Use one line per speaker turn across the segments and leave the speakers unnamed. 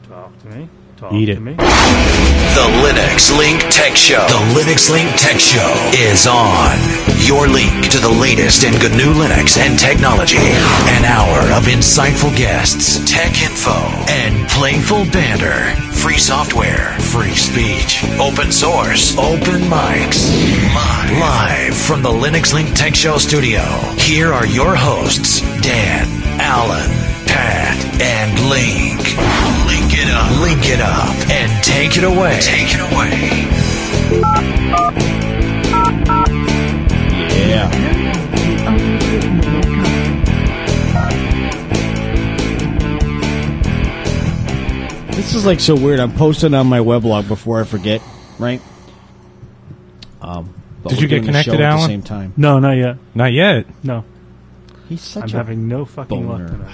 Talk to me. Talk
Eat
to
it.
me.
The Linux Link Tech Show. The Linux Link Tech Show is on. Your link to the latest in GNU Linux and technology. An hour of insightful guests, tech info, and playful banter. Free software, free speech, open source, open mics. Live from the Linux Link Tech Show studio. Here are your hosts, Dan, Alan, Pat, and Link. Link it up, and take it away. Take it away.
Yeah. This is like so weird. I'm posting on my weblog before I forget, right? But
Did
we're
you get
doing the
connected,
show at
Alan?
the same time.
No, not yet.
Not yet.
No.
He's such
I'm
a
having no fucking luck
boner.
tonight.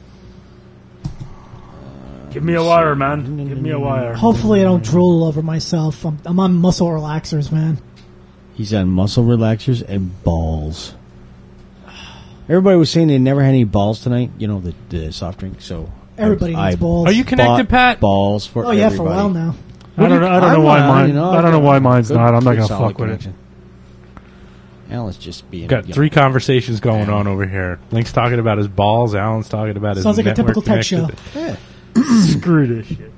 Give me a wire, man. Give me a wire.
Hopefully I don't drool over myself. I'm on muscle relaxers, man.
He's on muscle relaxers and balls. Everybody was saying they never had any balls tonight. You know, the soft drink. So
Everybody needs balls.
Are you connected,
bought
Pat?
Balls for
Oh yeah,
everybody.
for a while now.
I don't know
I'm
why
on,
mine.
you know,
I don't know why mine's
good-
not. I'm not
good
gonna
solid
fuck with
connection. Alan's just being
Got
you know,
3 conversations going on over here. Link's talking about his balls. Alan's talking about his
Sounds like a
network
typical tech show.
connected.
Yeah.
Screw this shit.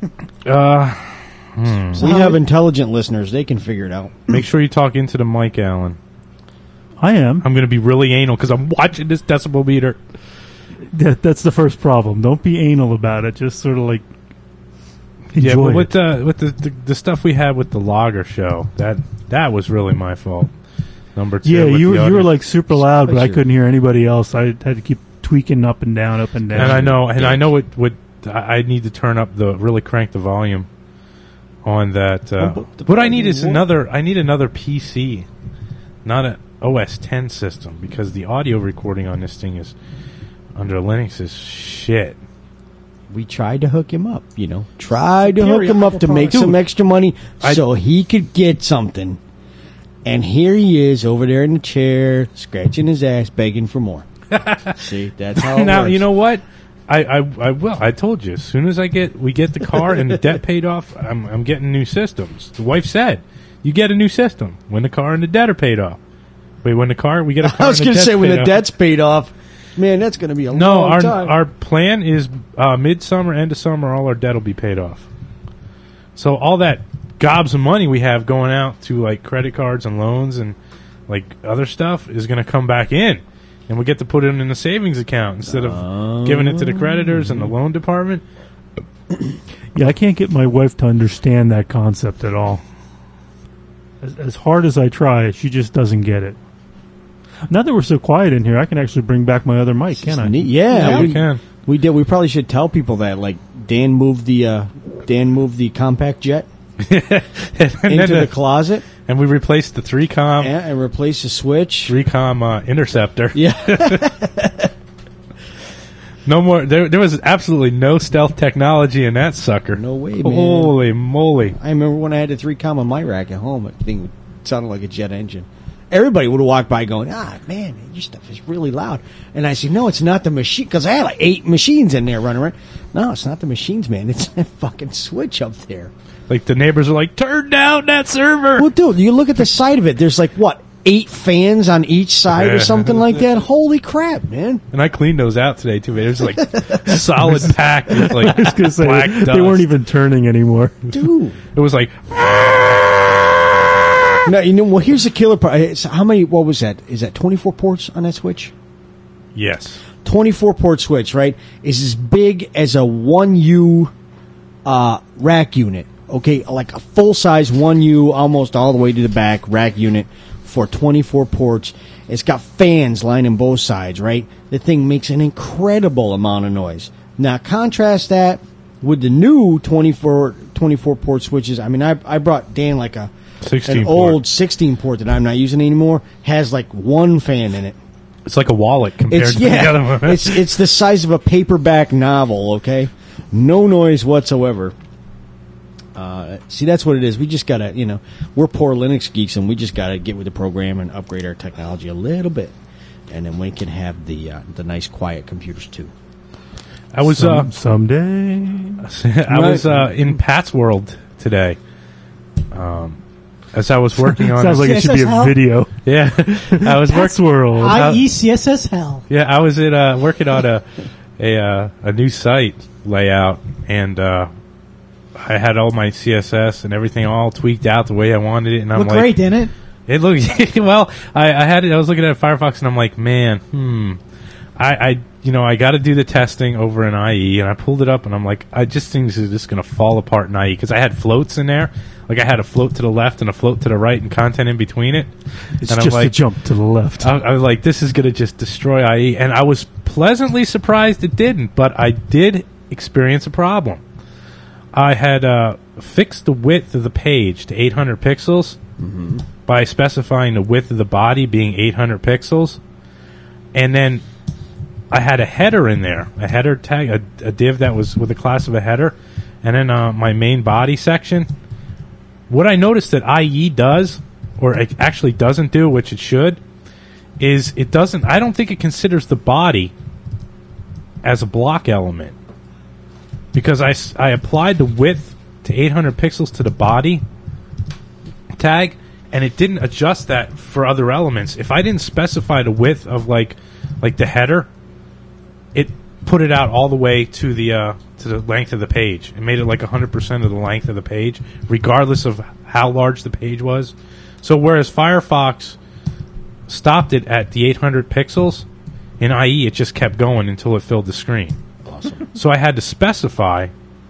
We have intelligent listeners; they can figure it out.
Make sure you talk into the mic, Alan.
I am.
I'm going to be really anal because I'm watching this decibel meter.
That's the first problem. Don't be anal about it. Just sort of like enjoy
Yeah, but
it.
with the stuff we had with the logger show, that was really my fault. Number 2.
Yeah,
with
you
the
were
audio.
like super loud, but I
Sure.
couldn't hear anybody else. I had to keep tweaking up and down, up and down.
And I know what I need to turn up really crank the volume on that.
but
What I need is
what?
I need another PC, not an OS 10 system, because the audio recording on this thing is under Linux is shit.
We tried to hook him up, you know. Tried to hook
Superior
him up to
Apple
make
product.
some extra money
I-
so he could get something. And here he is over there in the chair, scratching his ass, begging for more. See, that's how it
Now
works.
you know what? I will. I told you. As soon as we get the car and the debt paid off, I'm getting new systems. The wife said, "You get a new system when the car and the debt are paid off." Wait, when the car we get a car.
I was
going to
say when the debt's paid off, man, that's going to be a
No,
long time.
our plan is midsummer, end of summer, all our debt will be paid off. So all that gobs of money we have going out to like credit cards and loans and like other stuff is going to come back in, and we get to put it in the savings account instead of giving it to the creditors and the loan department.
Yeah, I can't get my wife to understand that concept at all. As hard as I try, she just doesn't get it. Now that we're so quiet in here, I can actually bring back my other mic, can't I?
Yeah,
Yeah, we can.
We did. We probably should tell people that. Like Dan moved the compact jet into the closet
And we replaced the 3Com
and replaced the switch.
3Com interceptor.
Yeah.
No more. There was absolutely no stealth technology in that sucker.
No way, man.
Holy moly!
I remember when I had a 3Com on my rack at home. That thing sounded like a jet engine. Everybody would have walked by going, man, your stuff is really loud. And I said, no, it's not the machine. Because I had like 8 machines in there running around. No, it's not the machines, man. It's that fucking switch up there.
Like the neighbors are like, turn down that server.
Well, dude, you look at the side of it. There's like, what, 8 fans on each side or something like that? Holy crap, man.
And I cleaned those out today too. It was like solid packed with like
I was going to say,
black
they
dust.
weren't even turning anymore.
Dude.
It was like
No, you know, well, here's the killer part. So how many, what was that? Is that 24 ports on that switch?
yes.
24 port switch, right? Is as big as a 1U rack unit. Okay, like a full size 1U, almost all the way to the back rack unit for 24 ports. It's got fans lining both sides, right? The thing makes an incredible amount of noise. Now contrast that with the new 24 port switches. I mean, I brought Dan like an
16
old 16 port that I'm not using anymore. Has like one fan in it.
It's like a wallet compared
It's
to the other one.
it's the size of a paperback novel. Okay, no noise whatsoever. See, that's what it is. We just gotta, you know, we're poor Linux geeks, and we just gotta get with the program and upgrade our technology a little bit, and then we can have the nice quiet computers too.
I was
someday.
I was in Pat's World today. As I was working on
Sounds like it should be a
CSS
video.
yeah, I was
Pat's
working.
World.
I.e. CSS hell.
Yeah, I was working on a new site layout, and I had all my CSS and everything all tweaked out the way I wanted it, and I'm
Looked
like,
great, didn't it?
it looked well. I had it. I was looking at Firefox, and I'm like, man, I got to do the testing over in IE, and I pulled it up, and I'm like, I just think this is just going to fall apart in IE because I had floats in there. Like I had a float to the left and a float to the right, and content in between it.
It's
and
just
I'm like,
a jump to the left.
I was like, this is going to just destroy IE, and I was pleasantly surprised it didn't. But I did experience a problem. I had fixed the width of the page to 800 pixels by specifying the width of the body being 800 pixels, and then I had a header in there, a header tag, a div that was with a class of a header, and then my main body section. What I noticed that IE does, or it actually doesn't do, which it should, is it doesn't. I don't think it considers the body as a block element, because I applied the width to 800 pixels to the body tag, and it didn't adjust that for other elements. If I didn't specify the width of like the header, it put it out all the way to the length of the page. It made it like 100% of the length of the page, regardless of how large the page was. So whereas Firefox stopped it at the 800 pixels, in IE it just kept going until it filled the screen.
Awesome.
So I had to specify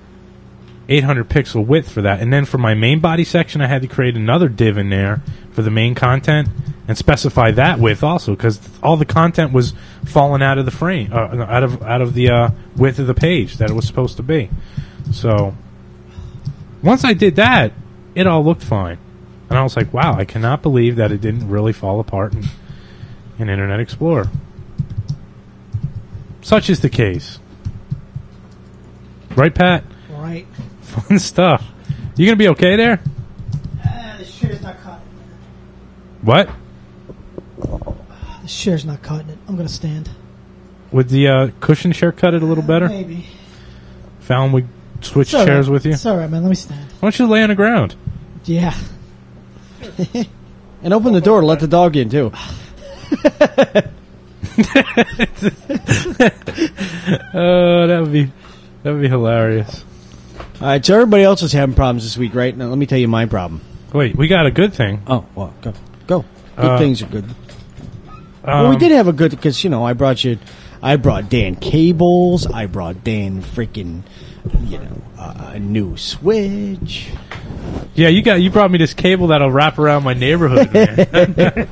800 pixel width for that, and then for my main body section I had to create another div in there for the main content and specify that width also, because all the content was falling out of the frame, out of the width of the page that it was supposed to be. So once I did that, it all looked fine, and I was like, wow, I cannot believe that it didn't really fall apart in Internet Explorer. Such is the case, right, Pat?
Right.
Fun stuff. You gonna be okay there?
The shit's not cutting it.
What?
The shit's not cutting it. I'm gonna stand.
Would the cushion chair cut it a little better?
Maybe.
Fallon, we switch
It's all
chairs
right.
with you?
It's all right, man. Let me stand.
Why don't you lay on the ground?
Yeah.
And open the door to let the dog in, too.
Oh, that would be hilarious.
All right, so everybody else is having problems this week, right? Now, let me tell you my problem.
Wait, we got a good thing.
Oh, well, go. Good things are good. Well,
Um,
we did have a good, because, I brought Dan cables, I brought Dan freaking, a new Switch.
Yeah, you brought me this cable that'll wrap around my neighborhood, man.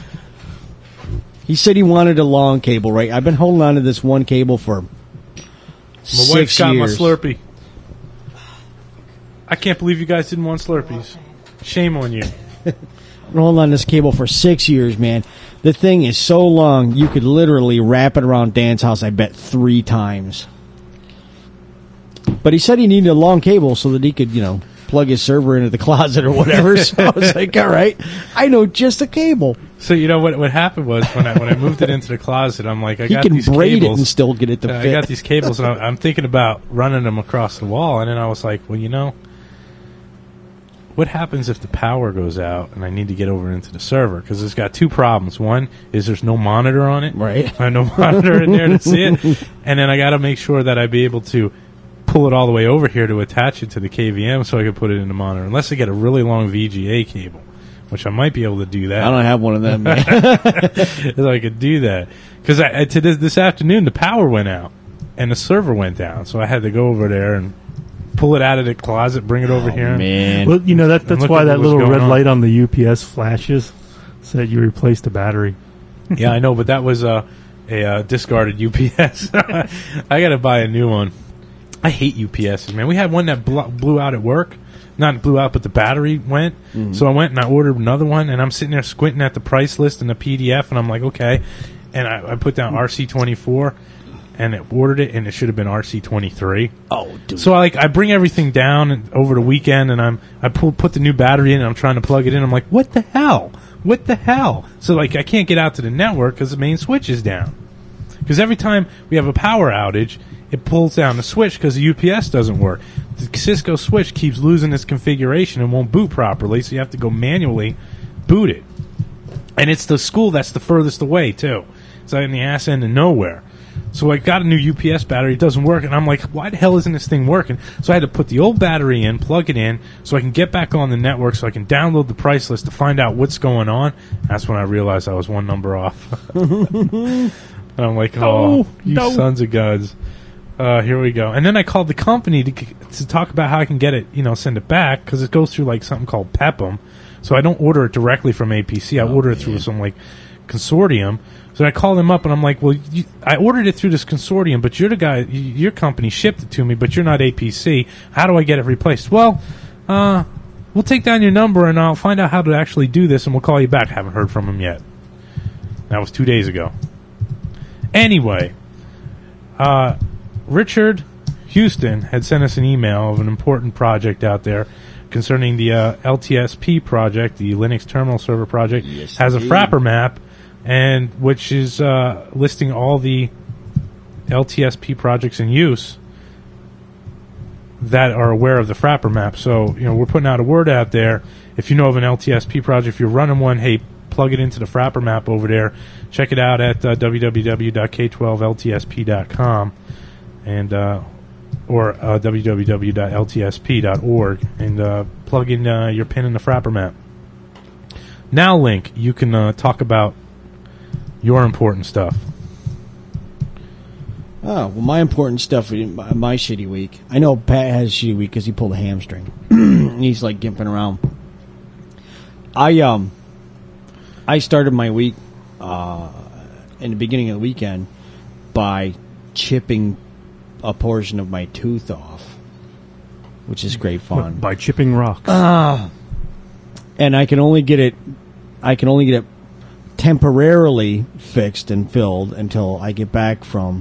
He said he wanted a long cable, right? I've been holding on to this one cable for
My
6
wife's got my
years.
Slurpee. I can't believe you guys didn't want Slurpees. Shame on you.
I've been holding on to this cable for 6 years, man. The thing is so long, you could literally wrap it around Dan's house, I bet, 3 times. But he said he needed a long cable so that he could, plug his server into the closet or whatever. So I was like, all right, I know just a cable.
So what happened was when I moved it into the closet, I'm like, I
He
got
can
these
braid
cables.
it and still get it to
I
fit.
got these cables, and I'm thinking about running them across the wall. And then I was like, well, what happens if the power goes out and I need to get over into the server? Because it's got 2 problems. One is there's no monitor on it.
Right.
I have no monitor in there to see it. And then I got to make sure that I be able to pull it all the way over here to attach it to the KVM so I can put it in the monitor. Unless I get a really long VGA cable, which I might be able to do that.
I don't have one of them, man.
So I could do that. Because this afternoon, the power went out and the server went down. So I had to go over there and pull it out of the closet, bring it over here.
Man.
Well, that's
look
why
at
that
what was
little
going
red
on.
light on the UPS flashes so that you replaced the battery.
Yeah, I know, but that was a discarded UPS. I got to buy a new one. I hate UPSs, man. We had one that blew out at work. Not blew out, but the battery went. So I went and I ordered another one, and I'm sitting there squinting at the price list and the PDF, and I'm like, okay. And I put down RC24, and it ordered it, and it should have been RC23.
Oh, dude.
So I bring everything down over the weekend, and I put the new battery in, and I'm trying to plug it in. I'm like, what the hell? What the hell? So I can't get out to the network because the main switch is down. Because every time we have a power outage, it pulls down the switch because the UPS doesn't work. The Cisco switch keeps losing its configuration and won't boot properly, so you have to go manually boot it. And it's the school that's the furthest away, too. It's out in the ass end of nowhere. So I got a new UPS battery. It doesn't work. And I'm like, why the hell isn't this thing working? So I had to put the old battery in, plug it in, so I can get back on the network, so I can download the price list to find out what's going on. That's when I realized I was one number off. And I'm like, oh, you sons of guns. Here we go. And then I called the company to talk about how I can get it, send it back, because it goes through like something called PEPM. So I don't order it directly from APC. I order it through some like consortium. So I call them up and I'm like, well, I ordered it through this consortium, but you're the guy, your company shipped it to me, but you're not APC. How do I get it replaced? Well, we'll take down your number and I'll find out how to actually do this and we'll call you back. Haven't heard from him yet. That was 2 days ago. Anyway, Richard Houston had sent us an email of an important project out there concerning the LTSP project, the Linux Terminal Server project. Yes, has a Frapper map, and which is listing all the LTSP projects in use that are aware of the Frapper map. So, we're putting out a word out there. If you know of an LTSP project, if you're running one, hey, plug it into the Frapper map over there. Check it out at www.k12ltsp.com and or www.ltsp.org and plug in your pin in the Frapper map. Now, Link, you can talk about your important stuff.
Oh, well, my important stuff in my shitty week. I know Pat has a shitty week because he pulled a hamstring. He's like gimping around. I started my week in the beginning of the weekend by chipping a portion of my tooth off, which is great fun.
By chipping rocks.
And I can only get it temporarily fixed and filled until I get back from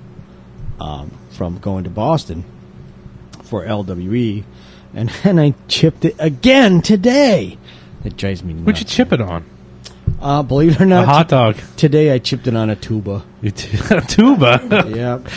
going to Boston for LWE, and then I chipped it again today. It drives me nuts.
What'd you chip it on?
Believe it or not,
a hot dog.
Today I chipped it on a tuba.
A tuba?
Yep.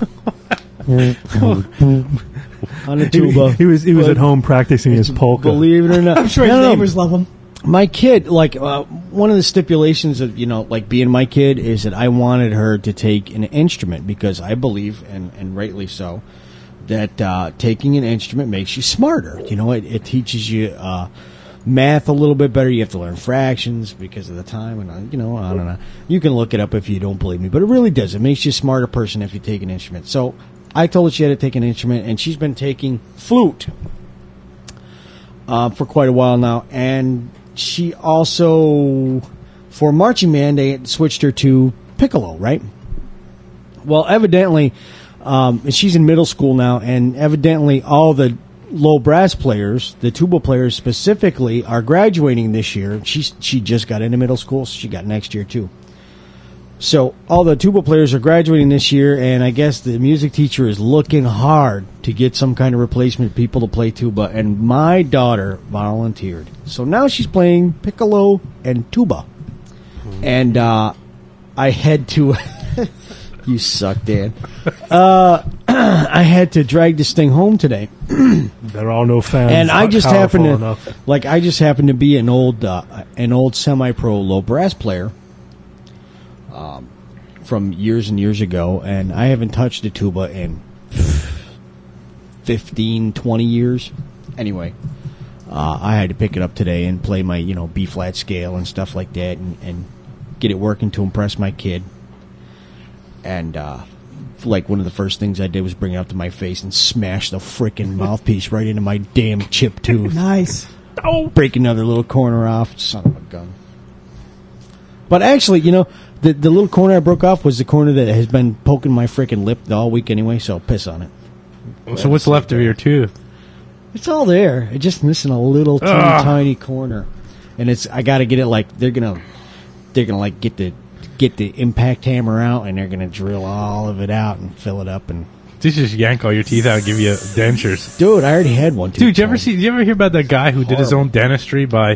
On a tuba.
He was at home practicing his polka.
Believe it or not,
I'm sure his neighbors love him.
My kid, one of the stipulations of being my kid is that I wanted her to take an instrument because I believe, and rightly so, that taking an instrument makes you smarter. It teaches you math a little bit better. You have to learn fractions because of the time, and I don't know. You can look it up if you don't believe me, but it really does. It makes you a smarter person if you take an instrument. So I told her she had to take an instrument, and she's been taking flute for quite a while now, and she also, for marching band, they switched her to piccolo, right? Well, evidently, she's in middle school now, and evidently all the low brass players, the tuba players specifically, are graduating this year. She just got into middle school, so she got next year too. So all the tuba players are graduating this year, and I guess the music teacher is looking hard to get some kind of replacement people to play tuba, and my daughter volunteered. So now she's playing piccolo and tuba. And I had to... You suck, Dan. I had to drag this thing home today.
There are no fans.
And I just happened to...
enough.
I just happened to be an old semi-pro low brass player. From years and years ago, and I haven't touched a tuba in 15, 20 years. Anyway, I had to pick it up today and play my, B-flat scale and stuff like that, and get it working to impress my kid. And, one of the first things I did was bring it up to my face and smash the frickin' mouthpiece right into my damn chipped tooth.
Nice.
Oh, break another little corner off. Son of a gun. But actually, the little corner I broke off was the corner that has been poking my frickin' lip all week anyway, so piss on it.
So what's left of your tooth?
It's all there. It's just missing a little tiny corner. And I gotta get it they're gonna get the impact hammer out, and they're gonna drill all of it out and fill it up, and
Just yank all your teeth out and give you dentures.
Dude, I already had one.
Dude, did you ever hear about that guy who did his own dentistry by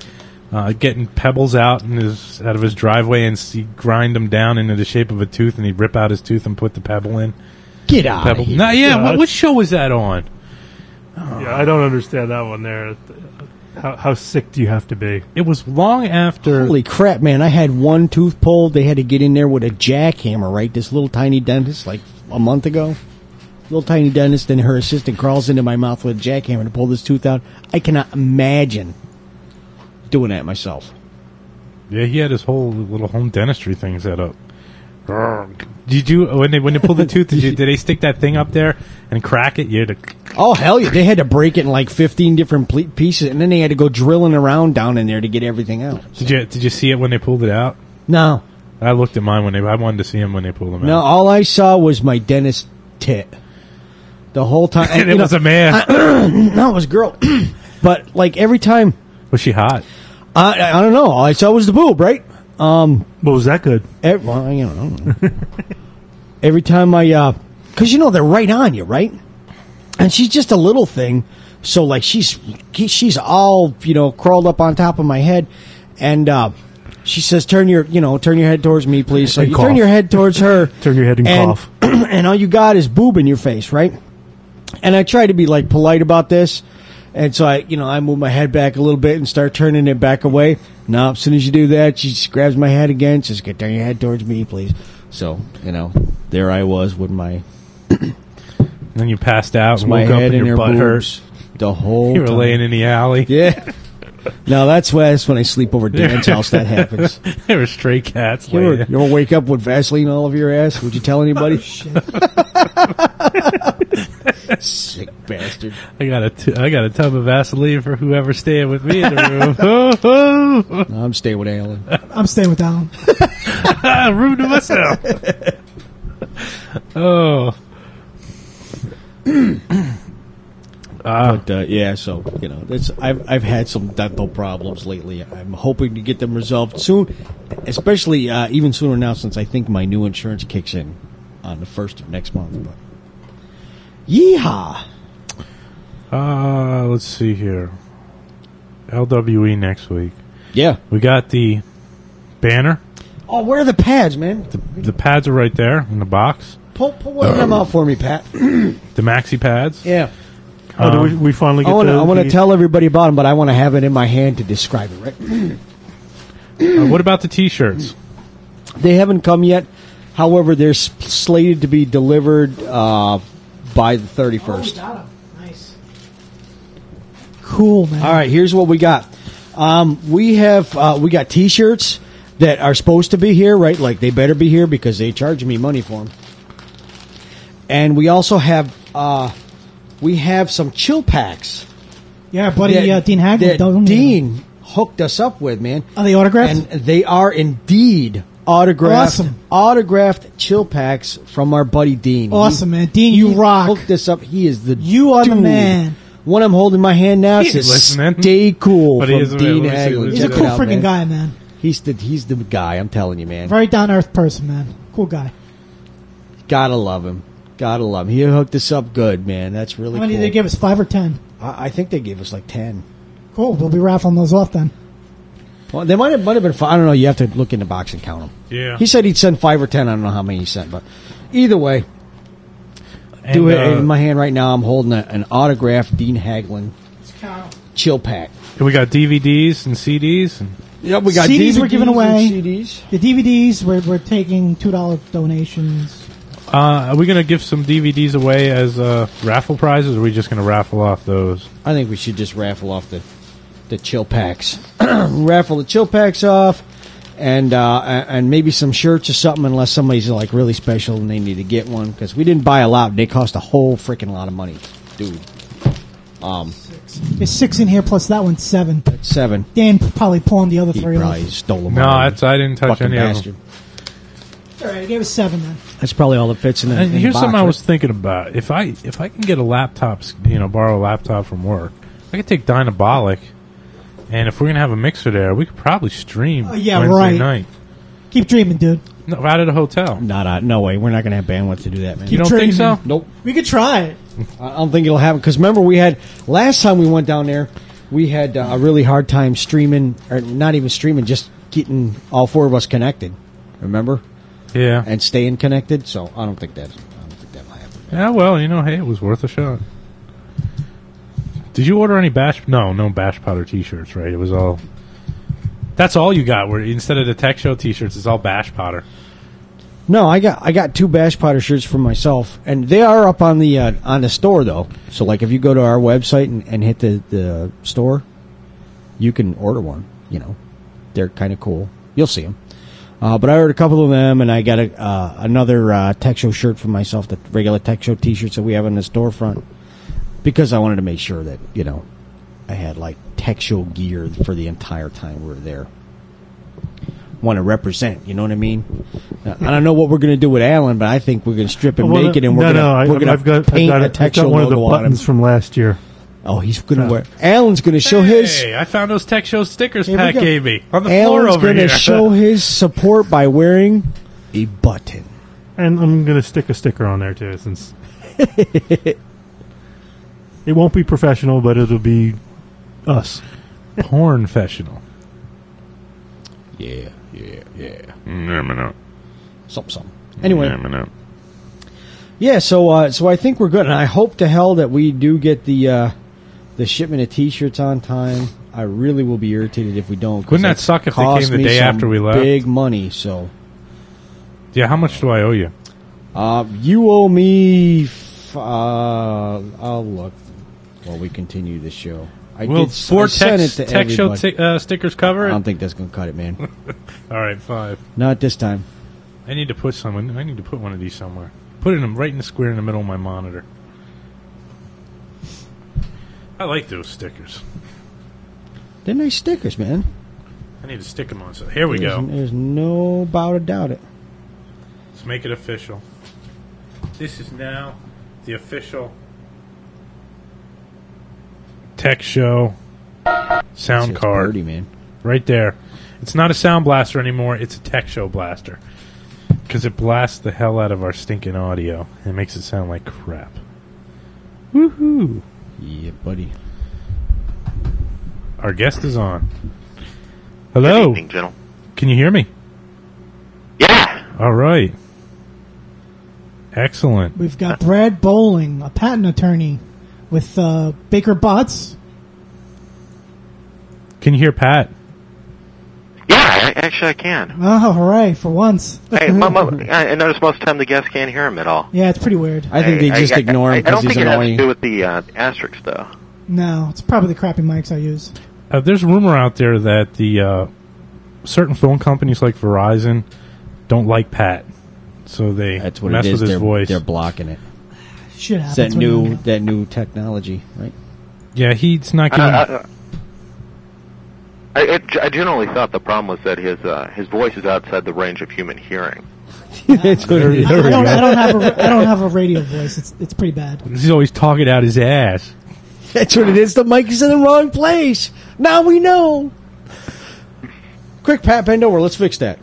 getting pebbles out of his driveway, and he'd grind them down into the shape of a tooth, and he'd rip out his tooth and put the pebble in.
Get out
Pebble.
of here.
No, yeah, what show was that on?
Yeah, I don't understand that one there. How sick do you have to be?
It was long after.
Holy crap, man. I had one tooth pulled. They had to get in there with a jackhammer, right? This little tiny dentist, like a month ago. Little tiny dentist, and her assistant crawls into my mouth with a jackhammer to pull this tooth out. I cannot imagine doing that myself.
Yeah, he had his whole little home dentistry thing set up. Did you when they pulled the tooth? Did they stick that thing up there and crack it? You had to.
Oh, hell yeah. They had to break it in like 15 different pieces, and then they had to go drilling around down in there to get everything out.
Did you see it when they pulled it out?
No.
I looked at mine I wanted to see him when they pulled them
No,
out.
all I saw was my dentist tit. The whole time.
And it was a man.
No, it was a girl. But like every time.
Was she hot?
I don't know. All I saw was the boob, right?
What was that good?
Well, you know. Every time because you know they're right on you, right? And she's just a little thing, so like she's all crawled up on top of my head, and she says, "Turn your head towards me, please." So
And
you
cough.
turn your head towards her,
Turn your head and cough.
and all you got is boob in your face, right? And I try to be like polite about this. And so I move my head back a little bit and start turning it back away. No, as soon as you do that, she just grabs my head again. Says, "Turn your head towards me, please." So, there I was with my
Then you passed out and
my
woke up
head
and
in
your
her
butt hurt.
boobs the whole
You were
time.
laying in the alley.
Yeah. No, that's when I sleep over at Dan's house. That happens.
There were stray cats
You
laying.
ever wake up with Vaseline all over your ass? Would you tell anybody? Sick bastard.
I got a tub of Vaseline for whoever's staying with me in the room.
No, I'm staying with Alan.
I'm staying with Alan.
Room to myself. Oh.
But yeah, so I've had some dental problems lately. I'm hoping to get them resolved soon, especially even sooner now since I think my new insurance kicks in on the 1st of next month. But yeehaw!
Let's see here. LWE next week.
Yeah.
We got the banner.
Oh, where are the pads, man?
The pads are right there in the box.
Pull one of them out for me, Pat.
The maxi pads.
Yeah.
Do we finally get
I want to tell everybody about them, but I want to have it in my hand to describe it, right?
What about the T-shirts?
They haven't come yet. However, they're slated to be delivered by the 31st.
Got him. Nice. Cool, man.
All right, here's what we got. We got T-shirts that are supposed to be here, right? Like they better be here because they charge me money for them. And we also have some chill packs.
Yeah, our buddy
that-
Dean Hagler.
that
doesn't he?
Dean hooked us up with, man.
Are they autographed?
And they are indeed autographed.
Awesome.
Autographed chill packs from our buddy Dean.
Awesome, man. Dean, you rock.
Hooked us up. He is the
You are the
dude.
man.
One I'm holding in my hand now
He
says
is listening.
"Stay cool"
But he
from
is a man.
Dean
Let me see,
Hagler.
let me
He's a
Check
cool
it out,
freaking
man.
guy, man.
He's the guy. I'm telling you, man.
Very down to earth person, man. Cool guy.
Gotta love him. Gotta love him. He hooked us up good, man. That's really
How many
cool.
did they give us? 5 or 10?
I think they gave us like 10.
Cool. We'll be raffling those off then.
Well, they might have been 5. I don't know. You have to look in the box and count them.
Yeah.
He said he'd send 5 or 10. I don't know how many he sent, but either way,
And,
do it in my hand right now. I'm holding an autographed Dean Haglin chill pack.
we got DVDs and CDs. And
Yep, we got
CDs
DVDs
we're giving
and
away.
CDs.
The DVDs, we're taking $2 donations.
are we going to give some DVDs away as raffle prizes, or are we just going to raffle off those?
I think we should just raffle off the chill packs. Raffle the chill packs off, and maybe some shirts or something, unless somebody's like really special and they need to get one, because we didn't buy a lot. They cost a whole freaking lot of money, dude.
There's 6 in here, plus that one's 7.
7.
Dan probably pulling the other
He
3
probably
off.
stole them.
No,
all.
I didn't touch
Fucking
any
bastard.
of them.
All right, I gave us 7 then.
That's probably all that fits in.
And
in the
here's
box,
something I
right?
was thinking about. If I can get a laptop, borrow a laptop from work, I could take Dynabolic, and if we're gonna have a mixer there, we could probably stream
yeah,
Wednesday
right.
night.
Keep dreaming, dude.
No, out at a hotel.
No way. We're not going to have bandwidth to do that, man.
You don't think so?
Nope.
We could try it.
I don't think it'll happen. Because remember, last time we went down there, we had a really hard time streaming, or not even streaming, just getting all four of us connected. Remember?
Yeah.
And staying connected. So I don't think that'll happen.
Yeah, well, hey, it was worth a shot. Did you order any bash? No bash powder T-shirts, right? It was all. That's all you got. Where instead of the Tech Show T-shirts, it's all bash powder.
No, I got 2 bash powder shirts for myself, and they are up on the store though. So like, if you go to our website and hit the store, you can order one. They're kind of cool. You'll see them. But I ordered a couple of them, and I got another Tech Show shirt for myself, the regular Tech Show T-shirts that we have in the storefront, because I wanted to make sure that I had like Tech Show gear for the entire time we were there. Want to represent, you know what I mean? I don't know what we're going to do with Alan, but I think we're going to strip him naked and we're going to paint a Tech Show
one of the
logo on him.
buttons from last year.
Oh, he's going to wear. Alan's going to show his.
Hey, I found those Tech Show stickers
Here we
Pat
go.
gave me on the
Alan's
floor over
going
here.
to show his support by wearing a button.
And I'm going to stick a sticker on there, too, since it won't be professional, but it'll be us.
Pornfessional.
Yeah.
No.
Something. Anyway. Yeah, so I think we're good, and I hope to hell that we do get the shipment of T-shirts on time. I really will be irritated if we don't. 'Cause
Wouldn't that suck if they
cost
came the
me
day
some
after we left?
Big money, so.
Yeah, how much do I owe you?
You owe me. I'll look while we continue the show.
Will 4
sent it to
Tech Show
everybody.
stickers cover
I
it?
don't think that's going to cut it, man.
All right, 5.
Not this time.
I need to put one of these somewhere. Put it right in the square in the middle of my monitor. I like those stickers.
They're nice stickers, man.
I need to stick them on. So here we go.
There's no about a doubt it.
Let's make it official. This is now the official Tech Show sound
It's
card.
pretty, man.
Right there. It's not a sound blaster anymore. It's a Tech Show blaster. Because it blasts the hell out of our stinking audio. It makes it sound like crap. Woohoo!
Yeah, buddy.
Our guest is on. Hello.
Good evening, gentlemen.
Can you hear me?
Yeah.
All right. Excellent.
We've got Brad Bowling, a patent attorney, with Baker Botts.
Can you hear Pat?
Yeah, actually I can.
Oh, hooray, for once.
Hey, I notice most of the time the guests can't hear him at all.
Yeah, it's pretty weird.
I think they just ignore him
I don't
because he's
think it has to
annoying.
do with the asterisks, though.
No, it's probably the crappy mics I use.
There's a rumor out there that the certain phone companies like Verizon don't like Pat, so they
That's what
mess
it is.
with his voice.
They're blocking it.
Shit
It's
happens.
that new technology, right?
Yeah, he's not giving.
I generally thought the problem was that his voice is outside the range of human hearing.
That's what it is.
I don't have a radio voice. It's pretty bad.
He's always talking out his ass.
That's what it is. The mic is in the wrong place. Now we know. Quick, Pat, bend over. Let's fix that.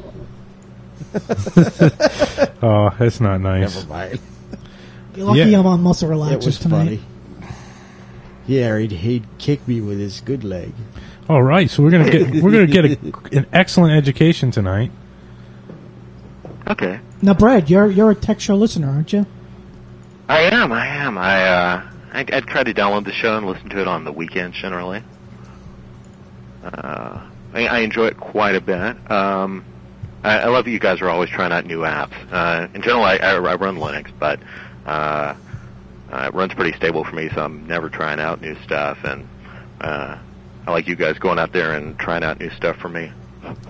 Oh, that's not nice.
Never mind.
You're lucky
Yeah.
I'm on muscle
It
relaxers
was
tonight.
funny. Yeah, he'd kick me with his good leg.
All right, so we're gonna get an excellent education tonight.
Okay.
Now, Brad, you're a Tech Show listener, aren't you?
I am. I try to download the show and listen to it on the weekends generally. I enjoy it quite a bit. I love that you guys are always trying out new apps. In general, I run Linux, but it runs pretty stable for me, so I'm never trying out new stuff. And I like you guys going out there and trying out new stuff for me.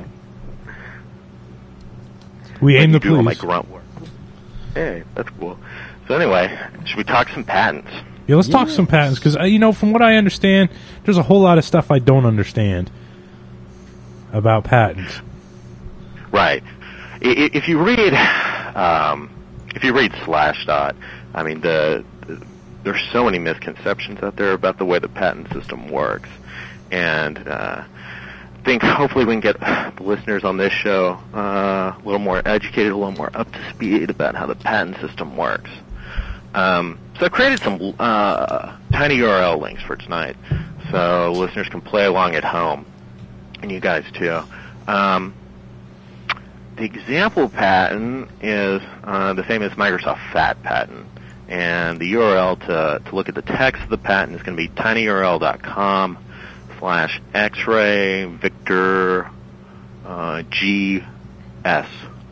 We aim to
do all my
please.
grunt work. Hey, that's cool. So anyway, should we talk some patents?
Yeah, let's talk some patents because from what I understand, there's a whole lot of stuff I don't understand about patents.
Right. If you read Slashdot, I mean there's so many misconceptions out there about the way the patent system works, and I think hopefully we can get the listeners on this show a little more educated, a little more up to speed about how the patent system works. So I created some tiny URL links for tonight. so listeners can play along at home, and you guys too. The example patent is the famous Microsoft FAT patent, and the URL to look at the text of the patent is going to be tinyurl.com/X-ray Victor GS.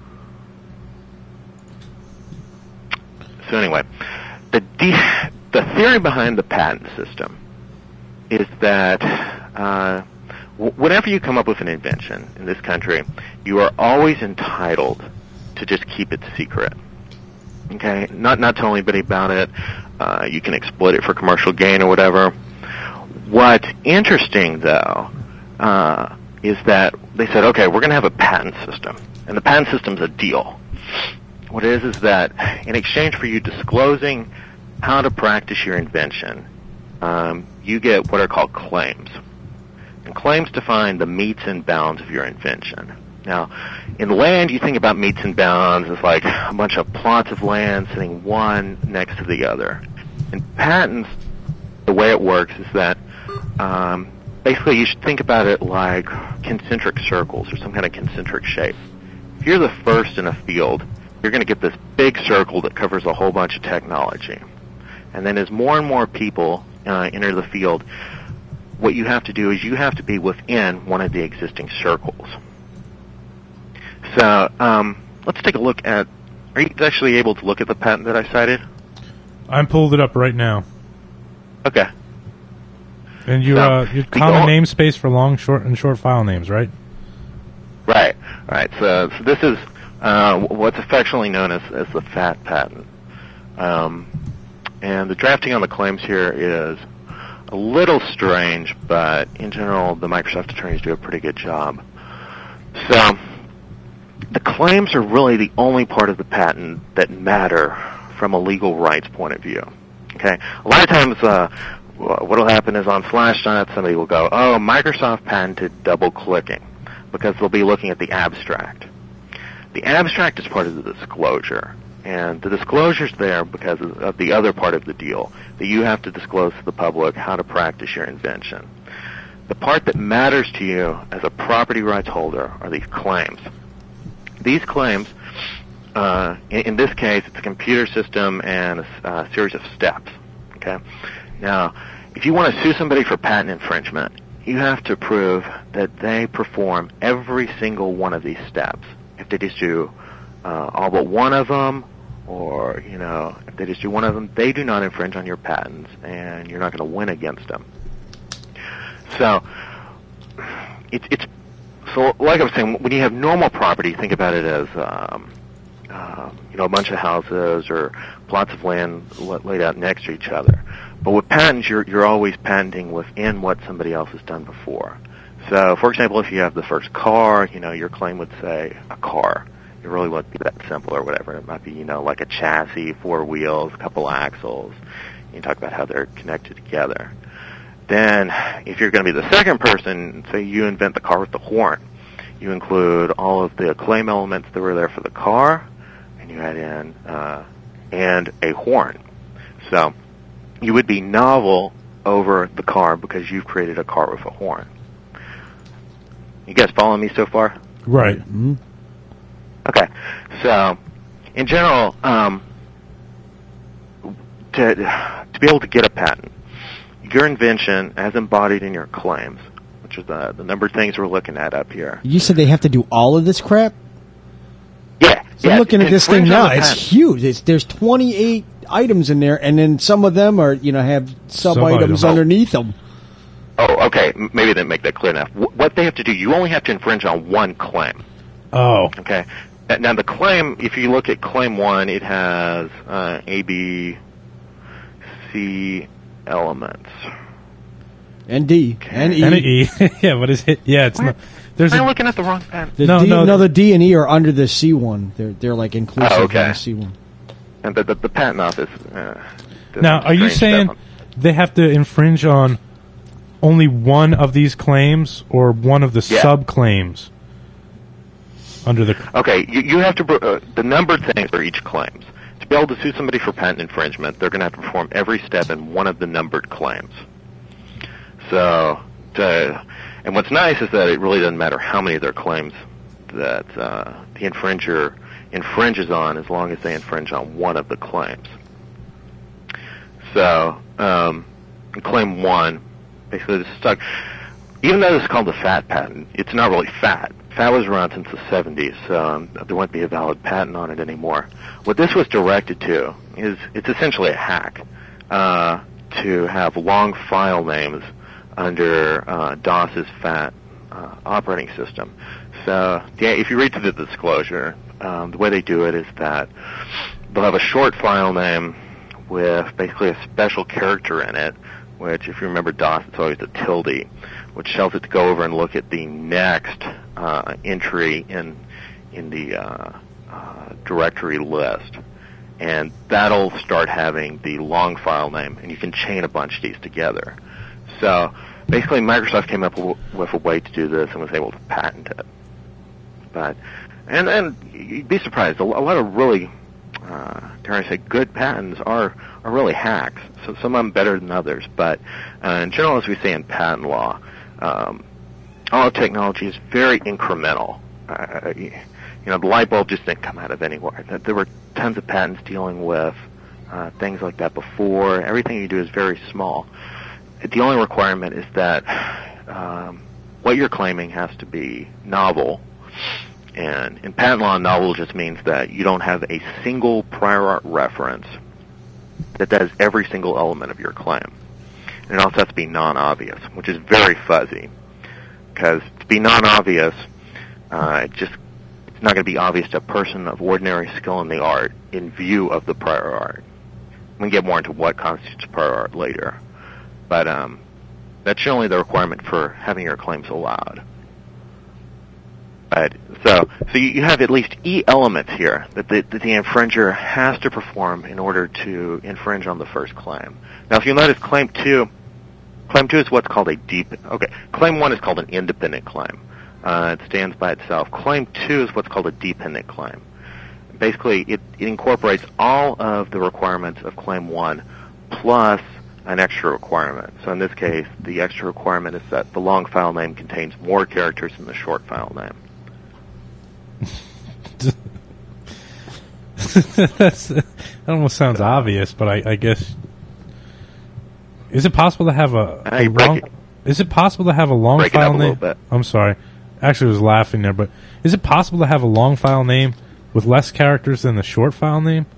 So anyway, the theory behind the patent system is that whenever you come up with an invention in this country, you are always entitled to just keep it secret. Okay, not tell anybody about it. You can exploit it for commercial gain or whatever. What's interesting, though, is that they said, okay, we're going to have a patent system, and the patent system's a deal. What it is that in exchange for you disclosing how to practice your invention, you get what are called claims. And claims define the metes and bounds of your invention. Now, in land, you think about metes and bounds as like a bunch of plots of land sitting one next to the other. In patents, the way it works is that basically you should think about it like concentric circles or some kind of concentric shape. If you're the first in a field, you're going to get this big circle that covers a whole bunch of technology. And then as more and more people enter the field, what you have to do is you have to be within one of the existing circles. So let's take a look at, are you actually able to look at the patent that I cited?
I'm pulled it up right now.
Okay.
And your common namespace for long, short, and short file names, right?
Right. So this is what's affectionately known as the FAT patent. And the drafting on the claims here is a little strange, but in general, the Microsoft attorneys do a pretty good job. So the claims are really the only part of the patent that matter from a legal rights point of view. Okay, a lot of times what will happen is on Slashdot, somebody will go, "Oh, Microsoft patented double-clicking," because they'll be looking at the abstract. The abstract is part of the disclosure. And the disclosure's there because of the other part of the deal, that you have to disclose to the public how to practice your invention. The part that matters to you as a property rights holder are these claims. These claims, in this case, it's a computer system and a series of steps. Okay. Now, if you want to sue somebody for patent infringement, you have to prove that they perform every single one of these steps. If they just do all but one of them, or, if they just do one of them, they do not infringe on your patents, and you're not going to win against them. So, so like I was saying, when you have normal property, think about it as, a bunch of houses or plots of land laid out next to each other. But with patents, you're always patenting within what somebody else has done before. So, for example, if you have the first car, your claim would say a car. It really wouldn't be that simple or whatever. It might be, like a chassis, 4 wheels, a couple axles. You talk about how they're connected together. Then, if you're going to be the second person, say you invent the car with the horn. You include all of the claim elements that were there for the car, and you add in and a horn. So, you would be novel over the car because you've created a car with a horn. You guys following me so far?
Right.
Mm-hmm.
Okay, so in general, to be able to get a patent, your invention as embodied in your claims, which is the number of things we're looking at up here.
You said they have to do all of this crap?
Yeah.
So I'm looking at this thing now. It's huge. There's 28 items in there, and then some of them are, have sub-items underneath them.
Oh, okay. Maybe I didn't make that clear enough. What they have to do, you only have to infringe on one claim.
Oh.
Okay. Now, the claim, if you look at Claim 1, it has A, B, C elements.
And D. And E.
And an E. Yeah, what is it? Yeah, it's not. There's
Am I looking at the wrong pen?
The D and E are under the C one. They're like inclusive of the C one.
And the patent office.
Now, are you saying they have to infringe on only one of these claims or one of the sub-claims? Under the
Okay, you have to the numbered things for each claims. To be able to sue somebody for patent infringement, they're going to have to perform every step in one of the numbered claims. And what's nice is that it really doesn't matter how many of their claims that the infringer infringes on, as long as they infringe on one of the claims. So, in Claim 1, basically this is stuck. Even though this is called the FAT patent, it's not really FAT. FAT was around since the 70s, so there wouldn't be a valid patent on it anymore. What this was directed to is it's essentially a hack to have long file names under DOS's FAT operating system. So, yeah, if you read through the disclosure, the way they do it is that they'll have a short file name with basically a special character in it, which, if you remember DOS, it's always a tilde, which tells it to go over and look at the next entry in the directory list. And that'll start having the long file name, and you can chain a bunch of these together. So basically Microsoft came up with a way to do this and was able to patent it. But and you'd be surprised, a lot of really, dare I say, good patents are really hacks. So some of them better than others. But in general, as we say in patent law, all technology is very incremental. The light bulb just didn't come out of anywhere. There were tons of patents dealing with things like that before. Everything you do is very small. The only requirement is that what you're claiming has to be novel. And in patent law, novel just means that you don't have a single prior art reference that does every single element of your claim. And it also has to be non-obvious, which is very fuzzy. Because to be non-obvious, it's not going to be obvious to a person of ordinary skill in the art in view of the prior art. We can get more into what constitutes prior art later. But that's generally the requirement for having your claims allowed. But so you have at least E elements here that the infringer has to perform in order to infringe on the first claim. Now, if you'll notice, Claim 2 is what's called Claim 1 is called an independent claim. It stands by itself. Claim 2 is what's called a dependent claim. Basically, it incorporates all of the requirements of Claim 1 plus an extra requirement. So in this case, the extra requirement is that the long file name contains more characters than the short file name.
That almost sounds obvious, but I guess, is it possible to have is it possible to have a long
break
file
it up
name?
A little bit.
I'm sorry, actually I was laughing there, but is it possible to have a long file name with less characters than the short file name?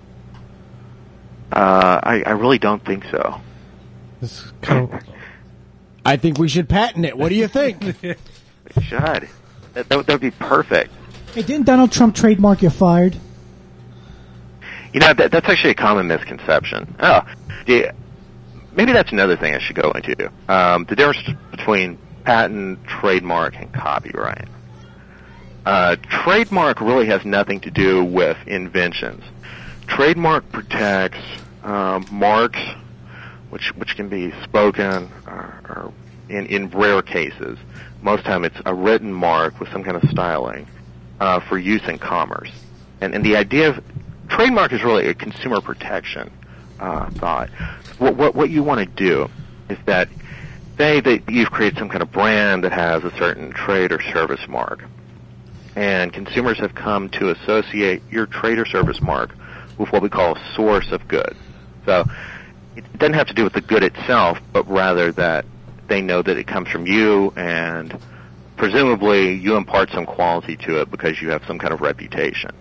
I really don't think so.
It's kind of.
I think we should patent it. What do you think?
It should. That would be perfect.
Hey, didn't Donald Trump trademark "you're fired"?
That's actually a common misconception. Oh, yeah. Maybe that's another thing I should go into. The difference between patent, trademark, and copyright. Trademark really has nothing to do with inventions. Trademark protects marks, which can be spoken or in rare cases. Most time it's a written mark with some kind of styling for use in commerce. And the idea of trademark is really a consumer protection thought. What you want to do is that, say that you've created some kind of brand that has a certain trade or service mark, and consumers have come to associate your trade or service mark with what we call a source of good. So it doesn't have to do with the good itself, but rather that they know that it comes from you, and presumably you impart some quality to it because you have some kind of reputation.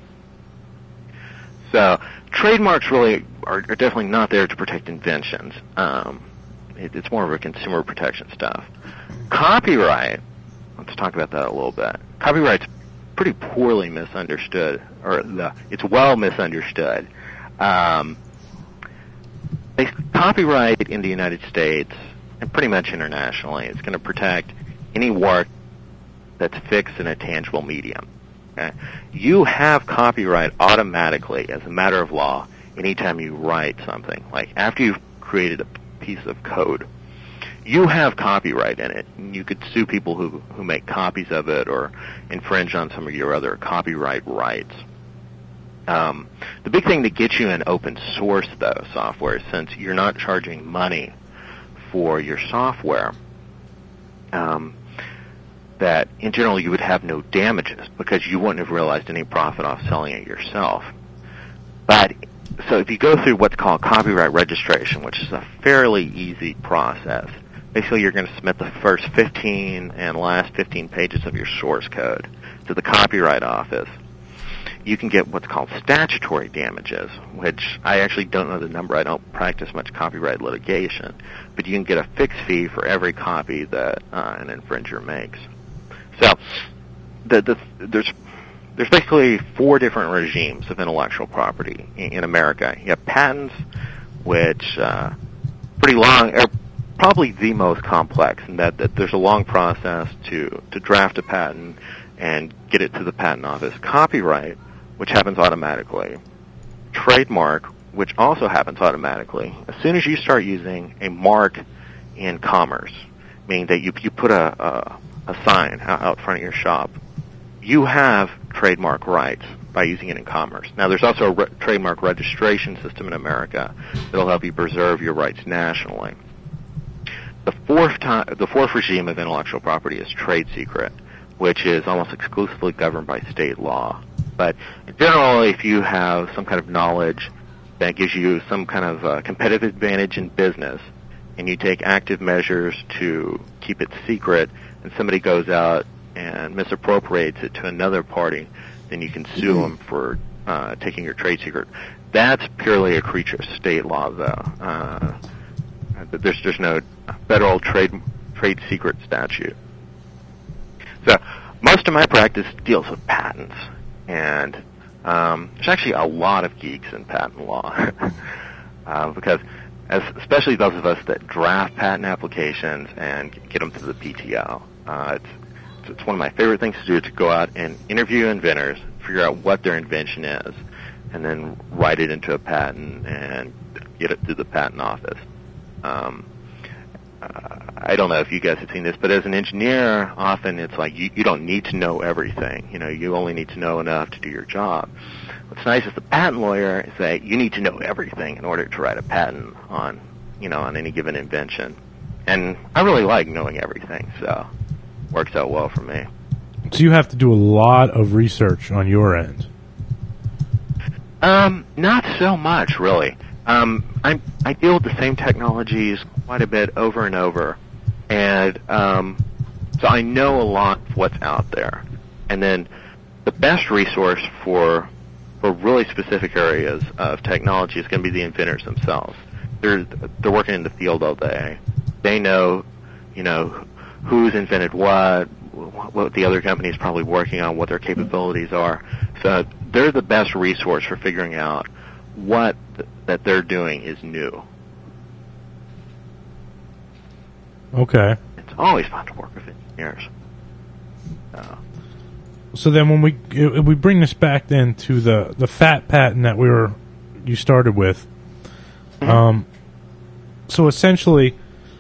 So trademarks really are definitely not there to protect inventions. It's more of a consumer protection stuff. Copyright, let's talk about that a little bit. Copyright's pretty poorly misunderstood, it's well misunderstood. Copyright in the United States, and pretty much internationally, is going to protect any work that's fixed in a tangible medium. Okay? You have copyright automatically as a matter of law anytime you write something. Like after you've created a piece of code, you have copyright in it. And you could sue people who make copies of it or infringe on some of your other copyright rights. The big thing that gets you in open source, though, software, since you're not charging money for your software, that in general you would have no damages because you wouldn't have realized any profit off selling it yourself. But so if you go through what's called copyright registration, which is a fairly easy process, basically you're going to submit the first 15 and last 15 pages of your source code to the Copyright Office. You can get what's called statutory damages, which I actually don't know the number. I don't practice much copyright litigation, but you can get a fixed fee for every copy that an infringer makes. So there's basically 4 different regimes of intellectual property in America. You have patents, which pretty long, are probably the most complex, in that there's a long process to draft a patent and get it to the patent office. Copyright, which happens automatically. Trademark, which also happens automatically. As soon as you start using a mark in commerce, meaning that you put a sign out front of your shop, you have trademark rights by using it in commerce. Now, there's also a trademark registration system in America that'll help you preserve your rights nationally. The fourth regime of intellectual property is trade secret, which is almost exclusively governed by state law. But generally, if you have some kind of knowledge that gives you some kind of competitive advantage in business, and you take active measures to keep it secret, and somebody goes out and misappropriates it to another party, then you can sue them for taking your trade secret. That's purely a creature of state law, though. There's no federal trade secret statute. So most of my practice deals with patents, and there's actually a lot of geeks in patent law because especially those of us that draft patent applications and get them to the PTO. It's one of my favorite things to do, to go out and interview inventors, figure out what their invention is, and then write it into a patent and get it through the patent office. I don't know if you guys have seen this, but as an engineer, often it's like you don't need to know everything. You only need to know enough to do your job. What's nice as a patent lawyer is that you need to know everything in order to write a patent on any given invention. And I really like knowing everything, so it works out well for me.
So you have to do a lot of research on your end.
Not so much, really. I deal with the same technologies quite a bit over and over, and so I know a lot of what's out there. And then the best resource for really specific areas of technology is going to be the inventors themselves. They're working in the field all day. They know, who's invented what the other company is probably working on, what their capabilities are. So they're the best resource for figuring out what that they're doing is new.
Okay.
It's always fun to work with engineers.
So then when we bring this back then to the FAT patent that you started with, so essentially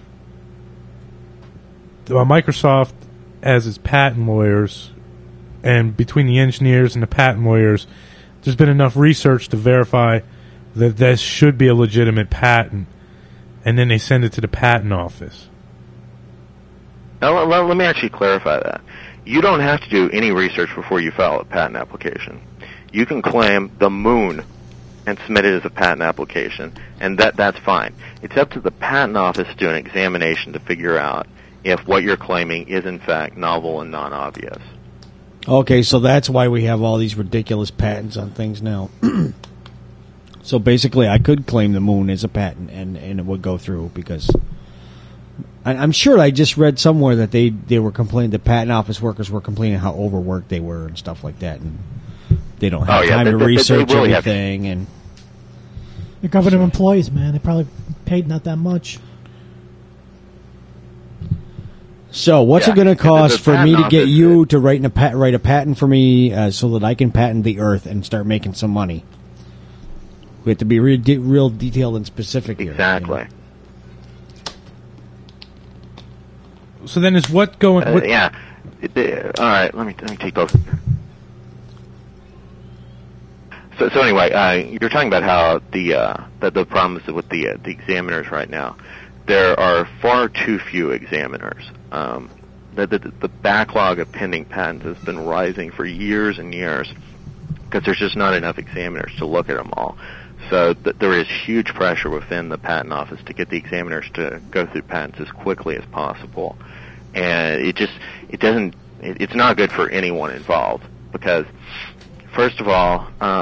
Microsoft has its patent lawyers, and between the engineers and the patent lawyers, there's been enough research to verify that this should be a legitimate patent, and then they send it to the patent office.
Now, let me actually clarify that. You don't have to do any research before you file a patent application. You can claim the moon and submit it as a patent application, and that's fine. It's up to the patent office to do an examination to figure out if what you're claiming is in fact novel and non-obvious.
Okay, so that's why we have all these ridiculous patents on things now. So basically, I could claim the moon as a patent, and it would go through, because I'm sure I just read somewhere that they were complaining, the patent office workers were complaining how overworked they were and stuff like that, and they don't have time to research really everything. And
the government employees, man, they probably paid not that much.
So what's it going to cost for me to get you to write a patent for me so that I can patent the Earth and start making some money? We have to be real detailed and specific here.
Exactly.
So then is what going...
all right, let me take both. So anyway, you're talking about how the problems with the examiners right now. there are far too few examiners. The backlog of pending patents has been rising for years and years because there's just not enough examiners to look at them all. So there is huge pressure within the patent office to get the examiners to go through patents as quickly as possible, and it's not good for anyone involved because, first of all,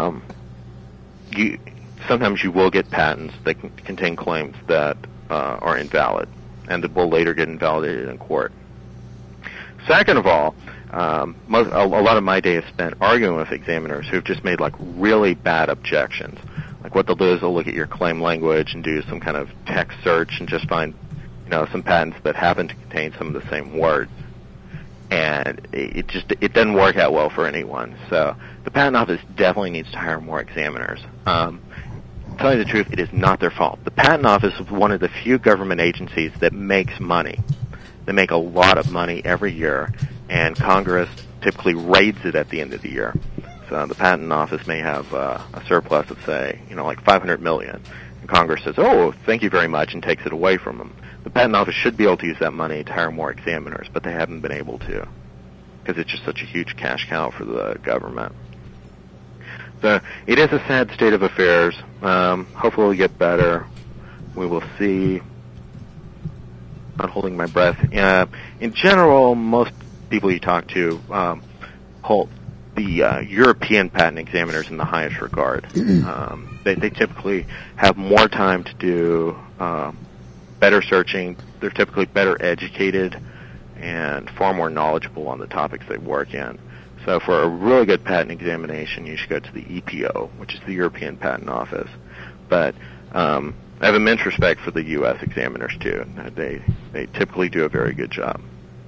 sometimes you will get patents that contain claims that are invalid and that will later get invalidated in court. Second of all, a lot of my day is spent arguing with examiners who've just made like really bad objections. Like what they'll do is they'll look at your claim language and do some kind of text search and just find, some patents that happen to contain some of the same words. And it doesn't work out well for anyone. So the patent office definitely needs to hire more examiners. Tell you the truth, it is not their fault. The patent office is one of the few government agencies that makes money. They make a lot of money every year, and Congress typically raids it at the end of the year. So the patent office may have a surplus of, say, like $500 million. And Congress says, "Oh, thank you very much," and takes it away from them. The patent office should be able to use that money to hire more examiners, but they haven't been able to because it's just such a huge cash cow for the government. So it is a sad state of affairs. Hopefully it'll get better. We will see. Not holding my breath. In general, most people you talk to hold the European patent examiners in the highest regard. They typically have more time to do better searching. They're typically better educated and far more knowledgeable on the topics they work in. So for a really good patent examination, you should go to the EPO, which is the European Patent Office. But I have immense respect for the U.S. examiners, too. They typically do a very good job.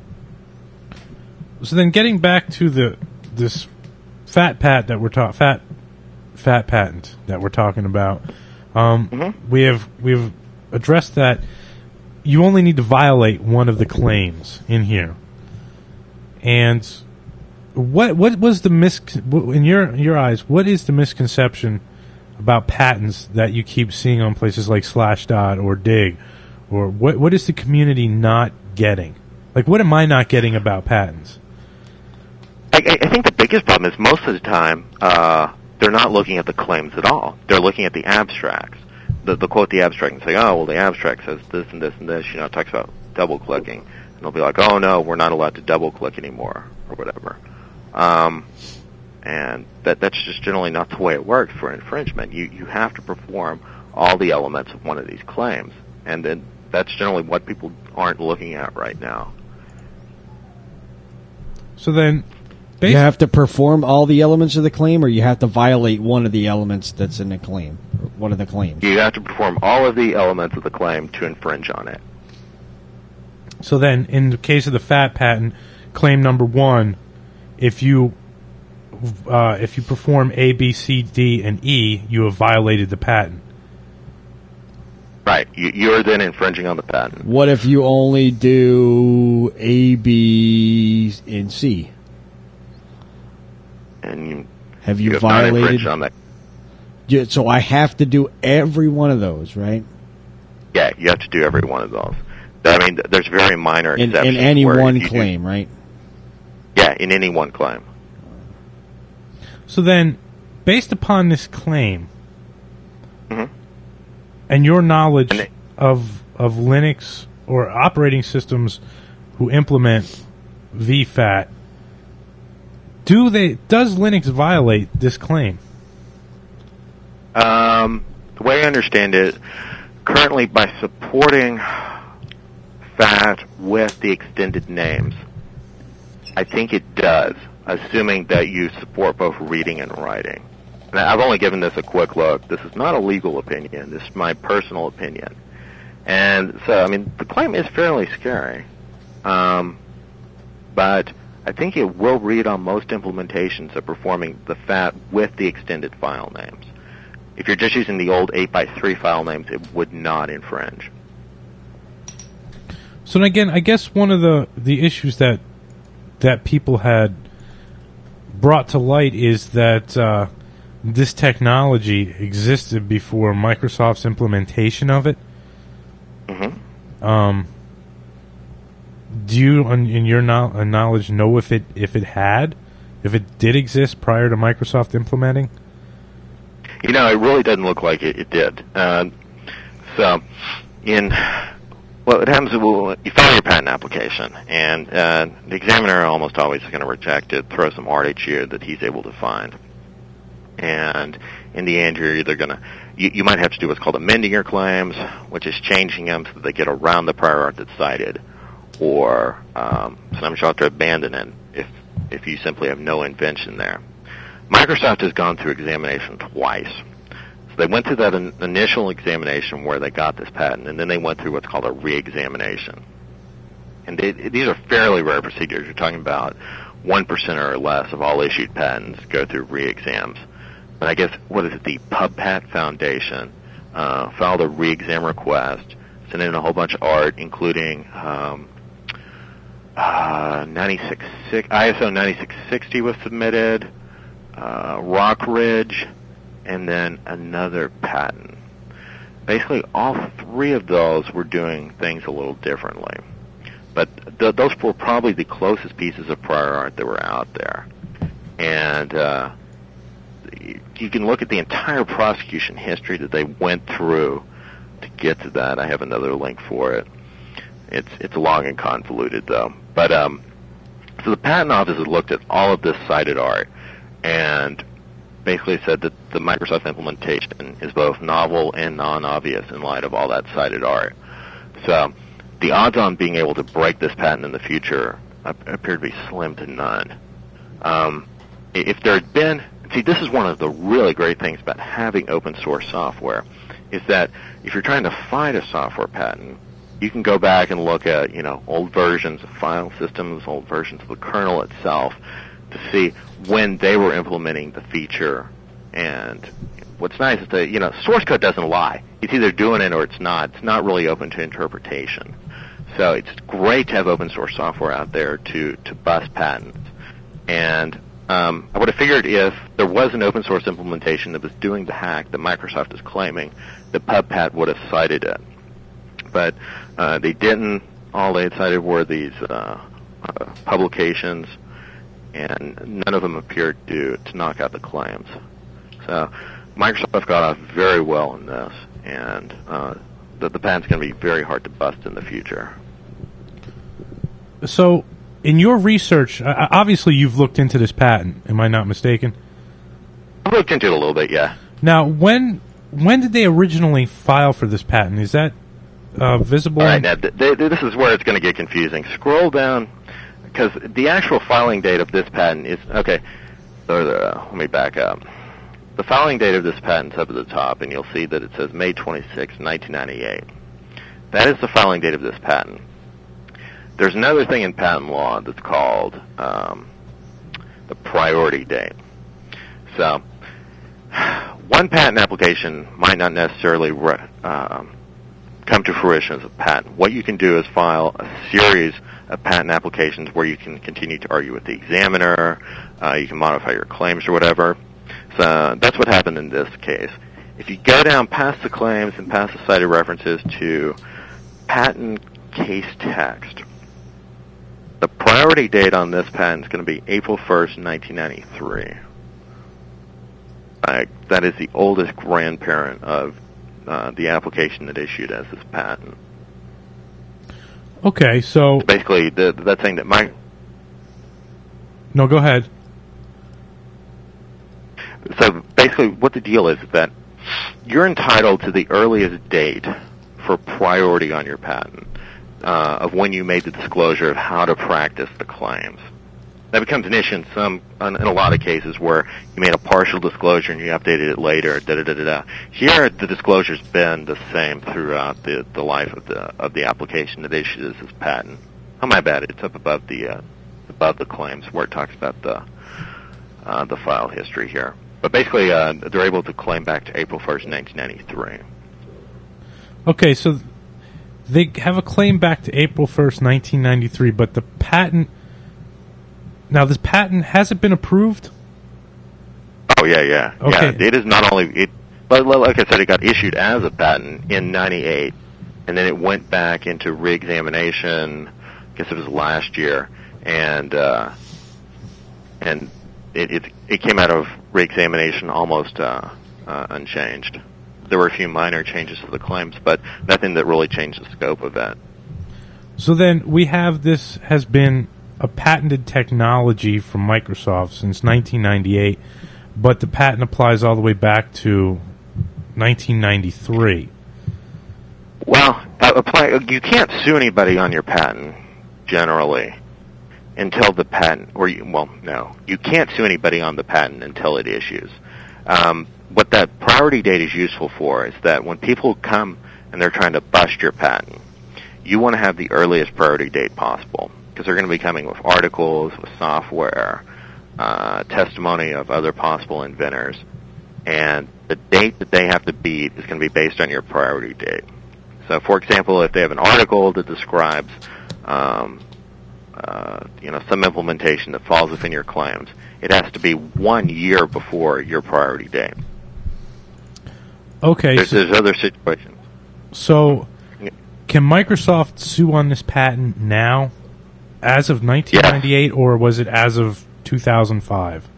So then getting back to this fat patent that we're fat patent that we're talking about, we've addressed that you only need to violate one of the claims in here. And what was the in your eyes, what is the misconception about patents that you keep seeing on places like Slashdot or Dig? Or what is the community not getting? Like, what am I not getting about patents?
I think the biggest problem is most of the time they're not looking at the claims at all. They're looking at the abstracts. They'll quote the abstract and say, "Oh, well, the abstract says this and this and this." It talks about double-clicking. And they'll be like, "Oh, no, we're not allowed to double-click anymore," or whatever. And that's just generally not the way it works for infringement. You have to perform all the elements of one of these claims. And then that's generally what people aren't looking at right now.
So then,
you have to perform all the elements of the claim, or you have to violate one of the elements that's in the claim, or one of the claims?
You have to perform all of the elements of the claim to infringe on it.
So then, in the case of the fat patent, claim number 1, if you perform A, B, C, D, and E, you have violated the patent.
Right. You're then infringing on the patent.
What if you only do A, B, and C?
And
have you violated?
On that.
Yeah, so I have to do every one of those, right?
Yeah, you have to do every one of those. I mean, there's very minor exceptions.
In any one claim, right?
Yeah, in any one claim.
So then, based upon this claim, and your knowledge of Linux or operating systems who implement VFAT, does Linux violate this claim?
The way I understand it, currently by supporting FAT with the extended names, I think it does, assuming that you support both reading and writing. Now, I've only given this a quick look. This is not a legal opinion. This is my personal opinion. And so, I mean, the claim is fairly scary. But I think it will read on most implementations of performing the FAT with the extended file names. If you're just using the old 8x3 file names, it would not infringe.
So again, I guess one of the issues that people had brought to light is that this technology existed before Microsoft's implementation of it. Do you, in your knowledge, know if it did exist prior to Microsoft implementing?
It really doesn't look like it did. What happens is you file your patent application, and the examiner almost always is going to reject it, throw some art at you that he's able to find. And in the end, you're either going to, you might have to do what's called amending your claims, which is changing them so that they get around the prior art that's cited, or sometimes you'll have to abandon it if you simply have no invention there. Microsoft has gone through examination twice. They went through that initial examination where they got this patent, and then they went through what's called a re-examination. And these are fairly rare procedures. You're talking about 1% or less of all issued patents go through re-exams. But I guess, the PubPat Foundation filed a re-exam request, sent in a whole bunch of art, including ISO 9660 was submitted, Rock Ridge, and then another patent. Basically, all three of those were doing things a little differently. But those were probably the closest pieces of prior art that were out there. And you can look at the entire prosecution history that they went through to get to that. I have another link for it. It's long and convoluted, though. But so the Patent Office has looked at all of this cited art and basically said that the Microsoft implementation is both novel and non-obvious in light of all that cited art. So the odds on being able to break this patent in the future appear to be slim to none. If there had been, this is one of the really great things about having open source software, is that if you're trying to find a software patent, you can go back and look at, old versions of file systems, old versions of the kernel itself, to see when they were implementing the feature. And what's nice is that, source code doesn't lie. It's either doing it or it's not. It's not really open to interpretation. So it's great to have open source software out there to bust patents. And I would have figured if there was an open source implementation that was doing the hack that Microsoft is claiming, the PubPat would have cited it. But they didn't. All they had cited were these publications, and none of them appeared to knock out the claims. So Microsoft got off very well in this, and the patent's going to be very hard to bust in the future.
So, in your research, obviously you've looked into this patent. Am I not mistaken?
I've looked into it a little bit, yeah.
Now, when did they originally file for this patent? Is that visible?
All right, now, this is where it's going to get confusing. Scroll down, because the actual filing date of this patent is, okay, let me back up. The filing date of this patent is up at the top, and you'll see that it says May 26, 1998. That is the filing date of this patent. There's another thing in patent law that's called the priority date. So, one patent application might not necessarily come to fruition as a patent. What you can do is file a series of patent applications where you can continue to argue with the examiner, you can modify your claims or whatever. So that's what happened in this case. If you go down past the claims and past the cited references to patent case text, the priority date on this patent is going to be April 1st, 1993. That is the oldest grandparent of the application that issued as this patent.
Okay, so
basically, that thing that
No, go ahead.
So basically, what the deal is that you're entitled to the earliest date for priority on your patent of when you made the disclosure of how to practice the claims. That becomes an issue in a lot of cases where you made a partial disclosure and you updated it later. Here, the disclosure's been the same throughout the life of the application that issues this patent. Oh, my bad. It's up above the claims where it talks about the file history here. But basically, they're able to claim back to April 1st, 1993.
Okay, so they have a claim back to April 1st, 1993, but the patent... Now, this patent, has it been approved?
Oh, yeah.
Okay.
Yeah, it is not only... but like I said, it got issued as a patent in 98, and then it went back into reexamination. I guess it was last year, and it came out of reexamination almost unchanged. There were a few minor changes to the claims, but nothing that really changed the scope of that.
So then we have this has been a patented technology from Microsoft since 1998, but the patent applies all the way back to 1993.
Well, you can't sue anybody on your patent, generally, until the patent, you can't sue anybody on the patent until it issues. What that priority date is useful for is that when people come and they're trying to bust your patent, you want to have the earliest priority date possible, because they're going to be coming with articles, with software, testimony of other possible inventors, and the date that they have to beat is going to be based on your priority date. So, for example, if they have an article that describes, some implementation that falls within your claims, it has to be 1 year before your priority date.
Okay.
There's other situations.
So, can Microsoft sue on this patent now, as of 1998, or was it as of 2005?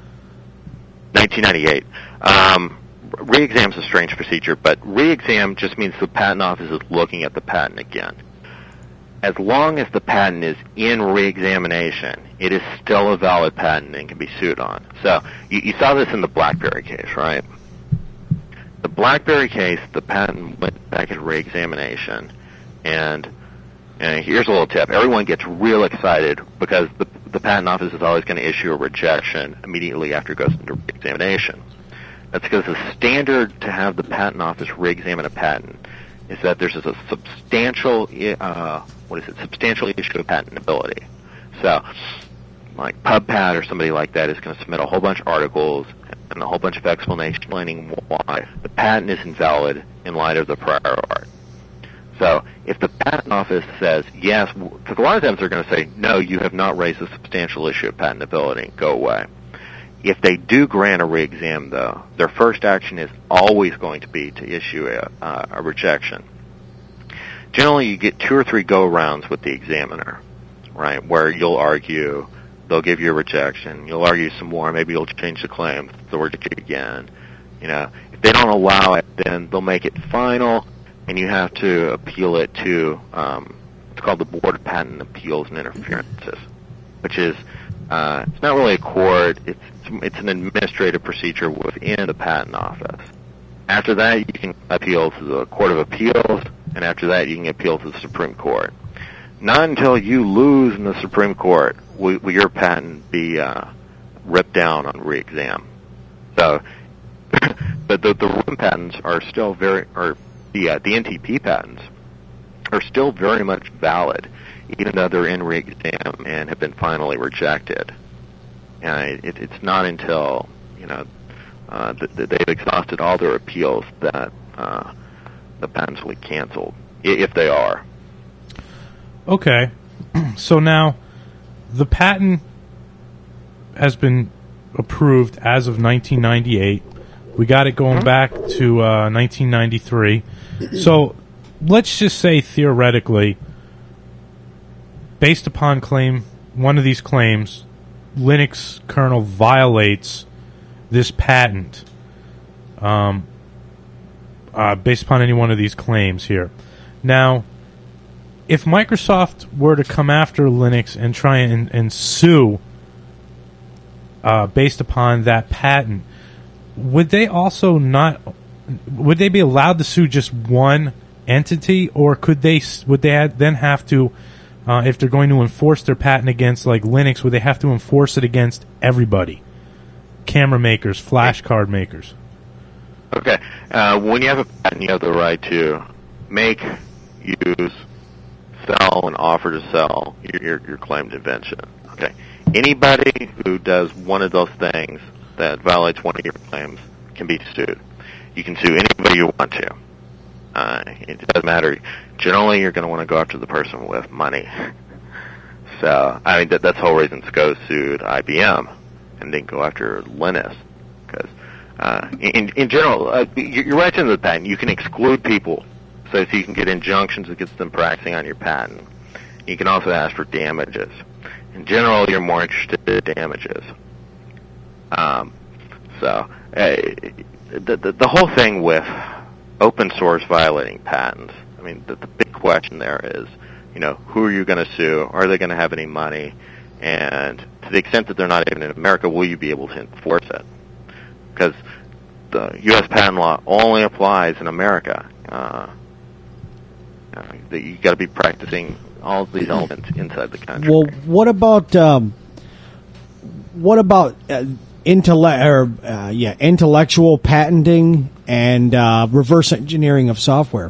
1998. Re-exam's a strange procedure, but re-exam just means the patent office is looking at the patent again. As long as the patent is in re-examination, it is still a valid patent and can be sued on. So you saw this in the BlackBerry case, right? The BlackBerry case, the patent went back in re-examination, and here's a little tip. Everyone gets real excited because the patent office is always going to issue a rejection immediately after it goes into re-examination. That's because the standard to have the patent office re-examine a patent is that there's a substantial, substantial issue of patentability. So, like PubPad or somebody like that is going to submit a whole bunch of articles and a whole bunch of explanation explaining why the patent is invalid in light of the prior art. So, if the patent office says yes, because a lot of times they're going to say, no, you have not raised a substantial issue of patentability, go away. If they do grant a re-exam, though, their first action is always going to be to issue a rejection. Generally, you get 2 or 3 go-arounds with the examiner, right, where you'll argue, they'll give you a rejection, you'll argue some more, maybe you'll change the claim, they'll reject it again. If they don't allow it, then they'll make it final, and you have to appeal it to, it's called the Board of Patent Appeals and Interferences, which is, it's not really a court, it's an administrative procedure within the patent office. After that, you can appeal to the Court of Appeals, and after that, you can appeal to the Supreme Court. Not until you lose in the Supreme Court will your patent be ripped down on re-exam. So, but the RIM patents are still the NTP patents are still very much valid, even though they're in re-exam and have been finally rejected. It's not until they've exhausted all their appeals that the patents will be canceled, if they are.
Okay, so now the patent has been approved as of 1998. We got it going back to 1993. So let's just say theoretically, based upon one of these claims, Linux kernel violates this patent based upon any one of these claims here. Now, if Microsoft were to come after Linux and try and sue based upon that patent, would they be allowed to sue just one entity, or would they then have to, if they're going to enforce their patent against like Linux, would they have to enforce it against everybody? Camera makers, flash card makers.
Okay. When you have a patent, you have the right to make, use, sell, and offer to sell your claimed invention. Okay. Anybody who does one of those things that violates one of your claims can be sued. You can sue anybody you want to. It doesn't matter. Generally, you're going to want to go after the person with money. So, that's the whole reason SCO sued IBM and didn't go after Linus. Because, in general, you're right into the patent. You can exclude people. so you can get injunctions against them practicing on your patent. You can also ask for damages. In general, you're more interested in damages. The whole thing with open source violating patents, I mean, the big question there is, who are you going to sue? Are they going to have any money? And to the extent that they're not even in America, will you be able to enforce it? Because the U.S. patent law only applies in America. You got to be practicing all of these elements inside the country.
Well, what about intellectual patenting and reverse engineering of software?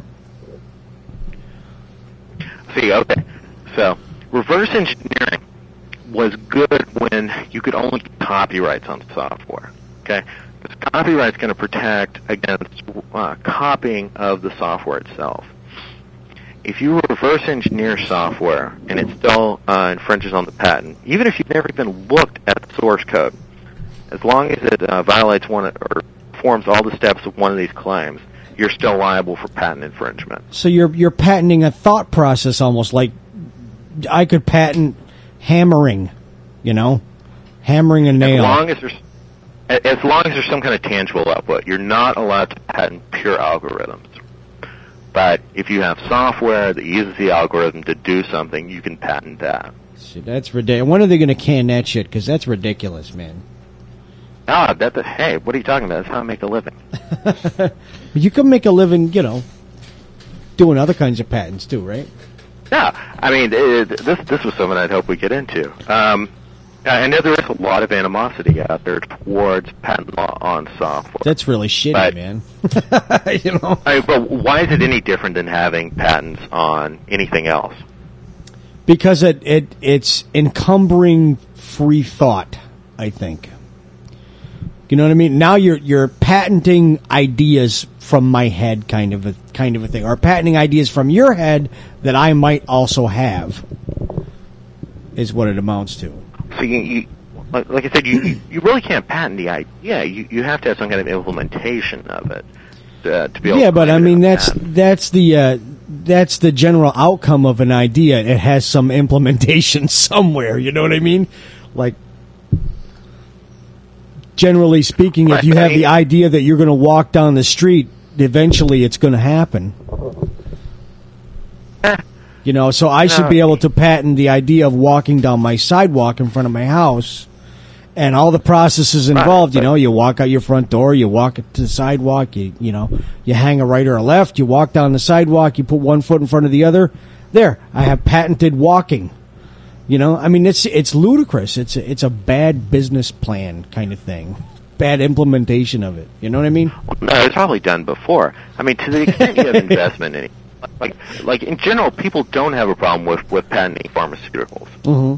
See, okay. So, reverse engineering was good when you could only get copyrights on software. Okay? Because copyright's going to protect against copying of the software itself. If you reverse engineer software and it still infringes on the patent, even if you've never even looked at the source code, as long as it violates one or performs all the steps of one of these claims, you're still liable for patent infringement.
So you're patenting a thought process, almost like I could patent hammering, hammering a nail.
As long as there's some kind of tangible output, you're not allowed to patent pure algorithms. But if you have software that uses the algorithm to do something, you can patent that.
See, that's ridiculous. When are they going to can that shit? Because that's ridiculous, man.
Hey, what are you talking about? That's how I make a living.
But you can make a living, doing other kinds of patents too, right?
Yeah, I mean, this was something I'd hope we get into. I know there is a lot of animosity out there towards patent law on software.
That's really shitty, man.
But why is it any different than having patents on anything else?
Because it's encumbering free thought, I think. You know what I mean? Now you're patenting ideas from my head, kind of a thing, or patenting ideas from your head that I might also have, is what it amounts to.
So you like I said, you really can't patent the idea. You have to have some kind of implementation of it to be able.
Yeah, but I mean that's the general outcome of an idea. It has some implementation somewhere. You know what I mean? Like, generally speaking, if you have the idea that you're going to walk down the street, eventually it's going to happen. So I should be able to patent the idea of walking down my sidewalk in front of my house and all the processes involved. You walk out your front door, you walk to the sidewalk, you hang a right or a left, you walk down the sidewalk, you put one foot in front of the other. There, I have patented walking. I mean, it's ludicrous. It's a bad business plan kind of thing. Bad implementation of it. You know what I mean?
No, it's probably done before. I mean, to the extent you have investment in it. Like in general, people don't have a problem with patenting pharmaceuticals.
Mm-hmm.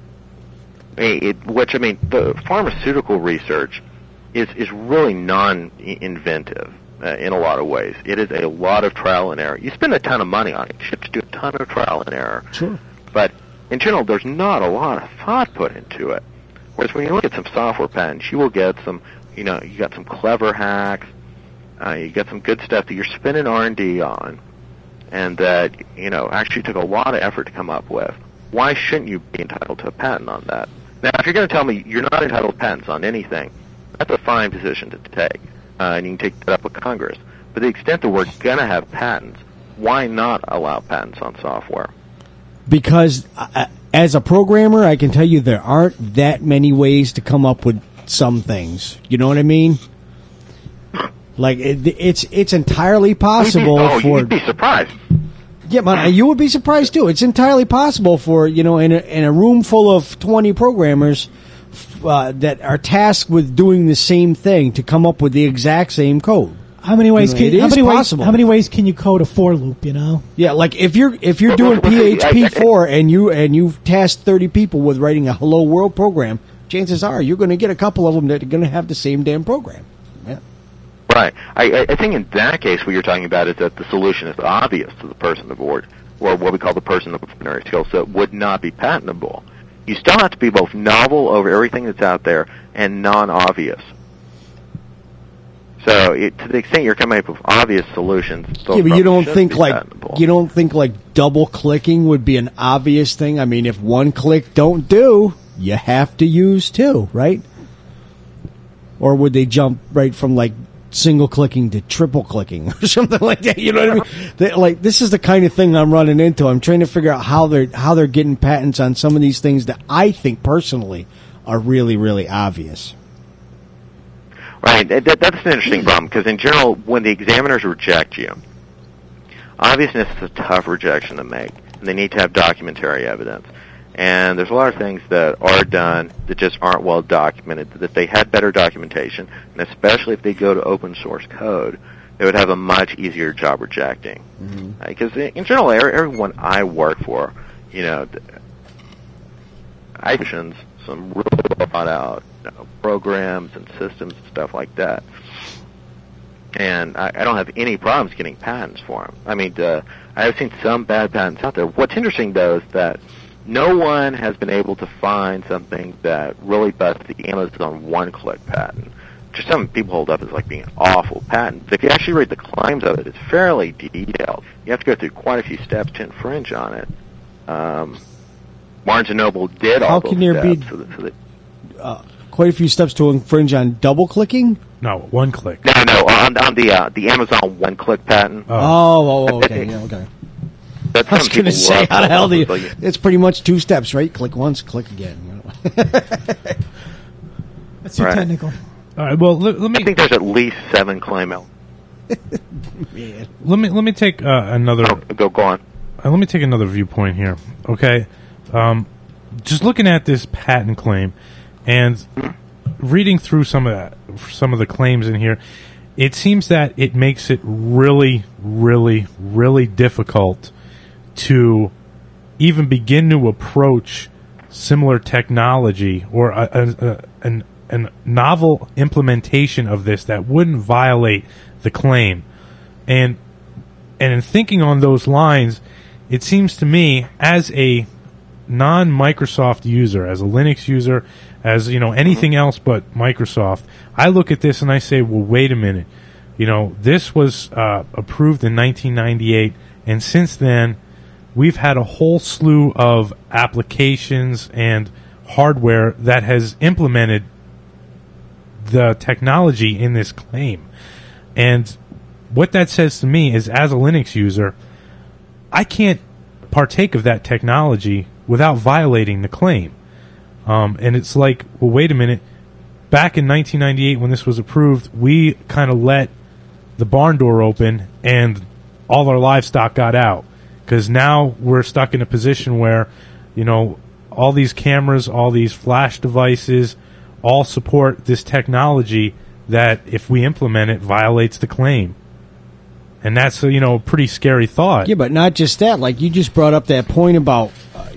The pharmaceutical research is really non-inventive in a lot of ways. It is a lot of trial and error. You spend a ton of money on it. You have to do a ton of trial and error.
Sure.
But in general, there's not a lot of thought put into it. Whereas when you look at some software patents, you will get some, you got some clever hacks. You got some good stuff that you're spending R&D on, and that, actually took a lot of effort to come up with. Why shouldn't you be entitled to a patent on that? Now, if you're going to tell me you're not entitled to patents on anything, that's a fine position to take, and you can take that up with Congress. But the extent that we're going to have patents, why not allow patents on software?
Because as a programmer, I can tell you there aren't that many ways to come up with some things. You know what I mean? Like, it's entirely possible for...
You'd be surprised.
Yeah, man, you would be surprised too. It's entirely possible for, in a room full of 20 programmers that are tasked with doing the same thing to come up with the exact same code.
How many ways
possible.
How many ways can you code a for loop,
Yeah, like if you're doing PHP 4 and you've tasked 30 people with writing a hello world program, chances are you're going to get a couple of them that are going to have the same damn program. Yeah.
Right. I think in that case what you're talking about is that the solution is obvious to the person aboard, or what we call the person of ordinary skill, so it would not be patentable. You still have to be both novel over everything that's out there and non-obvious. So to the extent you're coming up with obvious solutions,
Yeah, but you don't think like double clicking would be an obvious thing? I mean, if one click don't do, you have to use two, right? Or would they jump right from like single clicking to triple clicking or something like that? You know what I mean? Like, this is the kind of thing I'm running into. I'm trying to figure out how they're getting patents on some of these things that I think personally are really, really obvious.
Right, that's an interesting problem, because in general, when the examiners reject you, obviousness is a tough rejection to make, and they need to have documentary evidence. And there's a lot of things that are done that just aren't well documented, that if they had better documentation, and especially if they go to open source code, they would have a much easier job rejecting. Because in general, everyone I work for, I some really well thought out programs and systems and stuff like that. And I don't have any problems getting patents for them. I mean, I have seen some bad patents out there. What's interesting, though, is that no one has been able to find something that really busts the Amazon one-click patent, which some people hold up as like being an awful patent. But if you actually read the claims of it, it's fairly detailed. You have to go through quite a few steps to infringe on it. Barnes & Noble did all those steps. So that
quite a few steps to infringe on double-clicking?
No, one click.
No, on the Amazon one-click patent.
Okay, yeah, okay. I was going to say, how the hell do you... It's pretty much two steps, right? Click once, click again.
That's too technical.
All right, well, let me...
I think there's at least 7 claim elements.
Let me take another...
Go on.
Let me take another viewpoint here, okay? Just looking at this patent claim and reading through some of the claims in here, it seems that it makes it really, really, really difficult to even begin to approach similar technology or a novel implementation of this that wouldn't violate the claim. And in thinking on those lines, it seems to me, as a non-Microsoft user, as a Linux user, as anything else but Microsoft, I look at this and I say, well, wait a minute. This was approved in 1998, and since then, we've had a whole slew of applications and hardware that has implemented the technology in this claim. And what that says to me is, as a Linux user, I can't partake of that technology without violating the claim. And it's like, well, wait a minute. Back in 1998, when this was approved, we kind of let the barn door open and all our livestock got out. Because now we're stuck in a position where, all these cameras, all these flash devices, all support this technology that, if we implement it, violates the claim. And that's a pretty scary thought.
Yeah, but not just that. Like, you just brought up that point about,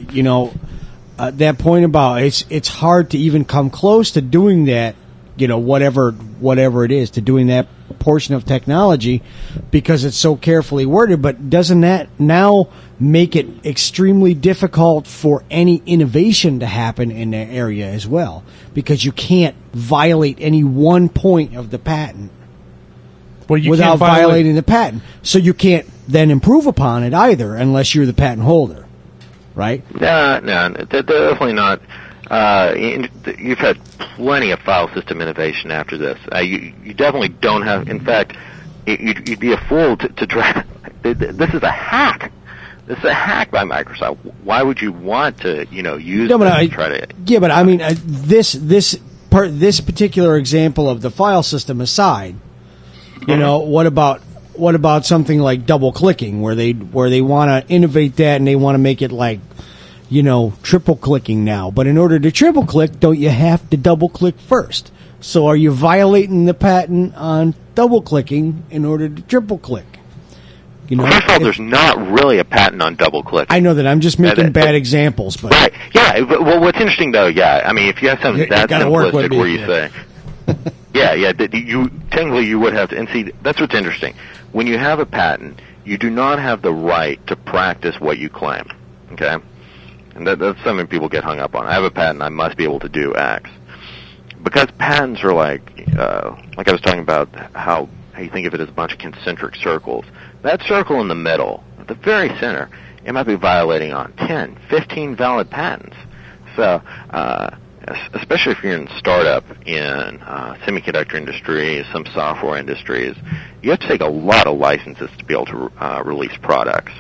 it's hard to even come close to doing that, whatever it is, to doing that portion of technology, because it's so carefully worded. But doesn't that now make it extremely difficult for any innovation to happen in that area as well? Because you can't violate any one point of the patent without violating the patent. So you can't then improve upon it either, unless you're the patent holder, right?
No, definitely not. You've had plenty of file system innovation after this. You definitely don't have. In fact, you'd be a fool to try. This is a hack. This is a hack by Microsoft. Why would you want to, use this to try to?
Yeah, but I mean, this particular example of the file system aside, what about something like double clicking, where they want to innovate that and they want to make it like, triple clicking now. But in order to triple click, don't you have to double click first? So are you violating the patent on double clicking in order to triple click?
First of all, there's not really a patent on double click.
I know that. I'm just making bad examples, but
right, yeah. Well, what's interesting though, I mean, if you have something that simplistic where you say, technically you would have to, and see, that's what's interesting. When you have a patent, you do not have the right to practice what you claim. Okay, and that's something people get hung up on. I have a patent, I must be able to do X. because patents are like I was talking about how you think of it as a bunch of concentric circles. That circle in the middle, at the very center, it might be violating on 10, 15 valid patents. So, especially if you're in startup in semiconductor industry, some software industries, you have to take a lot of licenses to be able to release products.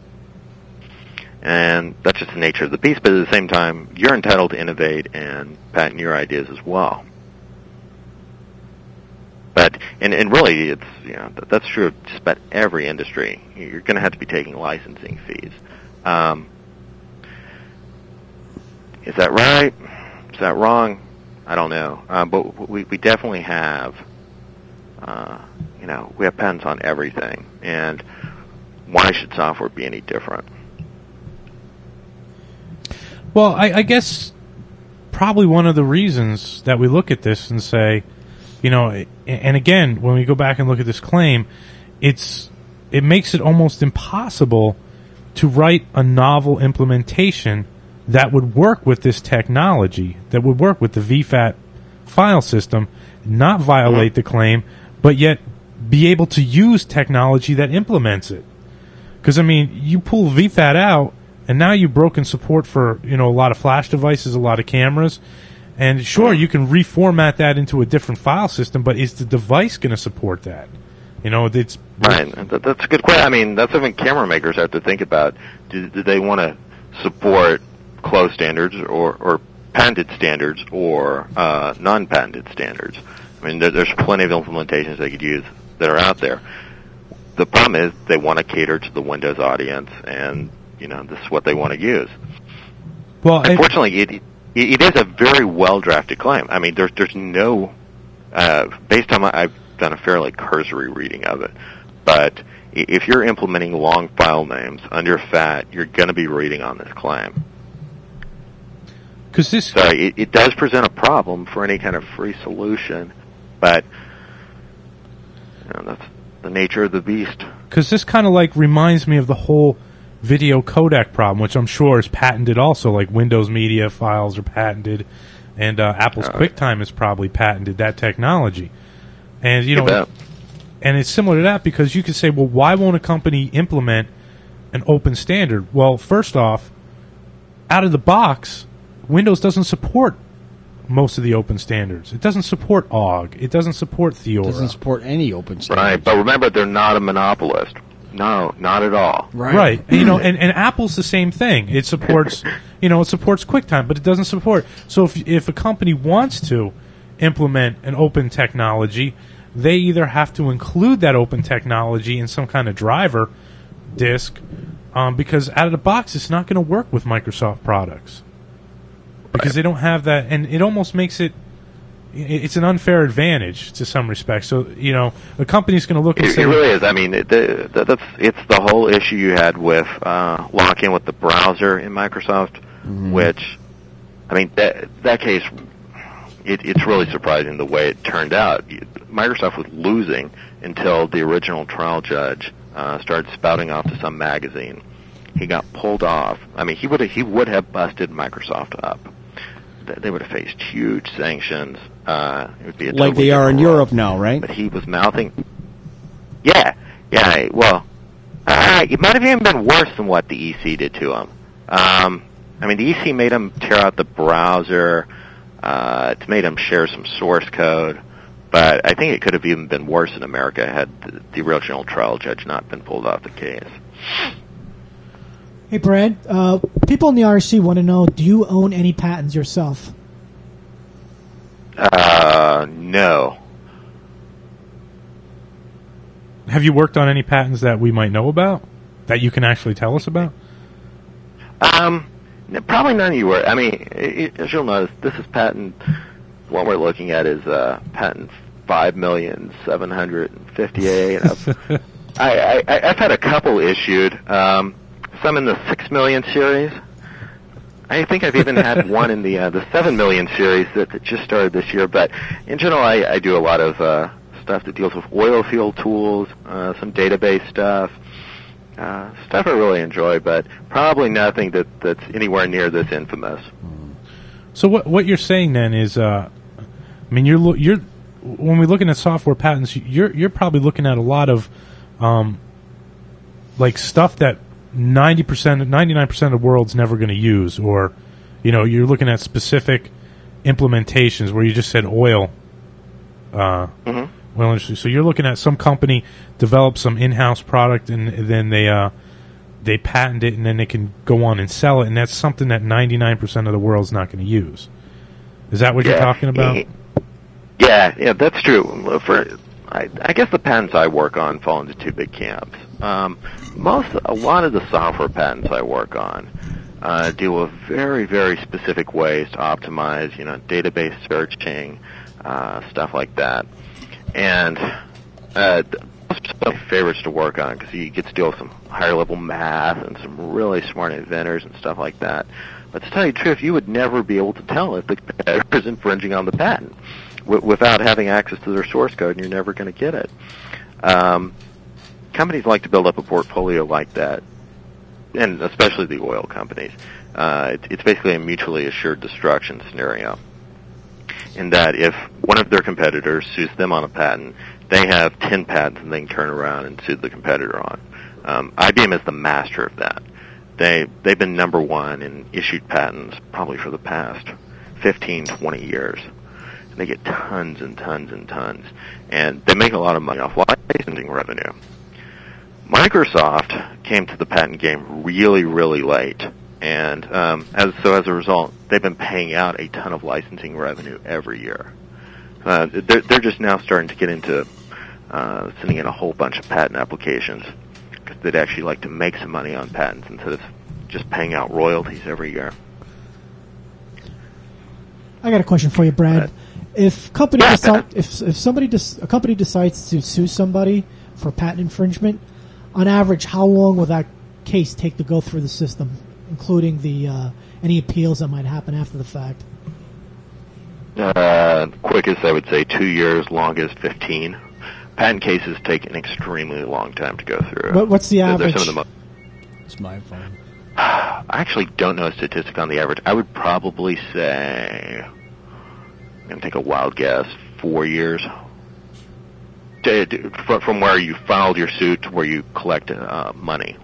And that's just the nature of the beast, but at the same time, you're entitled to innovate and patent your ideas as well. But, and really, it's, that's true of just about every industry. You're going to have to be taking licensing fees. Is that right? Is that wrong? I don't know. But we definitely have, we have patents on everything. And why should software be any different?
Well, I guess probably one of the reasons that we look at this and say, and again, when we go back and look at this claim, it makes it almost impossible to write a novel implementation that would work with this technology, that would work with the VFAT file system, not violate the claim, but yet be able to use technology that implements it. Because, you pull VFAT out, and now you've broken support for, a lot of flash devices, a lot of cameras. And sure, you can reformat that into a different file system, but is the device going to support that? It's
right. That's a good question. That's something camera makers have to think about. Do they want to support closed standards or patented standards or non-patented standards? There's plenty of implementations they could use that are out there. The problem is they want to cater to the Windows audience, and this is what they want to use. Well, unfortunately, it is a very well-drafted claim. There's no, based on I've done a fairly cursory reading of it, but if you're implementing long file names under FAT, you're going to be reading on this claim. So it does present a problem for any kind of free solution, but that's the nature of the beast.
Because this kind of reminds me of the whole video codec problem, which I'm sure is patented also. Like Windows Media Files are patented, and Apple's QuickTime is probably patented, that technology. And and it's similar to that because you could say, well, why won't a company implement an open standard? Well, first off, out of the box, Windows doesn't support most of the open standards. It doesn't support OGG. It doesn't support Theora.
It doesn't support any open standards.
Right, but remember, they're not a monopolist. No, not at all.
Right. And Apple's the same thing. It supports, it supports QuickTime, but it doesn't support. So if a company wants to implement an open technology, they either have to include that open technology in some kind of driver disk, because out of the box, it's not going to work with Microsoft products. Because they don't have that, and it almost makes it's an unfair advantage to some respects. So, a company's going to look and say...
It really is. It's the whole issue you had with lock-in with the browser in Microsoft, which, that case, it's really surprising the way it turned out. Microsoft was losing until the original trial judge started spouting off to some magazine. He got pulled off. He would have busted Microsoft up. They would have faced huge sanctions. It would be
like they are in Europe now, right?
But he was mouthing. Yeah. Well, it might have even been worse than what the EC did to him. The EC made him tear out the browser. It made him share some source code. But I think it could have even been worse in America had the original trial judge not been pulled off the case.
Hey, Brad, people in the RC want to know, do you own any patents yourself?
No.
Have you worked on any patents that we might know about, that you can actually tell us about?
Probably none of you were. As you'll notice, this is patent, what we're looking at is patent 5,758. I've had a couple issued. Some in the 6 million series. I think I've even had one in the 7 million series that just started this year. But in general, I do a lot of stuff that deals with oil field tools, some database stuff, stuff I really enjoy, but probably nothing that's anywhere near this infamous.
So what you're saying then is I mean, you're when we're looking at software patents, you're probably looking at a lot of like stuff that 99% of the world's never going to use, or you're looking at specific implementations where you just said oil industry. So you're looking at some company develop some in-house product, and then they patent it, and then they can go on and sell it, and that's something that 99% of the world's not going to use. Is that what you're talking about?
Yeah, that's true. I guess the patents I work on fall into two big camps. A lot of the software patents I work on deal with very, very specific ways to optimize, database searching, stuff like that. And those are some of my favorites to work on because you get to deal with some higher level math and some really smart inventors and stuff like that. But to tell you the truth, you would never be able to tell if the competitor is infringing on the patent without having access to their source code, and you're never going to get it. Companies like to build up a portfolio like that, and especially the oil companies. It's basically a mutually assured destruction scenario, in that if one of their competitors sues them on a patent, they have 10 patents and they can turn around and sue the competitor on. IBM is the master of that. They've been number one in issued patents probably for the past 15, 20 years. And they get tons and tons and tons. And they make a lot of money off licensing revenue. Microsoft came to the patent game really, really late. And as a result, they've been paying out a ton of licensing revenue every year. They're just now starting to get into sending in a whole bunch of patent applications because they'd actually like to make some money on patents instead of just paying out royalties every year.
I got a question for you, Brad. If a company decides to sue somebody for patent infringement, on average, how long will that case take to go through the system, including the any appeals that might happen after the fact?
Quickest, I would say 2 years. Longest, 15. Patent cases take an extremely long time to go through.
What's the average?
It's my phone.
I actually don't know a statistic on the average. I would probably say, I'm going to take a wild guess, 4 years. From where you filed your suit to where you collect money.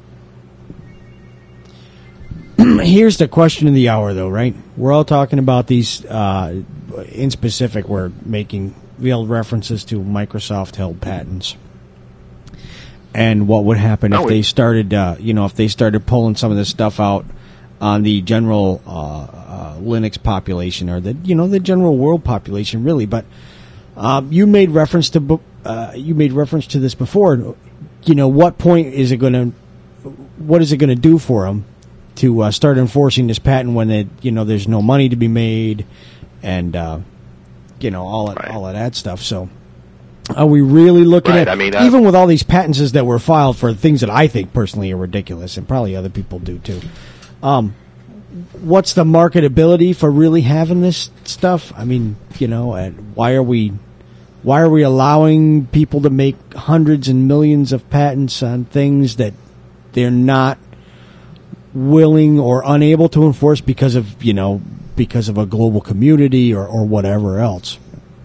Here's the question of the hour, though, right? We're all talking about these, in specific, we're making real references to Microsoft-held patents. And what would happen if they started, if they started pulling some of this stuff out on the general Linux population, or the general world population, really. But you made reference to this before. What point is it going to? What is it going to do for them to start enforcing this patent when there's no money to be made, and all of that stuff? So. Are we really looking at, even with all these patents that were filed for things that I think personally are ridiculous, and probably other people do too, what's the marketability for really having this stuff? And why are we allowing people to make hundreds and millions of patents on things that they're not willing or unable to enforce because of a global community or whatever else?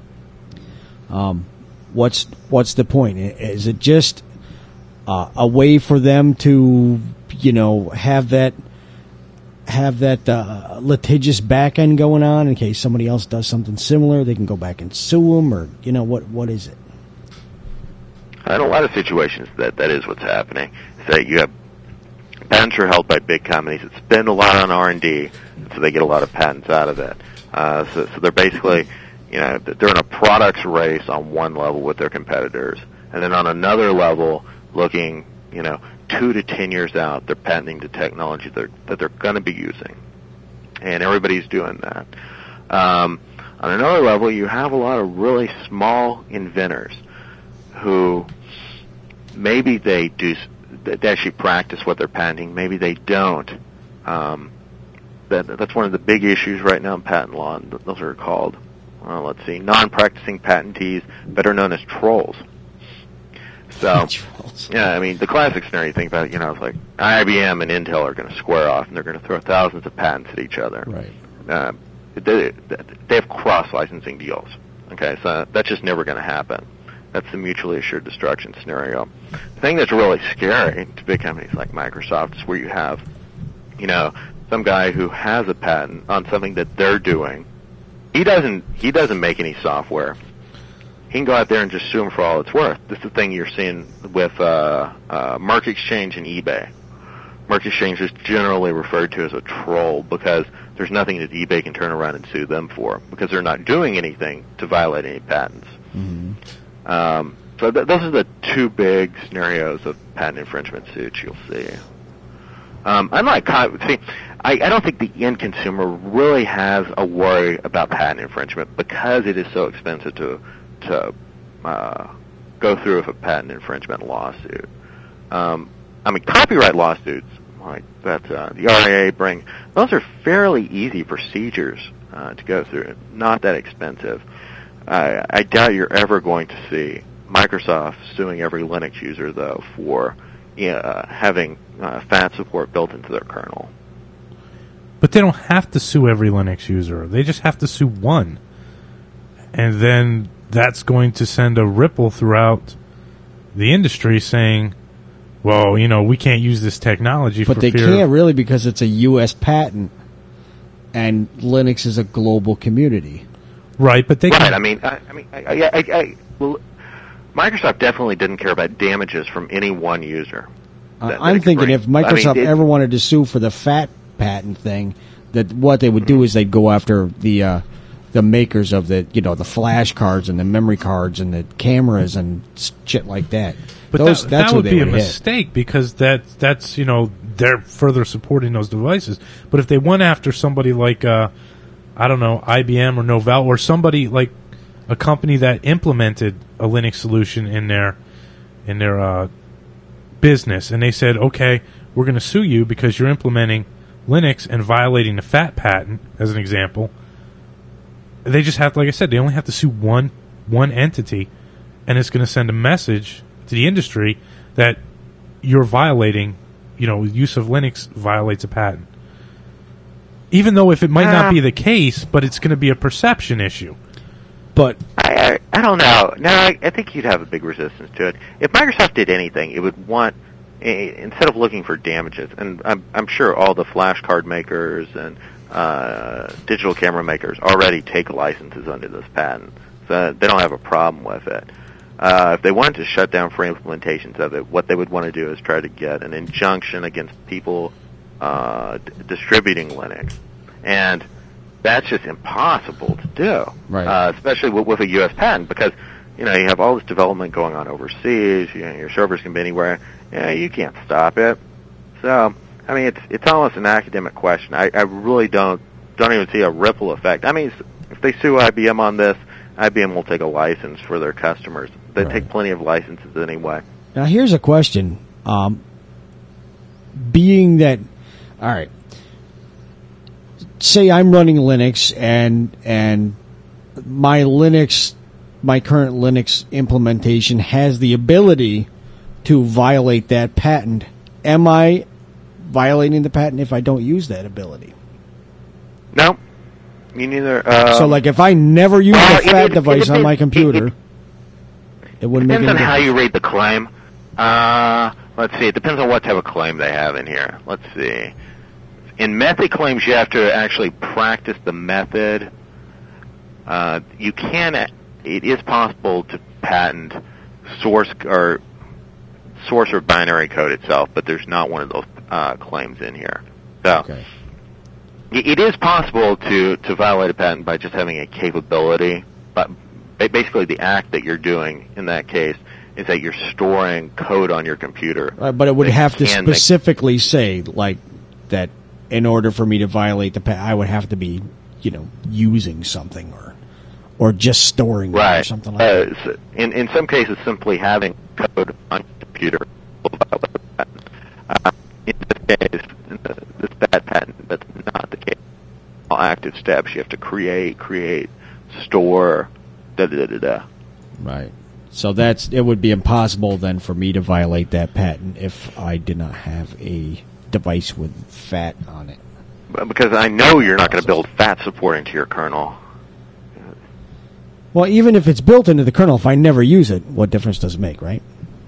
What's the point? Is it just a way for them to, have that litigious back end going on in case somebody else does something similar? They can go back and sue them, or what is it?
In a lot of situations, that is what's happening. So you have patents are held by big companies that spend a lot on R&D, so they get a lot of patents out of it. So they're basically, they're in a products race on one level with their competitors, and then on another level, looking, 2 to 10 years out, they're patenting the technology that they're going to be using, and everybody's doing that. On another level, you have a lot of really small inventors who maybe they actually practice what they're patenting, maybe they don't. That's one of the big issues right now in patent law, and those are called, non-practicing patentees, better known as trolls. So, the classic scenario you think about it, it's like IBM and Intel are going to square off, and they're going to throw thousands of patents at each other.
Right.
they have cross-licensing deals. Okay, so that's just never going to happen. That's the mutually assured destruction scenario. The thing that's really scary to big companies like Microsoft is where you have, some guy who has a patent on something that they're doing. He doesn't make any software. He can go out there and just sue him for all it's worth. This is the thing you're seeing with Mark Exchange and eBay. Mark Exchange is generally referred to as a troll because there's nothing that eBay can turn around and sue them for because they're not doing anything to violate any patents.
Mm-hmm.
So those are the two big scenarios of patent infringement suits you'll see. I don't think the end consumer really has a worry about patent infringement because it is so expensive to go through with a patent infringement lawsuit. Copyright lawsuits like that the RIA bring, those are fairly easy procedures to go through, not that expensive. I doubt you're ever going to see Microsoft suing every Linux user, though, for having FAT support built into their kernel.
But they don't have to sue every Linux user. They just have to sue one. And then that's going to send a ripple throughout the industry saying, well, we can't use this technology for fear.
But they can't really because it's a U.S. patent and Linux is a global community.
Right, but they
Right,
can...
well, Microsoft definitely didn't care about damages from any one user.
I'm thinking if Microsoft ever wanted to sue for the FAT patent thing, that what they would do is they'd go after the makers of the the flash cards and the memory cards and the cameras and shit like that.
But that would be a mistake because that's they're further supporting those devices. But if they went after somebody like IBM or Novell or somebody like a company that implemented a Linux solution in their business, and they said, okay, we're going to sue you because you're implementing Linux and violating the FAT patent, as an example. They just have, like I said, they only have to sue one entity, and it's going to send a message to the industry that you're violating, use of Linux violates a patent. Even though if it might not be the case, but it's going to be a perception issue.
But
I don't know. No, I think you'd have a big resistance to it. If Microsoft did anything, it would want, instead of looking for damages, and I'm sure all the flash card makers and digital camera makers already take licenses under this patent, so they don't have a problem with it. If they wanted to shut down free implementations of it, what they would want to do is try to get an injunction against people distributing Linux. And that's just impossible to do,
right.
Especially with a U.S. patent, because you have all this development going on overseas. Your servers can be anywhere. You can't stop it. So, it's almost an academic question. I really don't even see a ripple effect. If they sue IBM on this, IBM will take a license for their customers. They take plenty of licenses anyway.
Now, here's a question. Being that, all right, say I'm running Linux and my current Linux implementation has the ability to violate that patent. Am I violating the patent if I don't use that ability?
No, me neither.
So, like, if I never use the FAT device on my computer, it wouldn't make any difference.
Depends on how you read the claim. Let's see. It depends on what type of claim they have in here. Let's see. In method claims, you have to actually practice the method. You can. It is possible to patent source or binary code itself, but there's not one of those claims in here. So, it is possible to violate a patent by just having a capability. But basically, the act that you're doing in that case is that you're storing code on your computer.
But it would have to specifically say like that. In order for me to violate the patent, I would have to be, using something or just storing it or something like that.
So in some cases, simply having code on your computer will violate the patent. In this case, this bad patent, that's not the case. All active steps you have to create, store, da-da-da-da-da.
Right. So it would be impossible then for me to violate that patent if I did not have a device with FAT on it.
because I know you're not going to build FAT support into your kernel.
Well, even if it's built into the kernel, if I never use it, what difference does it make, right?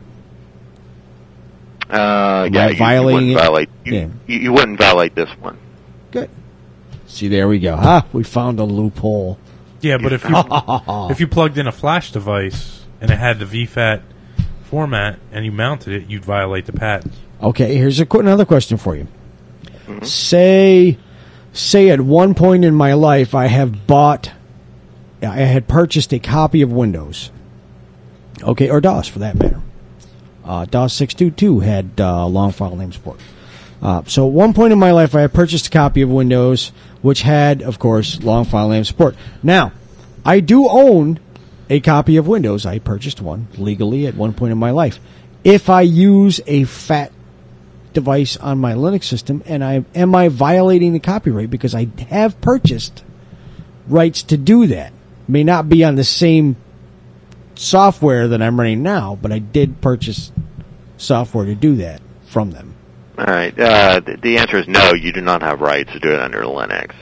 You wouldn't violate this one.
Good. See, there we go. We found a loophole.
Yeah, but if you plugged in a flash device and it had the VFAT format and you mounted it, you'd violate the patent.
Okay, here's another question for you.
Mm-hmm.
Say at one point in my life I had purchased a copy of Windows. Okay, or DOS for that matter. DOS 622 had long file name support. So at one point in my life I had purchased a copy of Windows which had, of course, long file name support. Now, I do own a copy of Windows. I purchased one legally at one point in my life. If I use a FAT device on my Linux system, am I violating the copyright because I have purchased rights to do that? May not be on the same software that I'm running now, but I did purchase software to do that from them.
All right. The answer is no. You do not have rights to do it under Linux.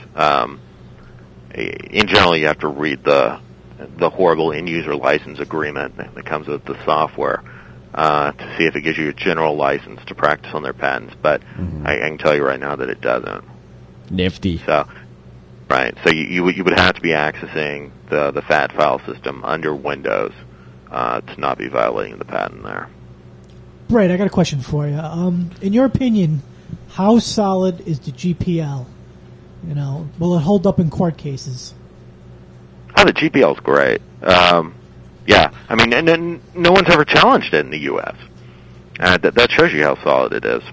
In general, you have to read the horrible end-user license agreement that comes with the software to see if it gives you a general license to practice on their patents. But I can tell you right now that it doesn't.
Nifty.
So, right. So you would have to be accessing the FAT file system under Windows to not be violating the patent there.
Brad, I got a question for you. In your opinion, how solid is the GPL? Will it hold up in court cases?
Oh, the GPL is great. Yeah, I mean, and no one's ever challenged it in the U.S. That shows you how solid it is.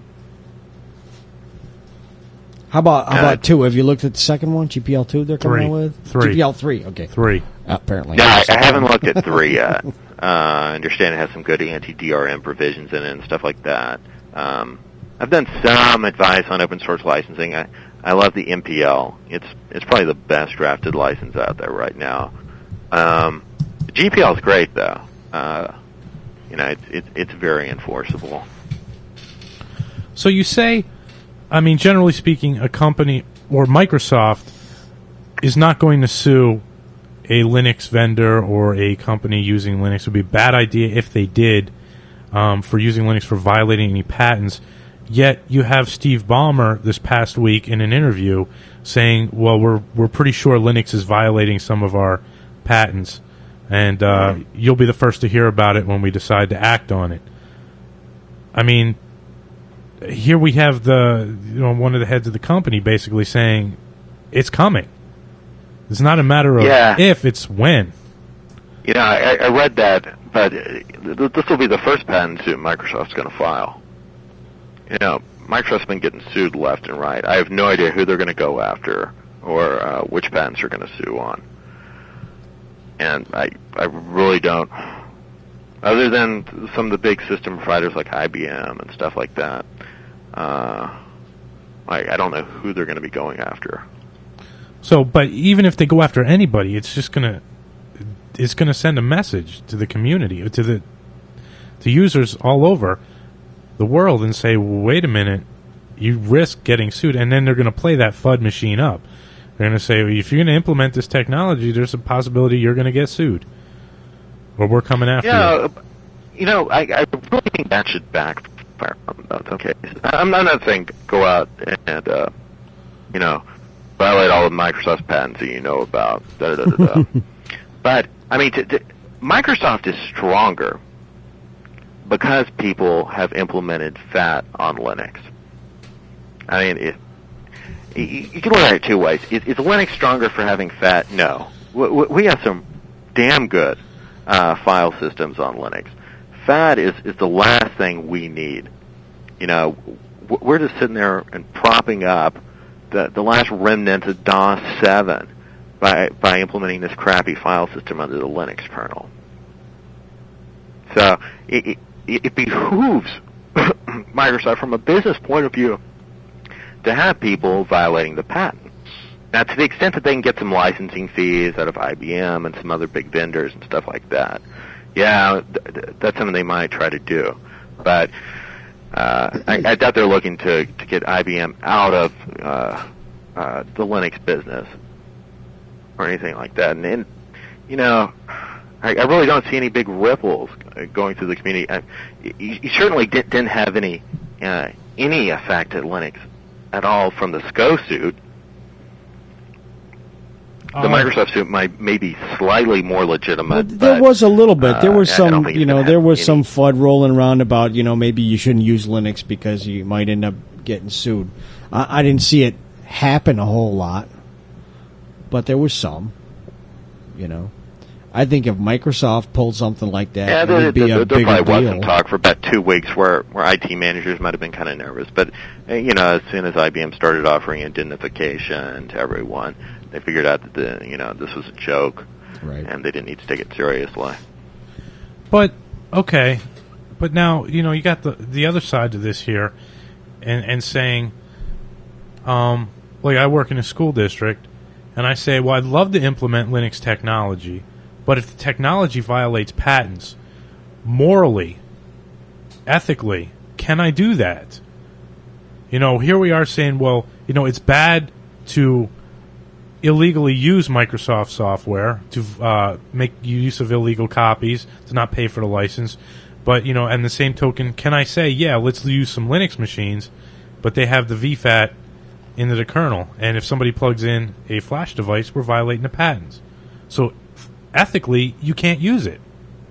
How about 2? Have you looked at the second one, GPL 2? They're coming out with
3.
GPL 3. Okay,
3.
Apparently,
no, I haven't looked at 3 yet. I understand it has some good anti-DRM provisions in it and stuff like that. I've done some advice on open source licensing. I love the MPL. It's probably the best drafted license out there right now. The GPL is great though. It's very enforceable.
So you say, I mean, generally speaking, a company or Microsoft is not going to sue a Linux vendor or a company using Linux. It would be a bad idea if they did for using Linux for violating any patents. Yet you have Steve Ballmer this past week in an interview saying, well, we're pretty sure Linux is violating some of our patents, and you'll be the first to hear about it when we decide to act on it. I mean, here we have one of the heads of the company basically saying it's coming. It's not a matter of if, it's when.
I read that, but this will be the first patent suit Microsoft's going to file. Microsoft's been getting sued left and right. I have no idea who they're going to go after or which patents they're going to sue on. And I really don't, other than some of the big system providers like IBM and stuff like that, I don't know who they're going to be going after.
So, but even if they go after anybody, it's going to send a message to the community, to users all over the world and say, wait a minute, you risk getting sued, and then they're going to play that FUD machine up. They're going to say, if you're going to implement this technology, there's a possibility you're going to get sued, or we're coming after you.
I really think that should backfire on some cases. I'm not saying go out and violate all of Microsoft's patents that you know about. But I mean, Microsoft is stronger because people have implemented FAT on Linux. I mean, you can look at it 2 ways. Is Linux stronger for having FAT? No. We have some damn good file systems on Linux. FAT is the last thing we need. We're just sitting there and propping up the last remnant of DOS 7 by implementing this crappy file system under the Linux kernel. So it behooves Microsoft from a business point of view to have people violating the patent. Now, to the extent that they can get some licensing fees out of IBM and some other big vendors and stuff like that, that's something they might try to do. But I doubt they're looking to get IBM out of the Linux business or anything like that. And you know, I really don't see any big ripples going through the community. You certainly didn't have any effect at Linux at all from the SCO suit. The Microsoft suit may be slightly more legitimate.
Well, there was a little bit. There was some, there was
any
some FUD rolling around about, maybe you shouldn't use Linux because you might end up getting sued. I didn't see it happen a whole lot, but there was some, I think if Microsoft pulled something like that, it would be a bigger
there probably was
deal.
some talk for about 2 weeks where IT managers might have been kind of nervous. But, as soon as IBM started offering indemnification to everyone, they figured out that this was a joke,
right?
And they didn't need to take it seriously.
But okay, but now you got the other side to this here, and saying, like I work in a school district, and I say, well, I'd love to implement Linux technology, but if the technology violates patents, morally, ethically, can I do that? Here we are saying, well, it's bad to illegally use Microsoft software, to make use of illegal copies, to not pay for the license. But, and the same token, can I say, yeah, let's use some Linux machines, but they have the VFAT into the kernel. And if somebody plugs in a flash device, we're violating the patents. So ethically, you can't use it.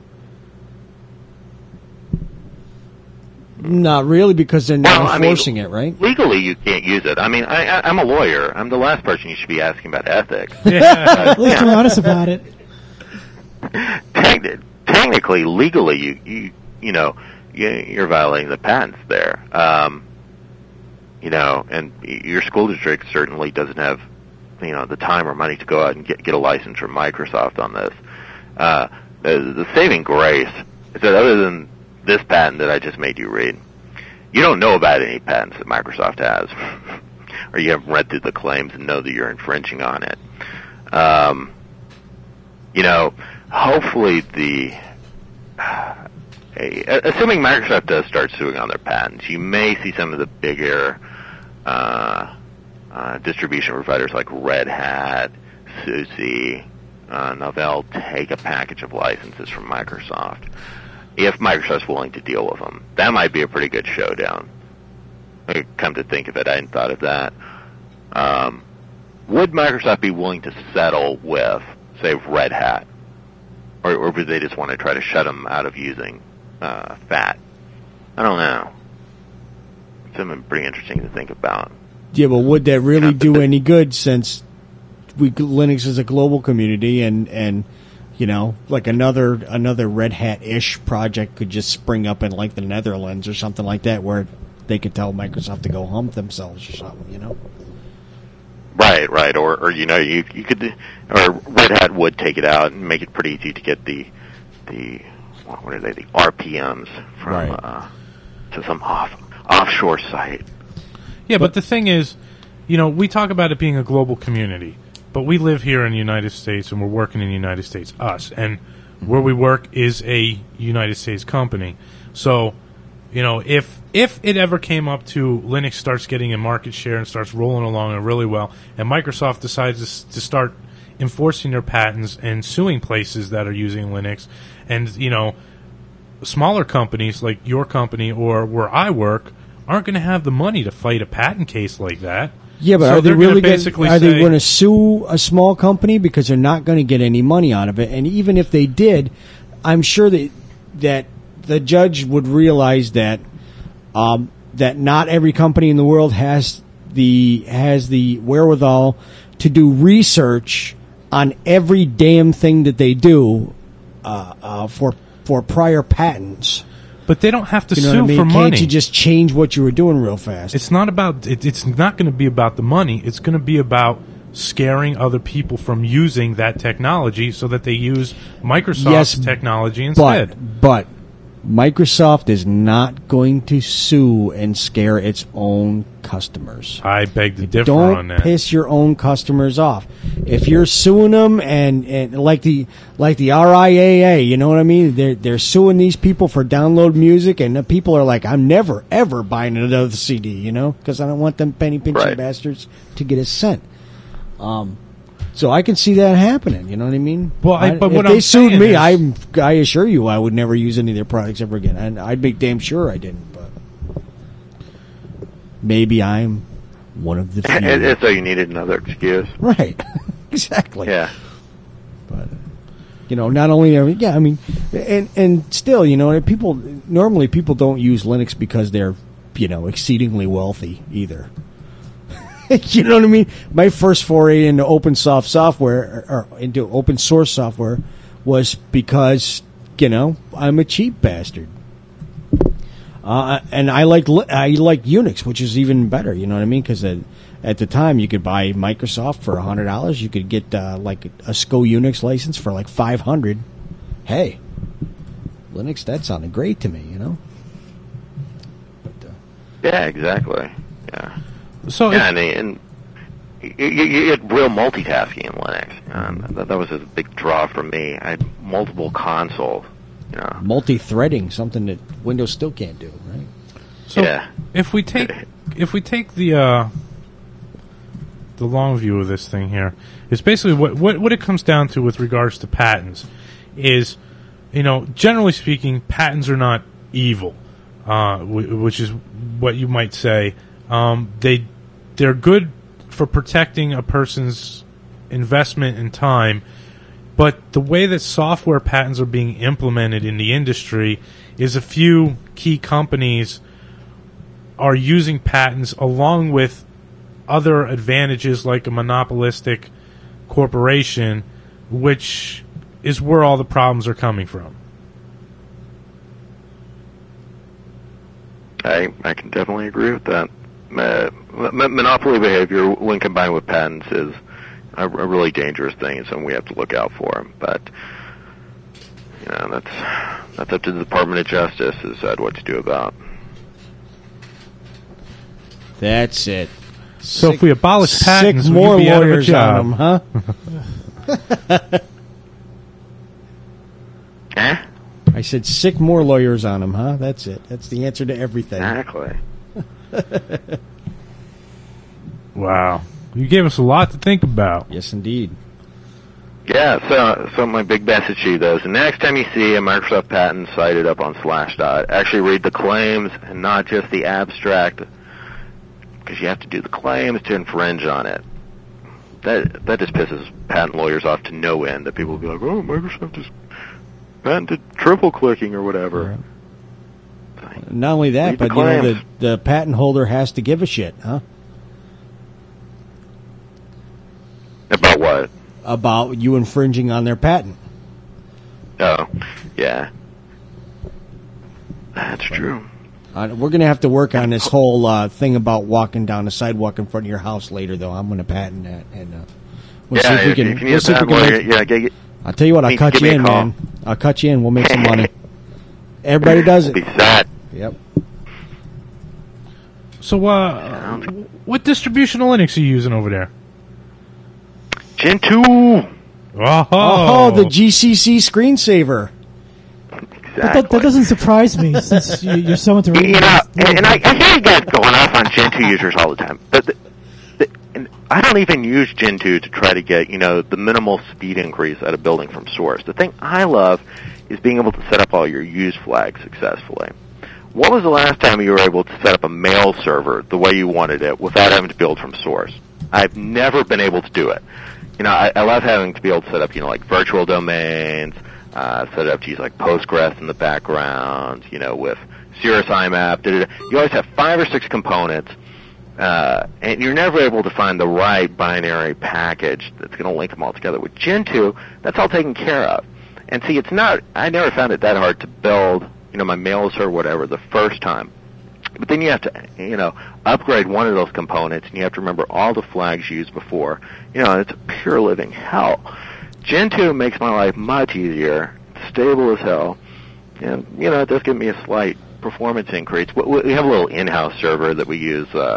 Not really, because they're not enforcing it, right?
Legally, you can't use it. I'm a lawyer. I'm the last person you should be asking about ethics.
At least you're honest about it.
Technically, legally, you're violating the patents there. And your school district certainly doesn't have, the time or money to go out and get a license from Microsoft on this. The saving grace is that other than this patent that I just made you read, you don't know about any patents that Microsoft has, or you haven't read through the claims and know that you're infringing on it. Hopefully assuming Microsoft does start suing on their patents, you may see some of the bigger distribution providers like Red Hat, SUSE, Novell take a package of licenses from Microsoft. If Microsoft's willing to deal with them, that might be a pretty good showdown. Come to think of it, I hadn't thought of that. Would Microsoft be willing to settle with, say, Red Hat? Or would they just want to try to shut them out of using FAT? I don't know. It's something pretty interesting to think about.
Yeah, but would that really do any good, since Linux is a global community, and like another Red Hat-ish project could just spring up in like the Netherlands or something like that, where they could tell Microsoft to go hump themselves or something,
Right. Or you could, or Red Hat would take it out and make it pretty easy to get the what are they, the RPMs from to some offshore site.
Yeah, but the thing is, we talk about it being a global community, but we live here in the United States and we're working in the United States, and where we work is a United States company. So, if it ever came up to Linux starts getting a market share and starts rolling along really well, and Microsoft decides to start enforcing their patents and suing places that are using Linux, and, smaller companies like your company or where I work aren't going to have the money to fight a patent case like that.
Yeah, but
so
are they really going to sue a small company, because they're not going to get any money out of it? And even if they did, I'm sure that the judge would realize that that not every company in the world has the wherewithal to do research on every damn thing that they do for prior patents.
But they don't have to sue
what I mean?
for money.
Can't you just change what you were doing real fast?
It's not about. It's not going to be about the money. It's going to be about scaring other people from using that technology, so that they use Microsoft's technology instead.
But Microsoft is not going to sue and scare its own customers.
I beg to differ on that.
Don't piss your own customers off. if you're suing them and like the RIAA, you know what I mean? They're suing these people for download music, and the people are like, I'm never ever buying another CD, you know, because I don't want them penny pinching
Right.
bastards to get a cent. So I can see that happening. You know what I mean?
Well, but
if
what
they
I'm
sued
saying
me,
is-
I assure you, I would never use any of their products ever again, and I'd be damn sure I didn't. But maybe I'm one of the few.
And so you needed another excuse.
Right. Exactly.
Yeah.
But you know, not only I mean, and still, you know, people don't use Linux because they're, you know, exceedingly wealthy either. You know what I mean? My first foray into open software or into open source software was because, you know, I'm a cheap bastard. And I like Unix, which is even better. You know what I mean? Because at the time you could buy Microsoft for $100. You could get like a SCO Unix license for like $500. Hey, Linux, that sounded great to me. You know? But,
Yeah, exactly. Yeah.
So
Yeah, and you had real multitasking in Linux. That was a big draw for me. I had multiple consoles, you know.
multi-threading, something that Windows still can't do, right?
So
Yeah.
if we take the long view of this thing here, it's basically what it comes down to with regards to patents is, you know, generally speaking, patents are not evil, which is what you might say. They're good for protecting a person's investment in time, but the way that software patents are being implemented in the industry is a few key companies are using patents along with other advantages like a monopolistic corporation, which is where all the problems are coming from.
I can definitely agree with that. Monopoly behavior, when combined with patents, is a really dangerous thing and something we have to look out for. But you know, that's up to the Department of Justice to decide what to do about.
That's it.
So if we abolish patents,
sick
will
more
you be out of a
lawyers
job?
on them, huh?
Eh?
I said sick more lawyers on them, huh? That's it. That's the answer to everything.
Exactly.
Wow. You gave us a lot to think about.
Yes, indeed.
Yeah, so my big message to you, though, is the next time you see a Microsoft patent cited up on Slashdot, actually read the claims and not just the abstract, because you have to do the claims to infringe on it. That just pisses patent lawyers off to no end, that people will be like, oh, Microsoft is patented triple clicking or whatever.
Not only that,
Read the
but you know,
claims.
the patent holder has to give a shit, huh?
About what?
About you infringing on their patent.
Oh, yeah. That's true.
We're going to have to work on this whole thing about walking down the sidewalk in front of your house later, though. I'm going to patent that, and we'll see if we can.
if you need
We'll
a
see if we
patent
can
lawyer,
make, I'll tell you what. I'll
give
cut
me
you
a
in,
call.
man. I'll cut you in. We'll make some money. Everybody does
Be
it.
set.
Yep.
So, what distribution of Linux are you using over there?
Gentoo.
Oh, the GCC screensaver.
Exactly.
That doesn't surprise me since you're so into
You know, and I hear you guys going off on Gentoo users all the time, but and I don't even use Gentoo to try to get, you know, the minimal speed increase out of building from source. The thing I love is being able to set up all your use flags successfully. When was the last time you were able to set up a mail server the way you wanted it without having to build from source? I've never been able to do it. You know, I love having to be able to set up, you know, like virtual domains, set it up to use like Postgres in the background, you know, with Cirrus IMAP. You always have 5 or 6 components, and you're never able to find the right binary package that's going to link them all together. With Gentoo, that's all taken care of. And see, I never found it that hard to build, you know, my mails or whatever the first time. But then you have to, you know, upgrade one of those components, and you have to remember all the flags you used before. You know, it's pure living hell. Gentoo makes my life much easier, stable as hell, and, you know, it does give me a slight performance increase. We have a little in-house server that we use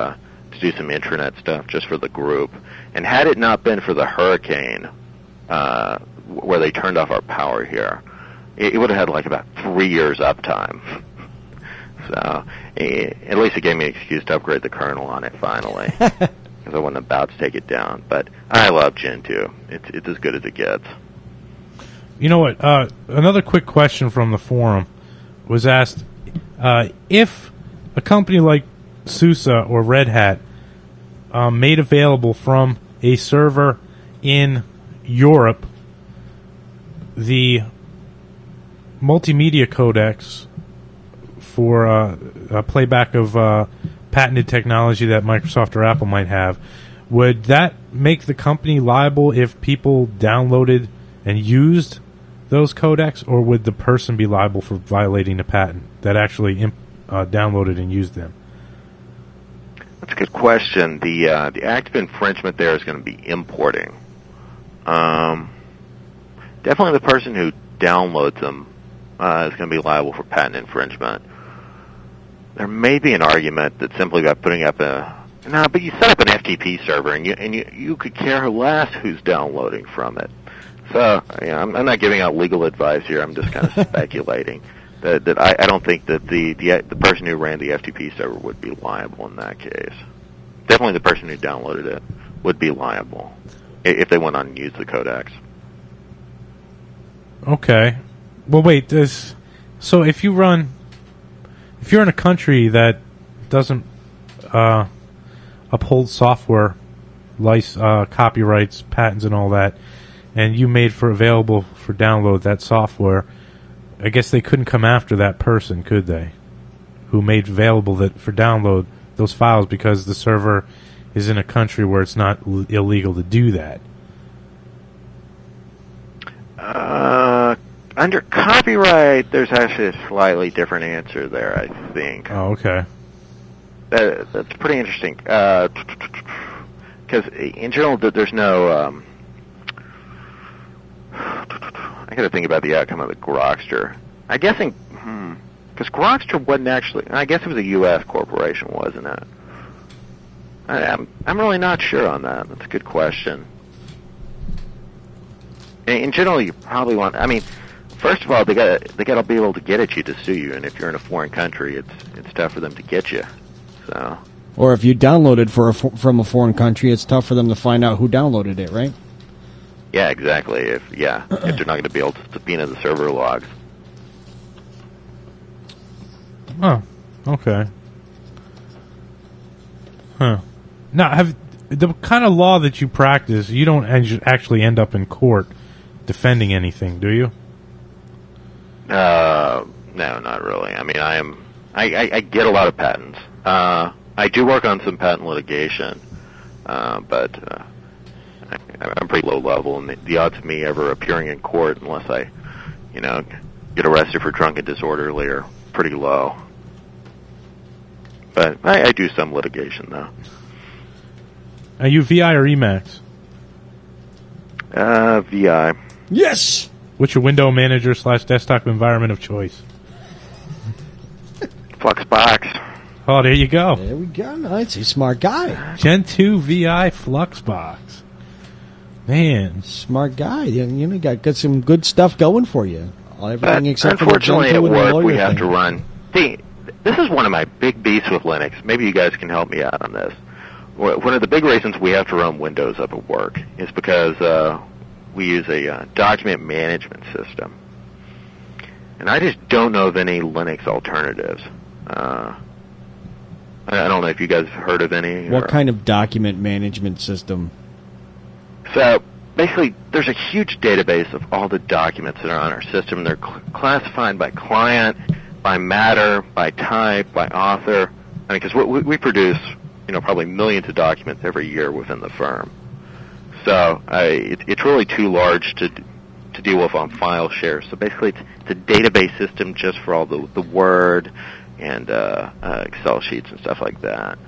to do some intranet stuff just for the group. And had it not been for the hurricane, where they turned off our power here, it would have had like about 3 years uptime. So at least it gave me an excuse to upgrade the kernel on it finally, because I wasn't about to take it down. But I love Gentoo. It's as good as it gets.
You know what? Another quick question from the forum was asked, if a company like SUSE or Red Hat made available from a server in Europe the multimedia codecs for a playback of patented technology that Microsoft or Apple might have, would that make the company liable if people downloaded and used those codecs, or would the person be liable for violating the patent that actually downloaded and used them?
That's a good question. The act of infringement there is going to be importing. Definitely the person who downloads them is going to be liable for patent infringement. There may be an argument that simply by putting up but you set up an FTP server and you could care less who's downloading from it. So I'm not giving out legal advice here. I'm just kind of speculating that I don't think that the person who ran the FTP server would be liable in that case. Definitely the person who downloaded it would be liable if they went on and used the codecs.
Okay. Well, wait. So if you're in a country that doesn't uphold software, copyrights, patents, and all that, and you made available for download that software, I guess they couldn't come after that person, could they? Who made available for download those files, because the server is in a country where it's not illegal to do that.
Under copyright, there's actually a slightly different answer there, I think.
Oh, okay.
That's pretty interesting. Because in general, there's no... I got to think about the outcome of the Grokster. I'm guessing... Because Grokster wasn't actually... I guess it was a U.S. corporation, wasn't it? I'm really not sure on that. That's a good question. In general, you probably want... I mean... First of all, they got to be able to get at you to sue you, and if you're in a foreign country, it's tough for them to get you. So,
or if you downloaded from a foreign country, it's tough for them to find out who downloaded it, right?
Yeah, exactly. If they're not going to be able to subpoena the server logs.
Oh, okay. Huh. Now, the kind of law that you practice, you don't actually end up in court defending anything, do you?
No, not really. I mean, I get a lot of patents. I do work on some patent litigation, but I'm pretty low level, and the odds of me ever appearing in court, unless I, get arrested for drunk and disorderly, are pretty low. But I do some litigation, though.
Are you VI or Emacs?
VI.
Yes!
What's your window manager / desktop environment of choice?
Fluxbox.
Oh, there you go.
There we go. Nice. He's a smart guy.
Gentoo VI Fluxbox. Man.
Smart guy. You got some good stuff going for you. Everything except
unfortunately,
for the
at work, we have
thing.
to run. See, this is one of my big beefs with Linux. Maybe you guys can help me out on this. One of the big reasons we have to run Windows up at work is because we use a document management system. And I just don't know of any Linux alternatives. I don't know if you guys have heard of any.
What kind of document management system?
So, basically, there's a huge database of all the documents that are on our system. They're classified by client, by matter, by type, by author. I mean, because we produce, probably millions of documents every year within the firm. So it's really too large to deal with on file shares. So basically, it's a database system just for all the Word and Excel sheets and stuff like that.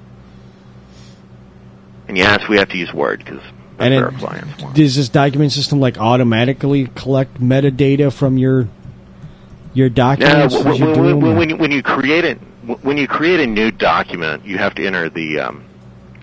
And yes, we have to use Word because that's what our clients want.
Does this document system automatically collect metadata from your documents?
No, when you create a new document, you have to enter the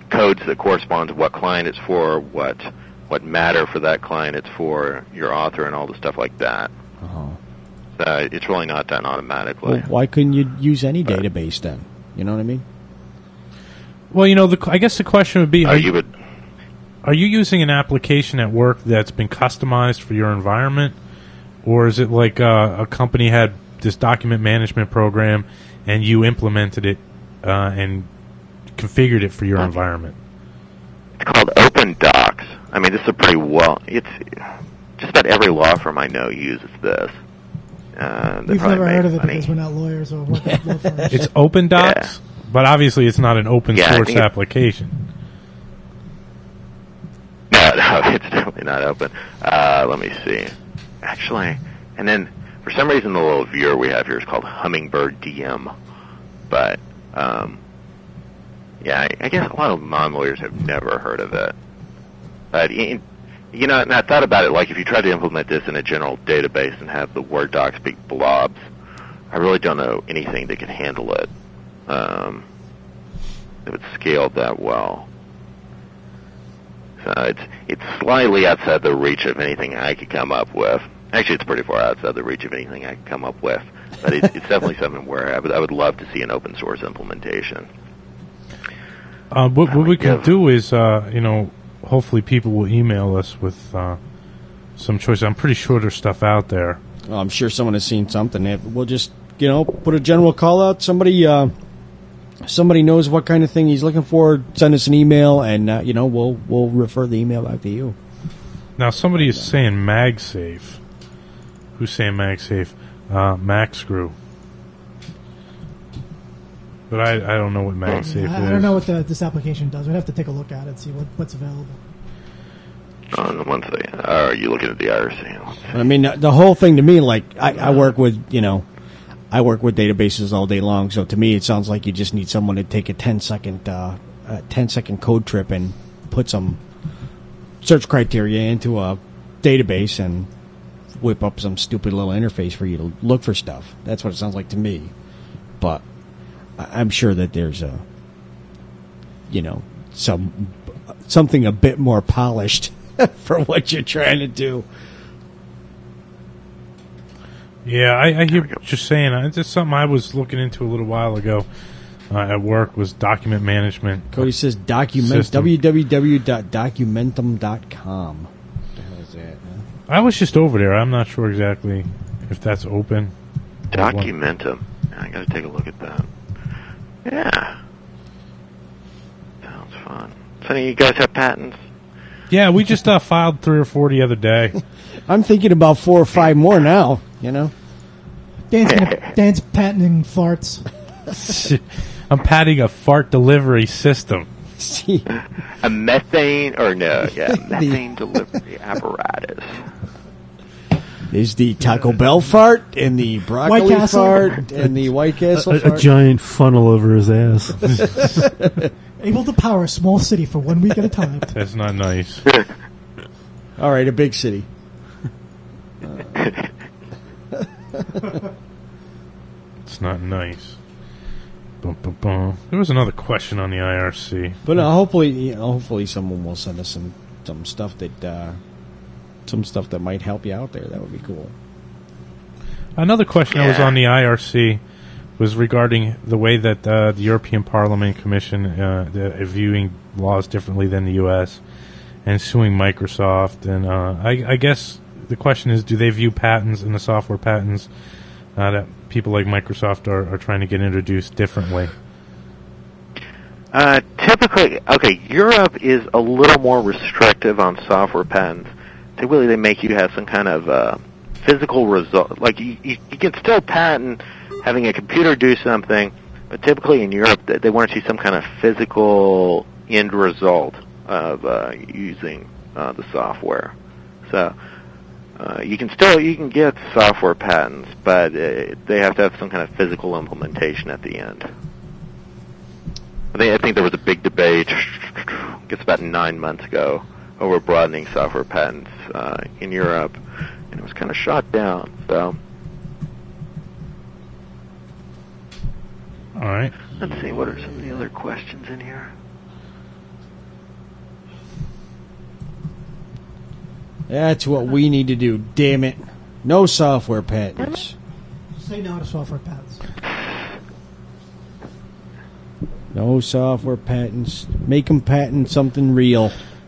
codes that correspond to what client it's for, what matter for that client it's for, your author, and all the stuff like that. It's really not done automatically.
Well, why couldn't you use any database then? You know what I mean?
Well, I guess the question would be: Are you using an application at work that's been customized for your environment, or is it like a company had this document management program and you implemented it and configured it for your environment?
It's called Open Docs. I mean, this is it's just about every law firm I know uses this.
We've never heard of it because we're not lawyers or work at law firms.
It's Open Docs, but obviously it's not an open source application.
No, it's definitely not open. Let me see. Actually, and then for some reason the little viewer we have here is called Hummingbird DM. But, I guess a lot of non-lawyers have never heard of it. But, and I thought about it, like if you tried to implement this in a general database and have the Word docs be blobs, I really don't know anything that could handle it. That would scale that well. So it's slightly outside the reach of anything I could come up with. Actually, it's pretty far outside the reach of anything I could come up with. But it's definitely something where I would love to see an open source implementation.
What we can do is, hopefully people will email us with some choices. I'm pretty sure there's stuff out there.
Well, I'm sure someone has seen something. We'll just, put a general call out. Somebody knows what kind of thing he's looking for. Send us an email, and we'll refer the email back to you.
Now, somebody is saying MagSafe. Who's saying MagSafe? MaxScrew. But I don't know what MagSafe is.
I don't know what this application does. We'd have to take a look at it and see what's available.
One second. Are you looking at the IRC?
I mean, the whole thing to me, like, I work with, I work with databases all day long, so to me it sounds like you just need someone to take a 10-second code trip and put some search criteria into a database and whip up some stupid little interface for you to look for stuff. That's what it sounds like to me. But I'm sure that there's something a bit more polished for what you're trying to do.
Yeah, I hear what you're saying. It's just something I was looking into a little while ago at work was document management.
Cody says www.documentum.com. What the hell is that? Huh?
I was just over there. I'm not sure exactly if that's open.
Documentum. I got to take a look at that. Yeah. Sounds fun. So you guys have patents?
Yeah, we just filed 3 or 4 the other day.
I'm thinking about 4 or 5 more now,
Dan's patenting farts.
I'm patenting a fart delivery system.
A methane delivery apparatus.
There's the Taco Bell fart and the broccoli fart and the White Castle fart.
A giant funnel over his ass.
Able to power a small city for 1 week at a time.
That's not nice.
All right, a big city.
It's not nice. Bum, bum, bum. There was another question on the IRC.
But hopefully someone will send us some stuff that might help you out there. That would be cool.
Another question that was on the IRC was regarding the way that the European Parliament Commission is viewing laws differently than the U.S. and suing Microsoft. And I guess the question is, do they view patents and the software patents that people like Microsoft are trying to get introduced differently?
Typically, Europe is a little more restrictive on software patents. Typically, they make you have some kind of physical result. Like, you can still patent having a computer do something, but typically in Europe, they want to see some kind of physical end result of using the software. So you can get software patents, but they have to have some kind of physical implementation at the end. I think there was a big debate, I guess about 9 months ago, over broadening software patents in Europe, and it was kind of shot down. So,
all right.
Let's see, what are some of the other questions in here?
That's what we need to do. Damn it! No software patents.
Say no to software patents.
No software patents. Make them patent something real.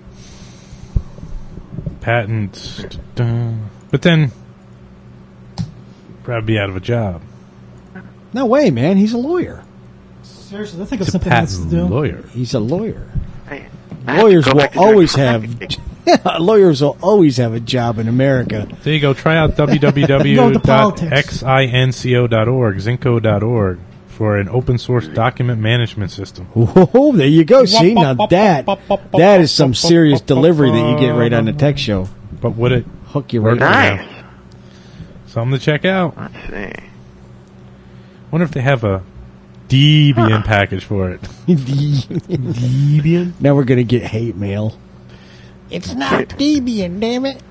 Patents. But then, probably be out of a job.
No way, man. He's a lawyer.
Seriously, let's think of
He's a
something else to
patent
do.
lawyer.
He's a lawyer.
I have to
Lawyers
go
will
back to doing
always have.
writing.
Lawyers will always have a job in America.
There you go. Try out
Go to politics.
www.xinco.org, zinco.org, for an open source document management system.
Whoa, there you go. See, now that is some serious delivery that you get right on the tech show.
But would it
Hook you right
Nice.
something to check out?
Let's see.
Wonder if they have a Debian package for it.
Debian. Now we're gonna get hate mail. It's not Debian, damn it.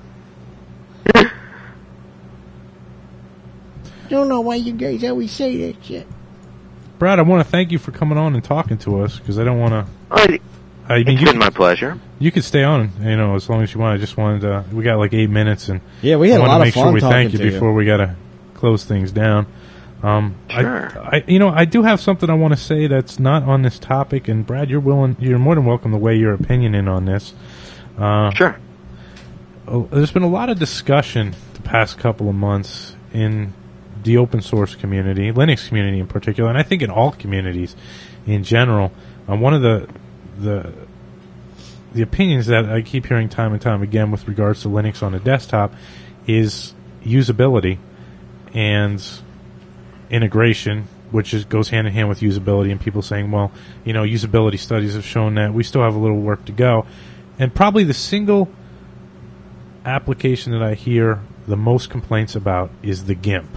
Don't know why you guys always say that shit.
Brad, I want to thank you for coming on and talking to us, because I don't want to. I mean,
It's been my pleasure.
you could stay on, as long as you want. I just wanted to. We got like 8 minutes, and
Yeah, we had
I
a
wanted
lot
to
of
make sure
fun
we
talking
thank you
to you.
before we got to close things down.
Sure.
I do have something I want to say that's not on this topic, and Brad, you're more than welcome to weigh your opinion in on this.
Sure.
There's been a lot of discussion the past couple of months in the open source community, Linux community in particular, and I think in all communities in general. One of the opinions that I keep hearing time and time again with regards to Linux on a desktop is usability and integration, which goes hand in hand with usability, and people saying, well, usability studies have shown that we still have a little work to go. And probably the single application that I hear the most complaints about is the GIMP.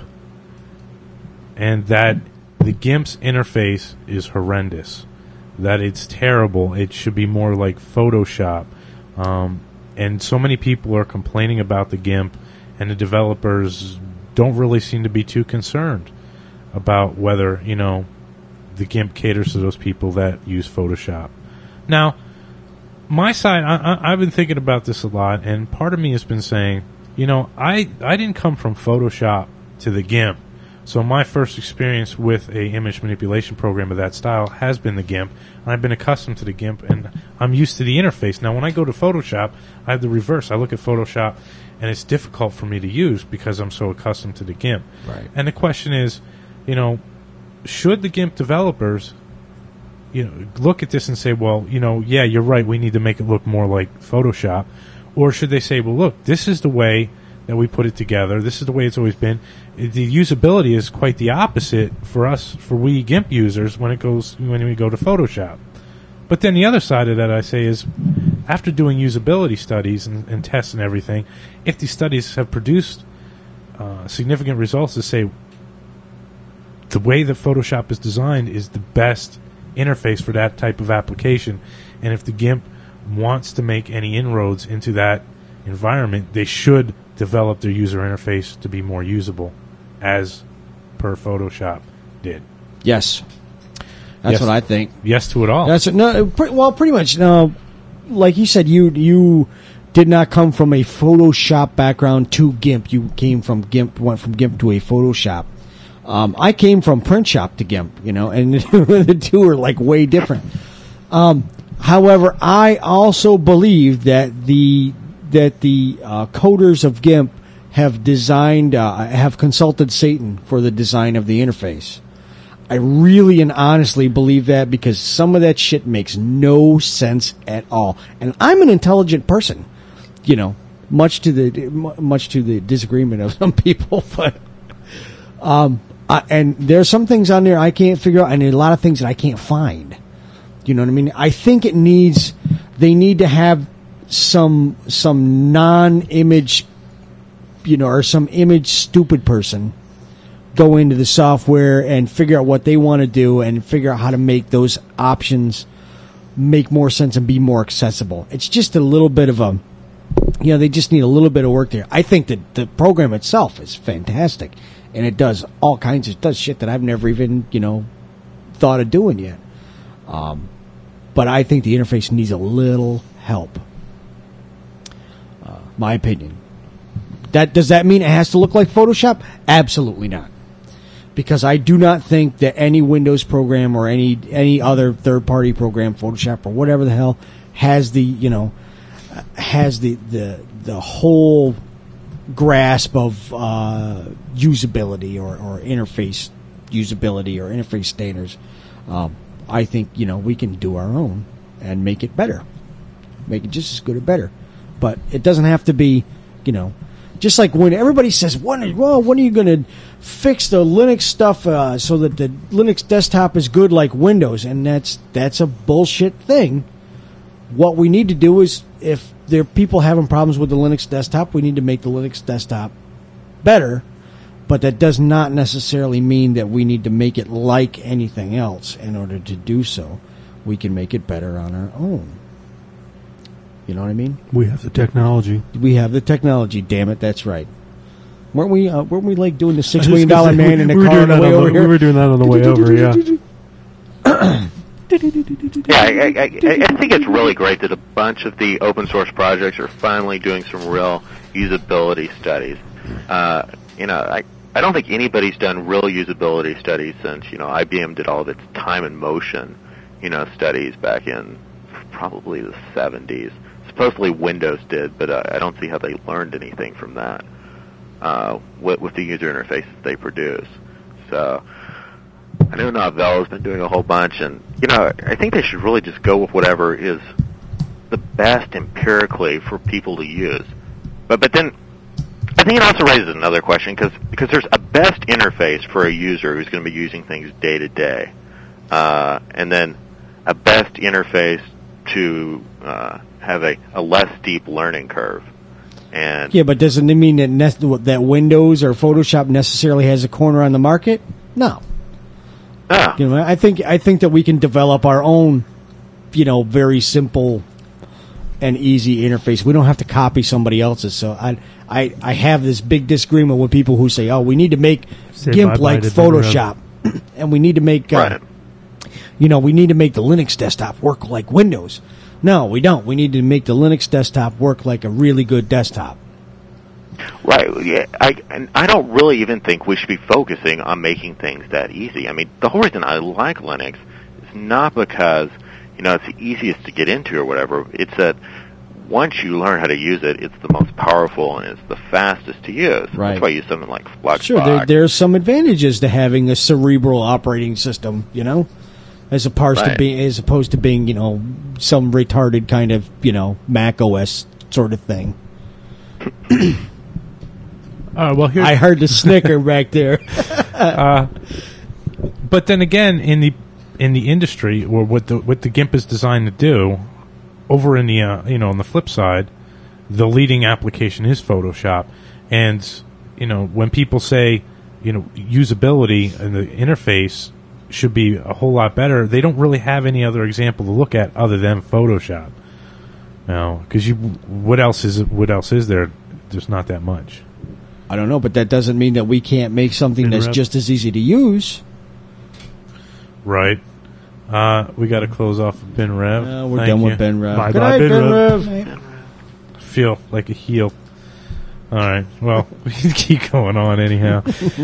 And that the GIMP's interface is horrendous. That it's terrible. It should be more like Photoshop. And so many people are complaining about the GIMP, and the developers don't really seem to be too concerned about whether, the GIMP caters to those people that use Photoshop. Now, my side, I've been thinking about this a lot, and part of me has been saying, I didn't come from Photoshop to the GIMP. So my first experience with a image manipulation program of that style has been the GIMP, and I've been accustomed to the GIMP, and I'm used to the interface. Now, when I go to Photoshop, I have the reverse. I look at Photoshop, and it's difficult for me to use because I'm so accustomed to the GIMP.
Right.
And the question is, should the GIMP developers, look at this and say, well, yeah, you're right, we need to make it look more like Photoshop, or should they say, well, look, this is the way that we put it together. This is the way it's always been. The usability is quite the opposite for us, for we GIMP users, when we go to Photoshop. But then the other side of that, I say, is after doing usability studies and tests and everything, if these studies have produced significant results to say the way that Photoshop is designed is the best interface for that type of application, and if the GIMP wants to make any inroads into that environment, they should develop their user interface to be more usable, as per Photoshop did.
Yes. That's
Yes.
what I think.
Yes to it all.
That's pretty much. No, like you said, you did not come from a Photoshop background to GIMP. You went from GIMP to a Photoshop. I came from Printshop to GIMP, and the two are like way different. However, I also believe that the coders of GIMP have consulted Satan for the design of the interface. I really and honestly believe that, because some of that shit makes no sense at all. And I'm an intelligent person, much to the disagreement of some people, but and there's some things on there I can't figure out, and a lot of things that I can't find. You know what I mean? I think they need to have some non-image, or some image stupid person go into the software and figure out what they want to do and figure out how to make those options make more sense and be more accessible. It's just a little bit of they just need a little bit of work there. I think that the program itself is fantastic, and it does shit that I've never even, thought of doing yet. But I think the interface needs a little help. My opinion. Does that mean it has to look like Photoshop? Absolutely not. Because I do not think that any Windows program or any other third-party program, Photoshop or whatever the hell, has the whole grasp of usability or interface usability or interface standards. I think we can do our own and make it better, make it just as good or better. But it doesn't have to be, just like when everybody says, when are you going to fix the Linux stuff so that the Linux desktop is good like Windows? And that's a bullshit thing. What we need to do is, if there are people having problems with the Linux desktop, we need to make the Linux desktop better. But that does not necessarily mean that we need to make it like anything else in order to do so. We can make it better on our own. You know what I mean?
We have the technology.
We have the technology, damn it, that's right. Weren't we like doing the $6 million man in a car on the way over here?
We were doing that on the way over, yeah.
Yeah, I think it's really great that a bunch of the open source projects are finally doing some real usability studies. I don't think anybody's done real usability studies since, IBM did all of its time and motion, studies back in probably the 70s. Supposedly Windows did, but I don't see how they learned anything from that with the user interfaces they produce. So I know Novell has been doing a whole bunch, and I think they should really just go with whatever is the best empirically for people to use. But then I think it also raises another question because there's a best interface for a user who's going to be using things day to day, and then a best interface to have a less steep learning curve. And
yeah, but doesn't it mean that Windows or Photoshop necessarily has a corner on the market? No. I think that we can develop our own, very simple and easy interface. We don't have to copy somebody else's. So I have this big disagreement with people who say, "Oh, we need to make GIMP like Photoshop, and we need to make we need to make the Linux desktop work like Windows." No, we don't. We need to make the Linux desktop work like a really good desktop.
Right. Yeah. I don't really even think we should be focusing on making things that easy. I mean, the whole reason I like Linux is not because it's the easiest to get into or whatever. It's that once you learn how to use it, it's the most powerful and it's the fastest to use.
Right.
That's why I use something like Flux.
Sure, there's some advantages to having a cerebral operating system. As opposed to being, some retarded kind of, Mac OS sort of thing. I heard the snicker back there.
But then again, in the industry, or what the GIMP is designed to do, over in the on the flip side, the leading application is Photoshop, and when people say usability and the interface should be a whole lot better, they don't really have any other example to look at other than Photoshop. Because what else is there? There's not that much.
I don't know, but that doesn't mean that we can't make something that's just as easy to use.
Right. We got to close off with Ben Rev.
We're done with Ben Rev.
Bye,
Good night, Ben Rev.
I feel like a heel. All right. Well, we can keep going on anyhow.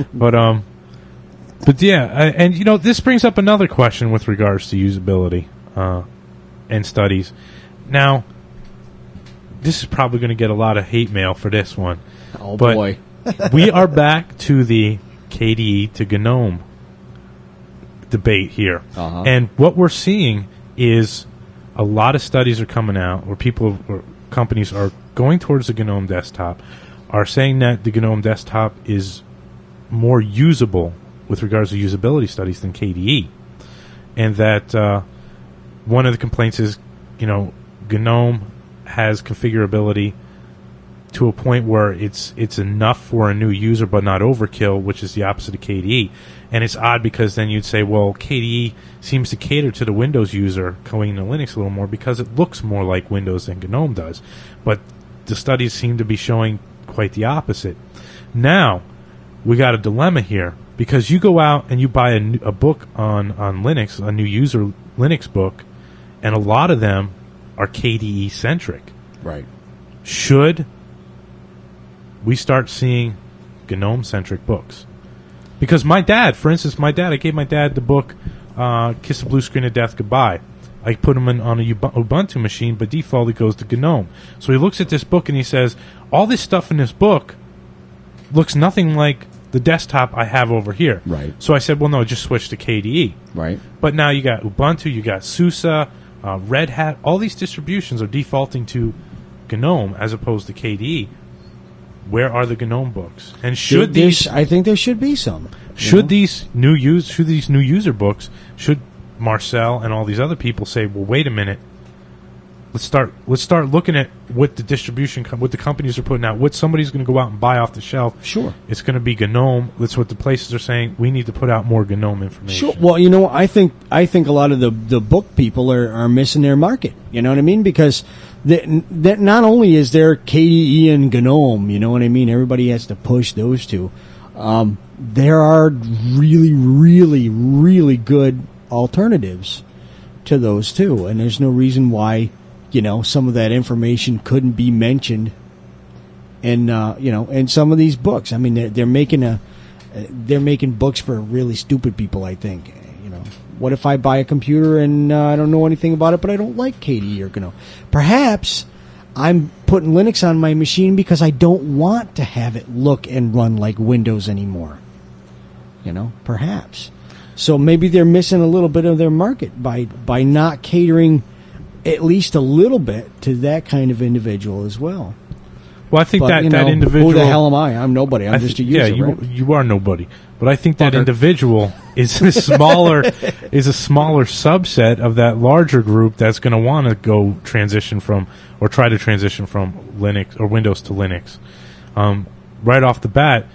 But yeah, and this brings up another question with regards to usability and studies. Now, this is probably going to get a lot of hate mail for this one.
Oh, boy.
We are back to the KDE to GNOME debate here.
Uh-huh.
And what we're seeing is a lot of studies are coming out where people or companies are going towards the GNOME desktop, are saying that the GNOME desktop is more usable with regards to usability studies than KDE. And that one of the complaints is, GNOME has configurability to a point where it's enough for a new user but not overkill, which is the opposite of KDE. And it's odd because then you'd say, well, KDE seems to cater to the Windows user going into Linux a little more because it looks more like Windows than GNOME does. But the studies seem to be showing quite the opposite. Now, we got a dilemma here because you go out and you buy a book on Linux, a new user Linux book, and a lot of them are KDE-centric.
Right.
should we start seeing GNOME-centric books? Because my dad, for instance, I gave my dad the book Kiss the Blue Screen of Death Goodbye. I put him on a Ubuntu machine, but default it goes to GNOME. So he looks at this book and he says, all this stuff in this book looks nothing like the desktop I have over here.
Right.
So I said, well, no, just switch to KDE.
Right.
But now you got Ubuntu, you got SUSE, Red Hat. All these distributions are defaulting to GNOME as opposed to KDE. Where are the GNOME books? And should
I think there should be some.
Should these new user books, should Marcel and all these other people say, well, wait a minute, let's start looking at what the distribution, what the companies are putting out, what somebody's going to go out and buy off the shelf.
Sure.
It's going to be GNOME. That's what the places are saying. We need to put out more GNOME information.
Sure. Well, I think a lot of the book people are missing their market. You know what I mean? Because that not only is there KDE and GNOME, you know what I mean? Everybody has to push those two. There are really, really, really good alternatives to those two, and there's no reason why some of that information couldn't be mentioned in in some of these books. I mean, they're making books for really stupid people, I think. What if I buy a computer and I don't know anything about it, but I don't like KDE or GNOME? Perhaps I'm putting Linux on my machine because I don't want to have it look and run like Windows anymore. Perhaps. So maybe they're missing a little bit of their market by not catering at least a little bit to that kind of individual as well.
Well, I think that individual...
Who the hell am I? I'm nobody. I'm just a user.
Yeah,
right?
you are nobody. But I think that individual is a smaller subset of that larger group that's going to want to go transition from, or try to transition from Linux or Windows to Linux. Right off the bat,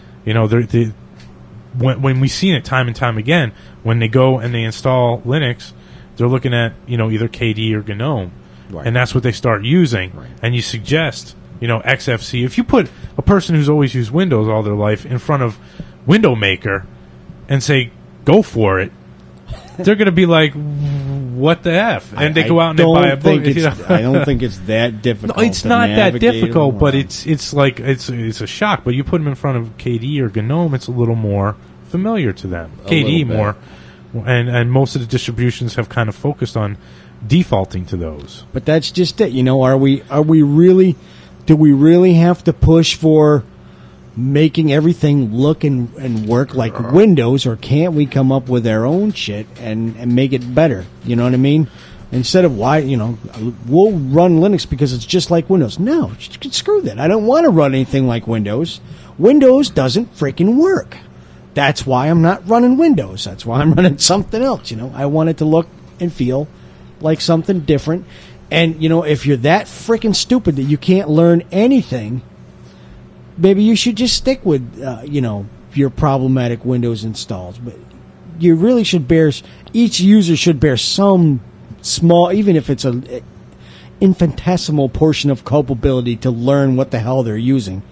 when we've seen it time and time again, when they go and they install Linux, they're looking at either KDE or GNOME, right. And that's what they start using. Right. And you suggest XFC. If you put a person who's always used Windows all their life in front of Window Maker and say go for it, they're going to be like, what the F? And they go out and they buy a book.
I don't think it's that difficult.
No, it's not that difficult, but it's like it's a shock. But you put them in front of KDE or GNOME, it's a little more familiar to them. KDE more, and most of the distributions have kind of focused on defaulting to those.
But that's just it. Are we really? Do we really have to push for making everything look and work like Windows, or can't we come up with our own shit and make it better? You know what I mean? Instead of we'll run Linux because it's just like Windows. No, screw that. I don't want to run anything like Windows. Windows doesn't freaking work. That's why I'm not running Windows. That's why I'm running something else. I want it to look and feel like something different. And, if you're that freaking stupid that you can't learn anything, maybe you should just stick with, your problematic Windows installs. But you really should each user should bear some small, even if it's an infinitesimal portion of culpability to learn what the hell they're using.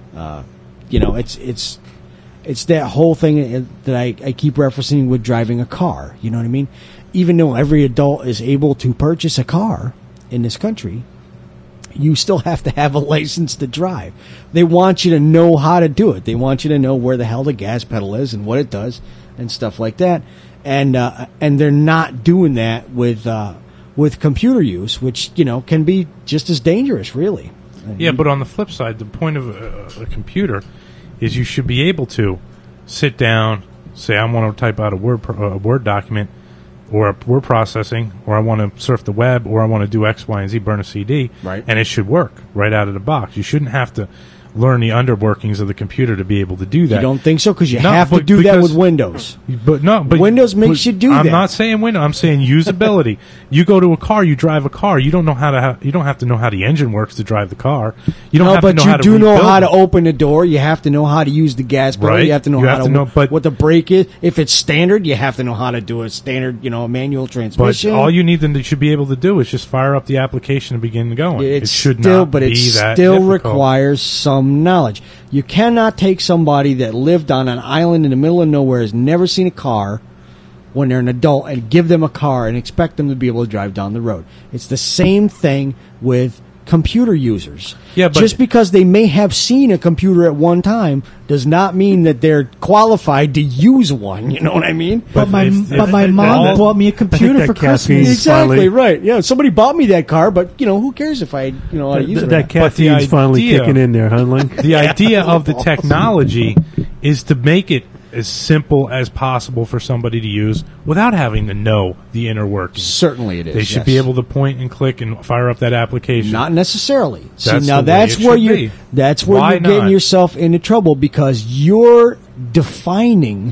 It's that whole thing that I keep referencing with driving a car. You know what I mean? Even though every adult is able to purchase a car in this country, you still have to have a license to drive. They want you to know how to do it. They want you to know where the hell the gas pedal is and what it does and stuff like that. And they're not doing that with computer use, which can be just as dangerous, really.
Yeah, but on the flip side, the point of a computer is you should be able to sit down, say, I want to type out a Word document, or word processing, or I want to surf the web, or I want to do X, Y, and Z, burn a CD,
right.
And it should work right out of the box. You shouldn't have to learn the underworkings of the computer to be able to do that.
You don't think so? Because you have to do that with Windows.
But
Windows makes you do that.
I'm not saying Windows. I'm saying usability. You go to a car, you drive a car. You don't know you don't have to know how the engine works to drive the car. You don't have to know how to
do know how to open the door. You have to know how to use the gas pedal.
Right.
You have to know what the brake is. If it's standard, you have to know how to do a standard, manual transmission.
But all you need to should be able to do is just fire up the application and begin going. It should not be that difficult.
It still requires some knowledge. You cannot take somebody that lived on an island in the middle of nowhere, has never seen a car, when they're an adult, and give them a car and expect them to be able to drive down the road. It's the same thing with computer users.
Yeah, but-
just because they may have seen a computer at one time does not mean that they're qualified to use one. You know what I mean?
But my
if-
mom
that-
bought me a computer
that
for
caffeine-
Christmas.
Exactly
finally-
right. Yeah, somebody bought me that car, but who cares if I know how to use it? or
That
not.
caffeine's finally
idea-
kicking in there, huh, Link?
The idea of the technology is to make it as simple as possible for somebody to use without having to know the inner workings.
Certainly, it is.
They should
yes.
be able to point and click and fire up that application.
Not necessarily. See,
That's
now
the way
that's
it
where
should
you're.
be.
That's where
Why
you're getting
not?
yourself into trouble because you're defining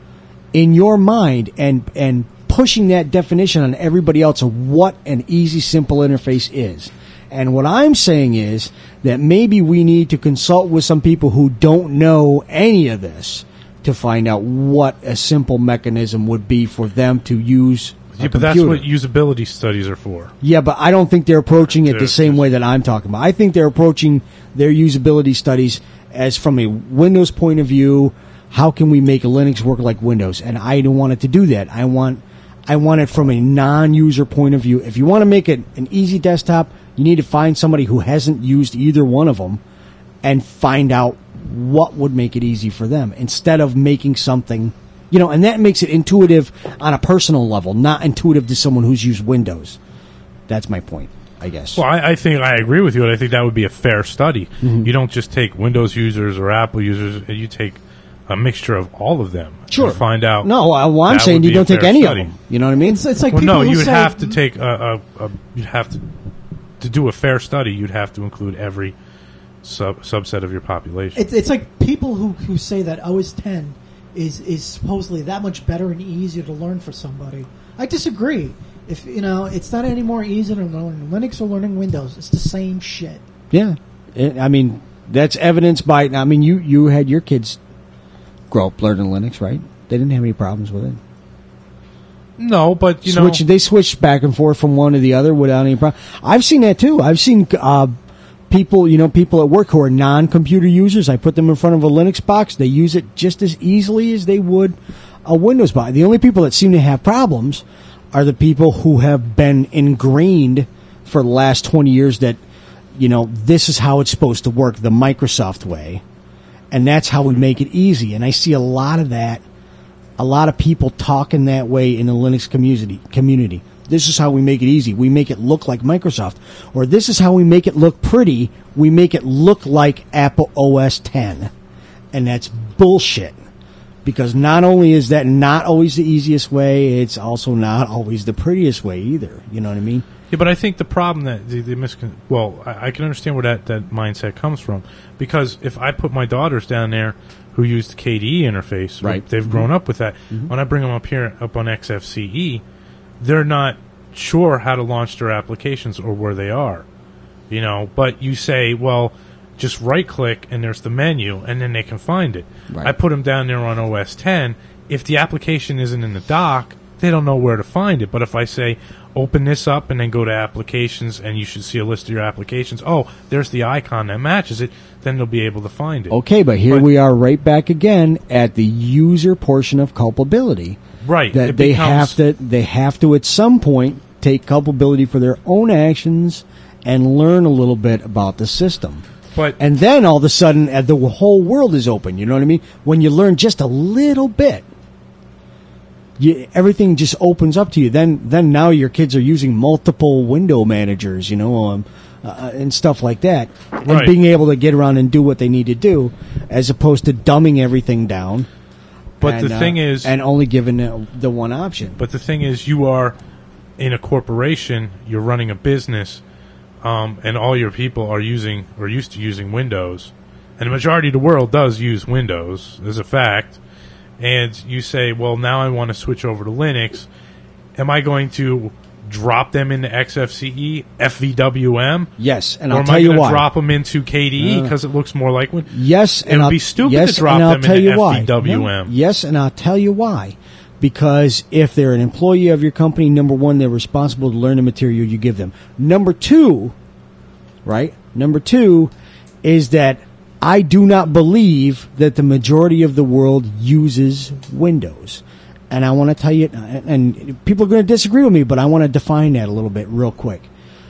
in your mind and pushing that definition on everybody else of what an easy, simple interface is. And what I'm saying is that maybe we need to consult with some people who don't know any of this to find out what a simple mechanism would be for them to use.
Yeah,
a
but that's
computer.
what usability studies are for.
Yeah, but I don't think they're approaching it the
They're
same
just-
way that I'm talking about. I think they're approaching their usability studies as from a Windows point of view. How can we make Linux work like Windows? And I don't want it to do that. I want it from a non-user point of view. If you want to make it an easy desktop, you need to find somebody who hasn't used either one of them and find out what would make it easy for them instead of making something, and that makes it intuitive on a personal level, not intuitive to someone who's used Windows. That's my point, I guess.
Well, I think I agree with you, and I think that would be a fair study.
Mm-hmm.
You don't just take Windows users or Apple users, you take a mixture of all of them.
Sure.
To find out.
No, well, I'm
That
saying
would
you
be a
don't take
fair
any
study.
of them. You know what I mean?
It's like
Well,
people
no,
who
you would
say,
have to take you'd have to do a fair study. You'd have to include every subset of your population.
It's like people who say that OS 10 is supposedly that much better and easier to learn for somebody. I disagree. If it's not any more easy to learn Linux or learning Windows. It's the same shit.
Yeah. I mean, that's evidenced by, I mean, you had your kids grow up learning Linux, right? They didn't have any problems with it.
No, but
They switched back and forth from one to the other without any problem. I've seen that too. I've seen people at work who are non-computer users. I put them in front of a Linux box. They use it just as easily as they would a Windows box. The only people that seem to have problems are the people who have been ingrained for the last 20 years that, this is how it's supposed to work, the Microsoft way. And that's how we make it easy. And I see a lot of that. A lot of people talking that way in the Linux community. This is how we make it easy. We make it look like Microsoft. Or this is how we make it look pretty. We make it look like Apple OS X. And that's bullshit. Because not only is that not always the easiest way, it's also not always the prettiest way either. You know what I mean?
Yeah, but I think the problem that I can understand where that mindset comes from, because if I put my daughters down there who use the KDE interface,
Right.
they've grown up with that.
Mm-hmm.
When I bring them up on XFCE, they're not sure how to launch their applications or where they are, But you say, well, just right click and there's the menu, and then they can find it.
Right.
I put them down there on OS X. If the application isn't in the dock, they don't know where to find it. But if I say, open this up and then go to applications, and you should see a list of your applications. Oh, there's the icon that matches it. Then they'll be able to find it.
Okay, but here we are right back again at the user portion of culpability.
Right.
That
It
they
becomes-
have to at some point take culpability for their own actions and learn a little bit about the system.
But
And then all of a sudden, the whole world is open. You know what I mean? When you learn just a little bit, everything just opens up to you. Then now your kids are using multiple window managers, and stuff like that, and
Right.
being able to get around and do what they need to do, as opposed to dumbing everything down.
But
and,
the thing is,
and only giving the one option.
But the thing is, you are in a corporation, you're running a business, and all your people are using or used to using Windows. And the majority of the world does use Windows, as a fact. And you say, well, now I want to switch over to Linux. Am I going to drop them into XFCE, FVWM?
Yes, and
or
I'll
am
tell
I
you
going to
why.
drop them into KDE because it looks more like Windows?
Yes,
It would be stupid to drop them
tell
into
you why.
FVWM.
Yes, and I'll tell you why. Because if they're an employee of your company, number one, they're responsible to learn the material you give them. Number two is that I do not believe that the majority of the world uses Windows. And I want to tell you, and people are going to disagree with me, but I want to define that a little bit real quick.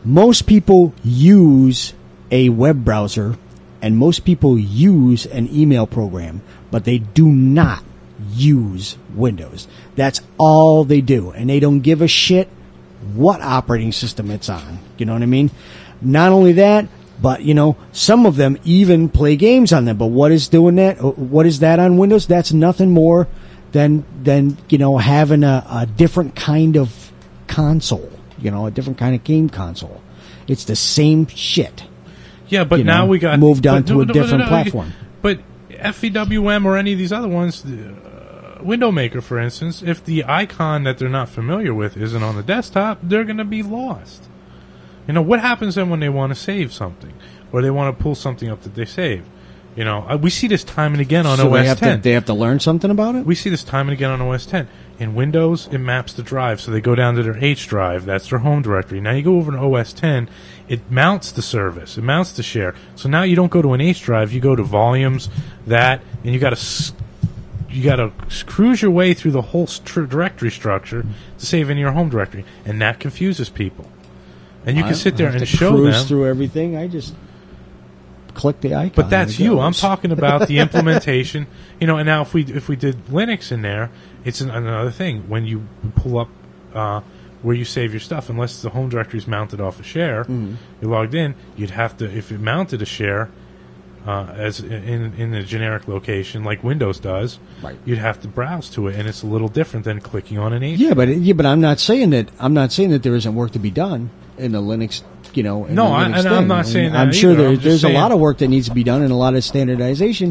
most people use a web browser and most people use an email program, but they do not use Windows. That's all they do. And they don't give a shit what operating system it's on. You know what I mean? Not only that, but, some of them even play games on them. But what is doing that? What is that on Windows? That's nothing more than having a different kind of console. A different kind of game console. It's the same shit.
Yeah, but now we got
moved on to a different platform.
But FEWM or any of these other ones, Window Maker, for instance, if the icon that they're not familiar with isn't on the desktop, they're going to be lost. What happens then when they want to save something or they want to pull something up that they saved? We see this time and again on OS 10.
They have to learn something about it?
We see this time and again on OS 10. In Windows, it maps the drive, so they go down to their H drive. That's their home directory. Now you go over to OS 10, it mounts the service. It mounts the share. So now you don't go to an H drive, you go to volumes, and you got to cruise your way through the whole directory structure to save in your home directory, and that confuses people. And you can sit there and show them.
Cruise through everything. I just click the icon.
But that's you. I'm talking about the implementation. And now if we did Linux in there, it's another thing. When you pull up where you save your stuff, unless the home directory is mounted off a share, you're logged in. You'd have to, if it mounted a share as in a generic location like Windows does,
right,
you'd have to browse to it, and it's a little different than clicking on an H.
Yeah, but I'm not saying that there isn't work to be done in the Linux.
I'm not saying that.
I'm sure
either.
there's a lot of work that needs to be done and a lot of standardization.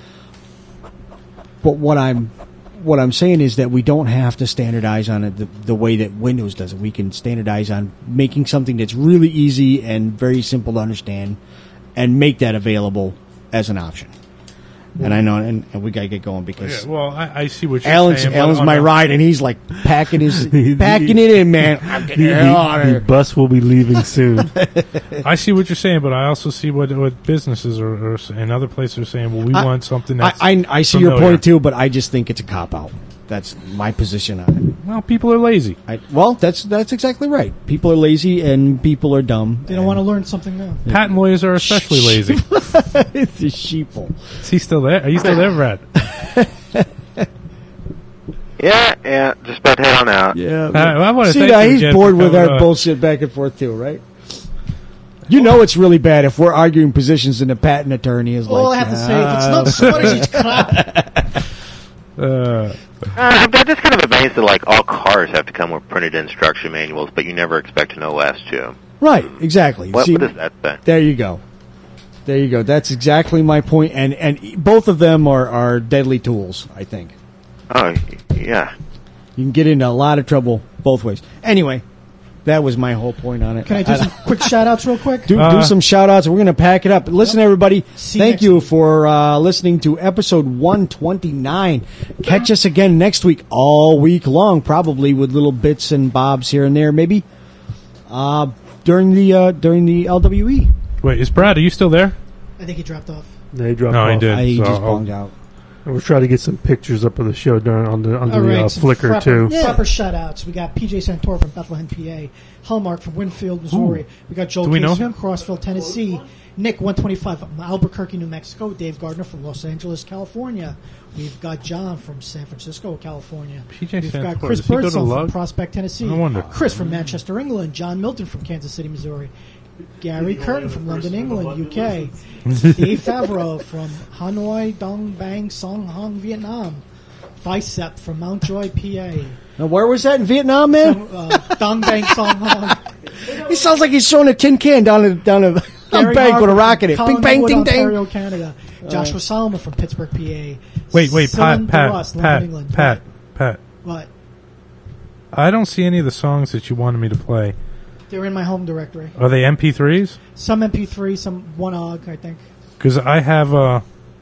But what I'm saying is that we don't have to standardize on it the way that Windows does it. We can standardize on making something that's really easy and very simple to understand, and make that available as an option. And I know, and we gotta get going because
I see what you're saying.
Alan's my ride, and he's like packing it in, man. I'm getting
the bus will be leaving soon.
I see what you're saying, but I also see what businesses and other places are saying. Well, we want something that's
I see
familiar.
your point too, but I just think it's a cop out. That's my position on it.
Well, people are lazy.
That's exactly right. People are lazy and people are dumb.
They don't want to learn something new.
Patent lawyers are especially lazy.
It's a sheeple.
Is he still there? Are you still there, Brad?
Yeah, just about to head on out.
Yeah.
I want to
see,
thank
now
you
he's
again
bored
for
with
coming
our
on.
bullshit back and forth too, right? It's really bad if we're arguing positions and the patent attorney is
All I have to say, if it's not Scottish, it's crap.
I'm just kind of amazed that all cars have to come with printed instruction manuals, but you never expect an OS to.
Right, exactly.
What
See,
does that say?
There you go. That's exactly my point, and both of them are deadly tools, I think.
Oh, yeah.
You can get into a lot of trouble both ways. Anyway, that was my whole point on it.
Can I do some quick shout-outs real quick?
Do some shout-outs. We're going to pack it up. Listen, everybody, thank you
week.
for listening to episode 129. Catch us again next week, all week long, probably with little bits and bobs here and there, maybe, during the LWE.
Wait, is Brad? Are you still there?
I think he dropped off.
They dropped
No,
off.
he did.
He
So
just
I'll-
bonged out.
And we're trying to get some pictures up of the show on the
All right, some
Flickr
proper,
too.
Proper shout-outs. We got PJ Santor from Bethlehem, PA. Hallmark from Winfield, Missouri. We got Joel
Do we know
Case
him?
from Crossville, Tennessee. Nick 125 from Albuquerque, New Mexico. Dave Gardner from Los Angeles, California. We've got John from San Francisco, California.
PJ
We've
Santor,
got Chris
does he go to
Birdsong from
Lug?
Prospect, Tennessee.
No wonder.
Chris from Manchester, England. John Milton from Kansas City, Missouri. Gary Curtin from London, England, UK. Dave Favreau from Hanoi, Dong Bang, Song Hong, Vietnam. Vicep from Mountjoy, PA.
Now, where was that in Vietnam, man?
Dong Bang, Song Hong.
He sounds like he's throwing a tin can down a
Gary
bank with a
Harwood
rocket in it.
from
Bing, bang,
Collingwood,
ding, dang.
Ontario, Canada. Joshua Salma from Pittsburgh, PA.
Wait,
Celine
Pat,
Ross, London, England.
Pat.
What?
I don't see any of the songs that you wanted me to play.
They're in my home directory.
Are they MP3s?
Some MP3, some one OGG, I think.
Because I have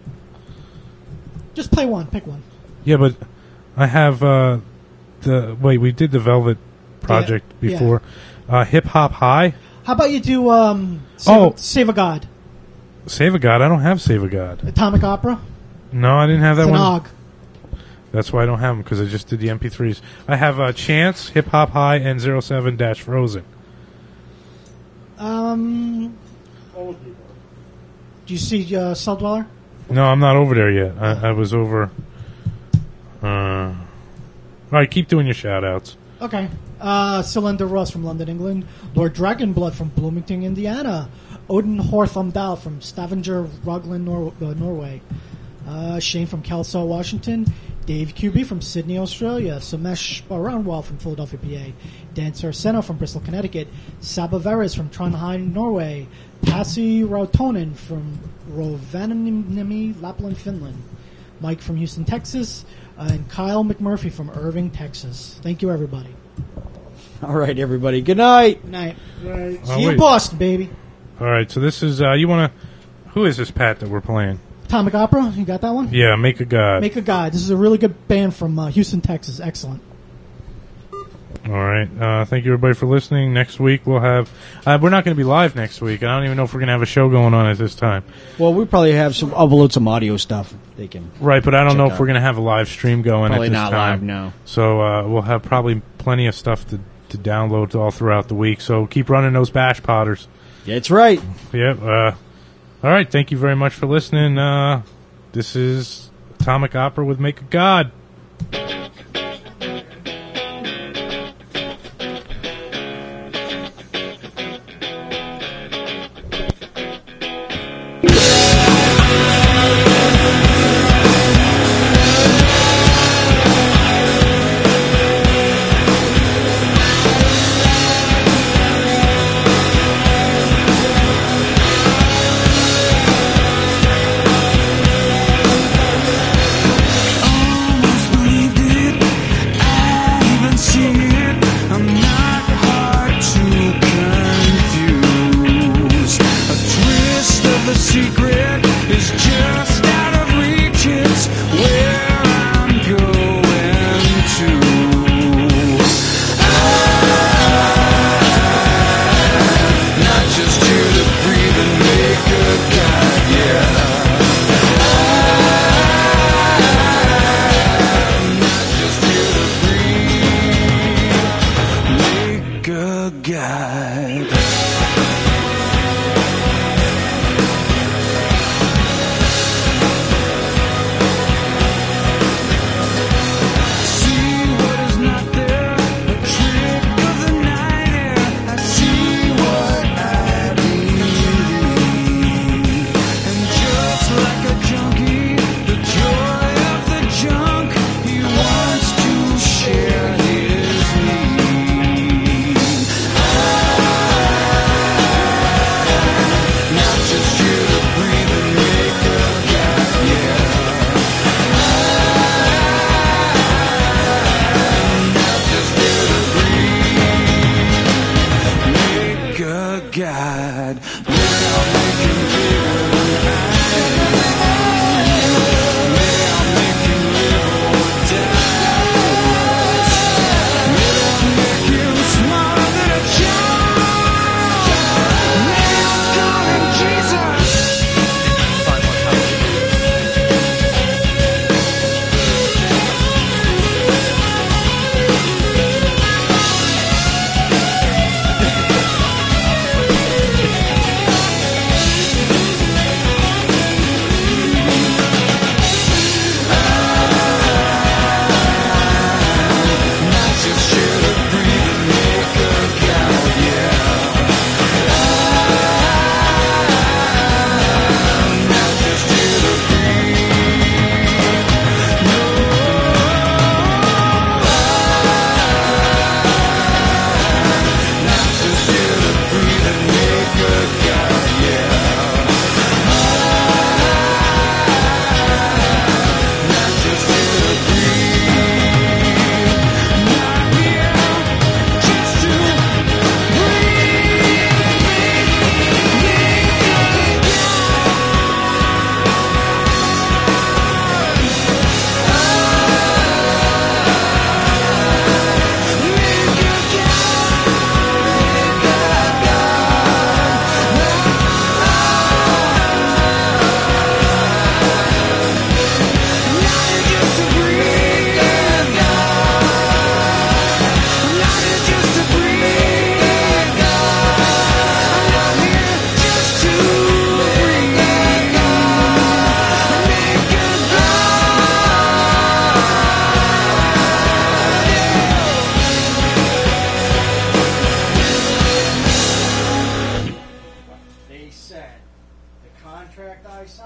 Just play one. Pick one.
yeah, but I have we did the Velvet project
Yeah.
before. Hip Hop High.
How about you do Save a God?
Save a God. I don't have Save a God.
Atomic Opera?
No, I didn't have that
It's an
one.
OGG.
That's why I don't have them, because I just did the MP3s. I have Chance, Hip Hop High, and 07-Frozen.
Do you see Cell Dweller?
No, I'm not over there yet. I was over. All right, keep doing your shout-outs.
Okay. Cylinder Ross from London, England. Lord Dragonblood from Bloomington, Indiana. Odin Horthumdal from Stavanger, Rugland, Norway. Shane from Kelso, Washington. Dave QB from Sydney, Australia. Samesh Baranwal from Philadelphia, PA. Dan Sarceno from Bristol, Connecticut. Saba Veres from Trondheim, Norway. Pasi Rautonen from Rovaniemi, Lapland, Finland. Mike from Houston, Texas. And Kyle McMurphy from Irving, Texas. Thank you, everybody.
All right, everybody. Good night.
Good night.
Oh,
See you in
wait.
Boston, baby.
All right, so this is you want to? Who is this Pat that we're playing?
Atomic Opera, you got that one?
Yeah, Make a God.
Make a God. This is a really good band from Houston, Texas. Excellent.
All right, thank you everybody for listening. Next week we'll have. We're not going to be live next week. I don't even know if we're going to have a show going on at this time.
Well, we probably have upload some audio stuff. They can.
Right, but I don't know
Check
if
out.
we're going to have a live stream going
Probably
at this
not
time.
live, no.
So we'll have probably plenty of stuff to download all throughout the week. So keep running those bash potters.
That's right.
Yep. All right. Thank you very much for listening. This is Atomic Opera with Make a God.
Almost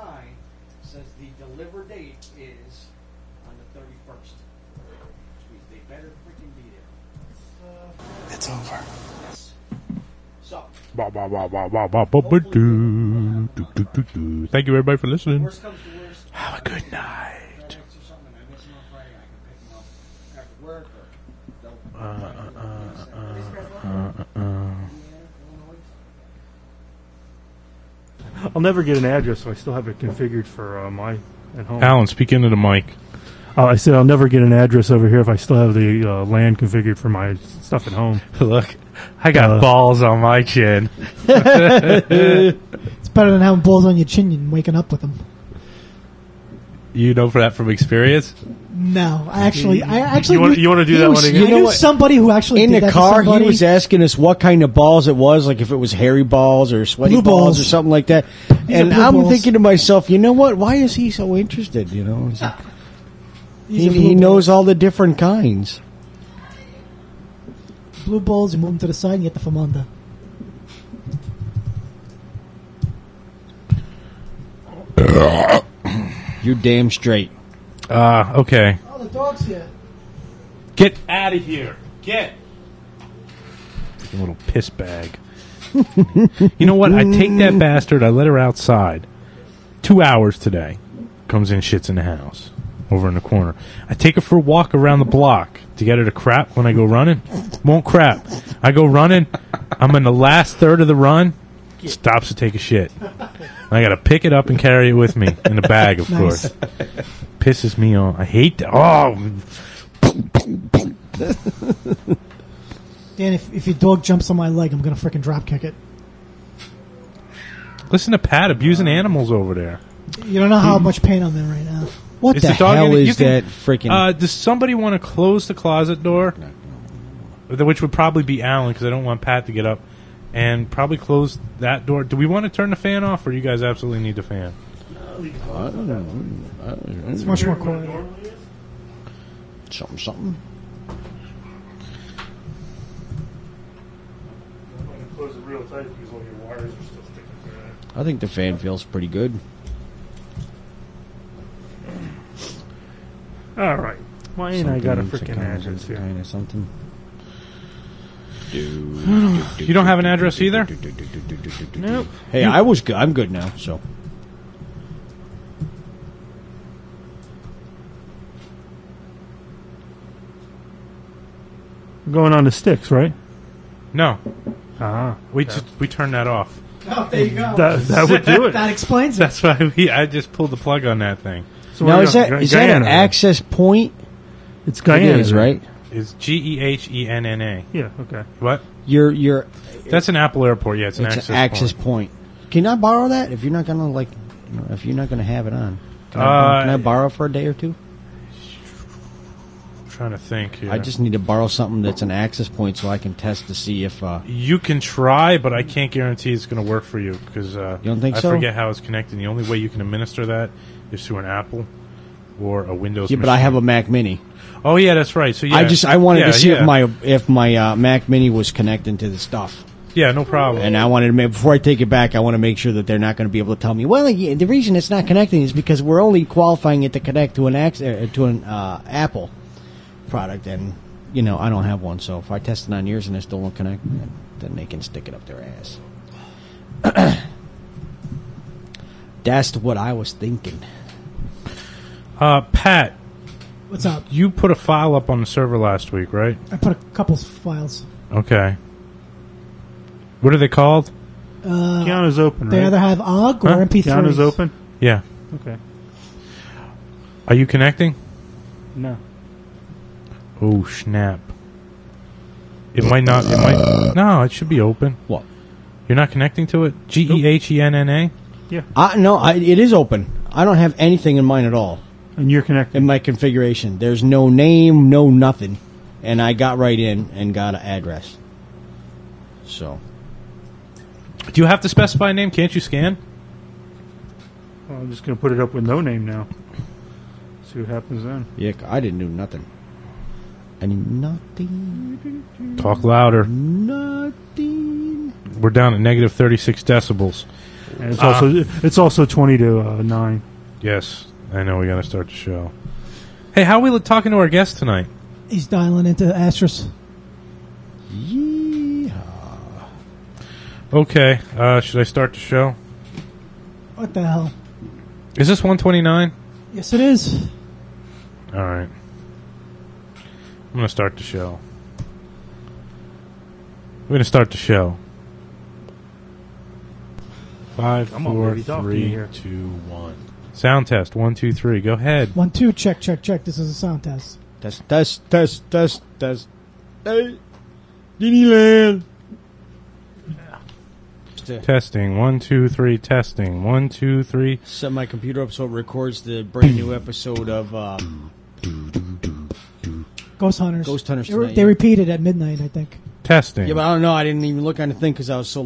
sign says the deliver date is on the 31st. Which means they better freaking be there.
It's over.
Yes. So,
Thank you, everybody, for listening.
worst comes to worst.
Have a good night.
Or something, I miss them on Friday, I can pick them up after work or
I'll never get an address, so I still have it configured for my at home.
Alan, speak into the mic.
I said I'll never get an address over here if I still have the LAN configured for my stuff at home.
Look, I got balls on my chin.
It's better than having balls on your chin and waking up with them.
You know for that from experience?
No, I actually
You want to do that one
I
again?
You know
knew
what?
somebody who actually
in
did
the
that
car,
to somebody.
he was asking us what kind of balls it was, like if it was hairy balls or sweaty
Blue
balls
balls.
or something like that.
These
And
are blue
I'm
balls.
thinking to myself, you know what? Why is he so interested? You know, It's like,
These are
he
blue
knows
balls.
all the different kinds.
Blue balls, you move them to the side and you get the from under.
You're damn straight.
Okay.
Oh, the dog's here.
Get out of here. Get. Freaking little piss bag. You know what? I take that bastard, I let her outside. 2 hours today. Comes in, shits in the house. Over in the corner. I take her for a walk around the block to get her to crap when I go running. Won't crap. I go running. I'm in the last third of the run. Stops to take a shit. I gotta pick it up and carry it with me in a bag, of
Nice.
course. Pisses me off. I hate that. Oh,
Dan, if your dog jumps on my leg, I'm gonna frickin' drop kick it.
listen to Pat abusing animals over there.
You don't know how much pain I'm in right now.
What
Is
the
the dog
hell
in it? You
is
can-
that freaking...
Does somebody want to close the closet door? Which would probably be Alan, because I don't want Pat to get up. And probably close that door. Do we want to turn the fan off, or you guys absolutely need the fan?
It's much more quiet.
something.
Close it real tight because all your wires are still sticking through
I think the fan feels pretty good.
it. All right. Why ain't I got a freaking address here?
Kind of something.
You don't have an address either?
Nope.
Hey, I was good. I'm good now. So
We're going on to sticks, right?
No.
Ah.
We turned that off.
Oh, there you go.
That would do it.
That explains it.
That's why I just pulled the plug on that thing.
So
now
we're
is
going-
that an
Guyana.
access point?
It's Guyana,
It is, right?
It's GEHENNA.
Yeah. Okay.
What?
You're
That's an Apple airport. Yeah, it's an
it's
access,
an access point. Can I borrow that if you're not gonna if you're not gonna have it on? Can I borrow for a day or two?
I'm trying to think here.
I just need to borrow something that's an access point so I can test to see if.
You can try, but I can't guarantee it's going to work for you because
You don't think
I
so?
forget how it's connected. The only way you can administer that is through an Apple or a Windows.
Yeah, but I
machine.
have a Mac Mini.
Oh yeah, that's right. So yeah,
I wanted
yeah,
to see
yeah.
if my Mac Mini was connecting to the stuff.
Yeah, no problem.
And I wanted to make, before I take it back, I want to make sure that they're not going to be able to tell me, well, yeah, the reason it's not connecting is because we're only qualifying it to connect to an Apple product, and I don't have one. So if I test it on yours and it still won't connect, then they can stick it up their ass. That's what I was thinking.
Pat,
What's up?
you put a file up on the server last week, right?
I put a couple files.
Okay. What are they called?
Kiana's open,
They
right?
either have OGG or
Huh?
MP3s.
Kiana's open?
Yeah.
Okay.
Are you connecting?
No.
Oh snap! It might not. It might. No, it should be open.
What?
You're not connecting to it? GEHENNA?
No, it is open. I don't have anything in mine at all.
And you're connected.
In my configuration, there's no name, no nothing, and I got right in and got an address. So
Do you have to specify a name? Can't you scan?
Well, I'm just going to put it up with no name now. See what happens then.
yeah, I didn't do nothing. I did nothing.
Talk louder.
Nothing.
We're down at negative 36 decibels.
And it's also 20 to 9.
Yes, I know we got to start the show. Hey, how are we talking to our guest tonight?
He's dialing into Astros.
Okay, should I start the show?
What the hell?
Is this 129?
Yes, it is.
All right. I'm going to start the show. We're going to start the show. 5,
I'm
4,
already talking to
3,
you here.
2, 1. Sound test. 1, 2, 3. Go ahead.
1, 2, check. This is a sound test.
Test. Hey, Disneyland.
Testing. 1, 2, 3. Testing. 1, 2, 3.
Set my computer up so it records the brand new episode of
Ghost Hunters.
Ghost Hunters
They
tonight.
repeated at midnight, I think.
Testing.
Yeah, but I don't know. I didn't even look on the thing because I was so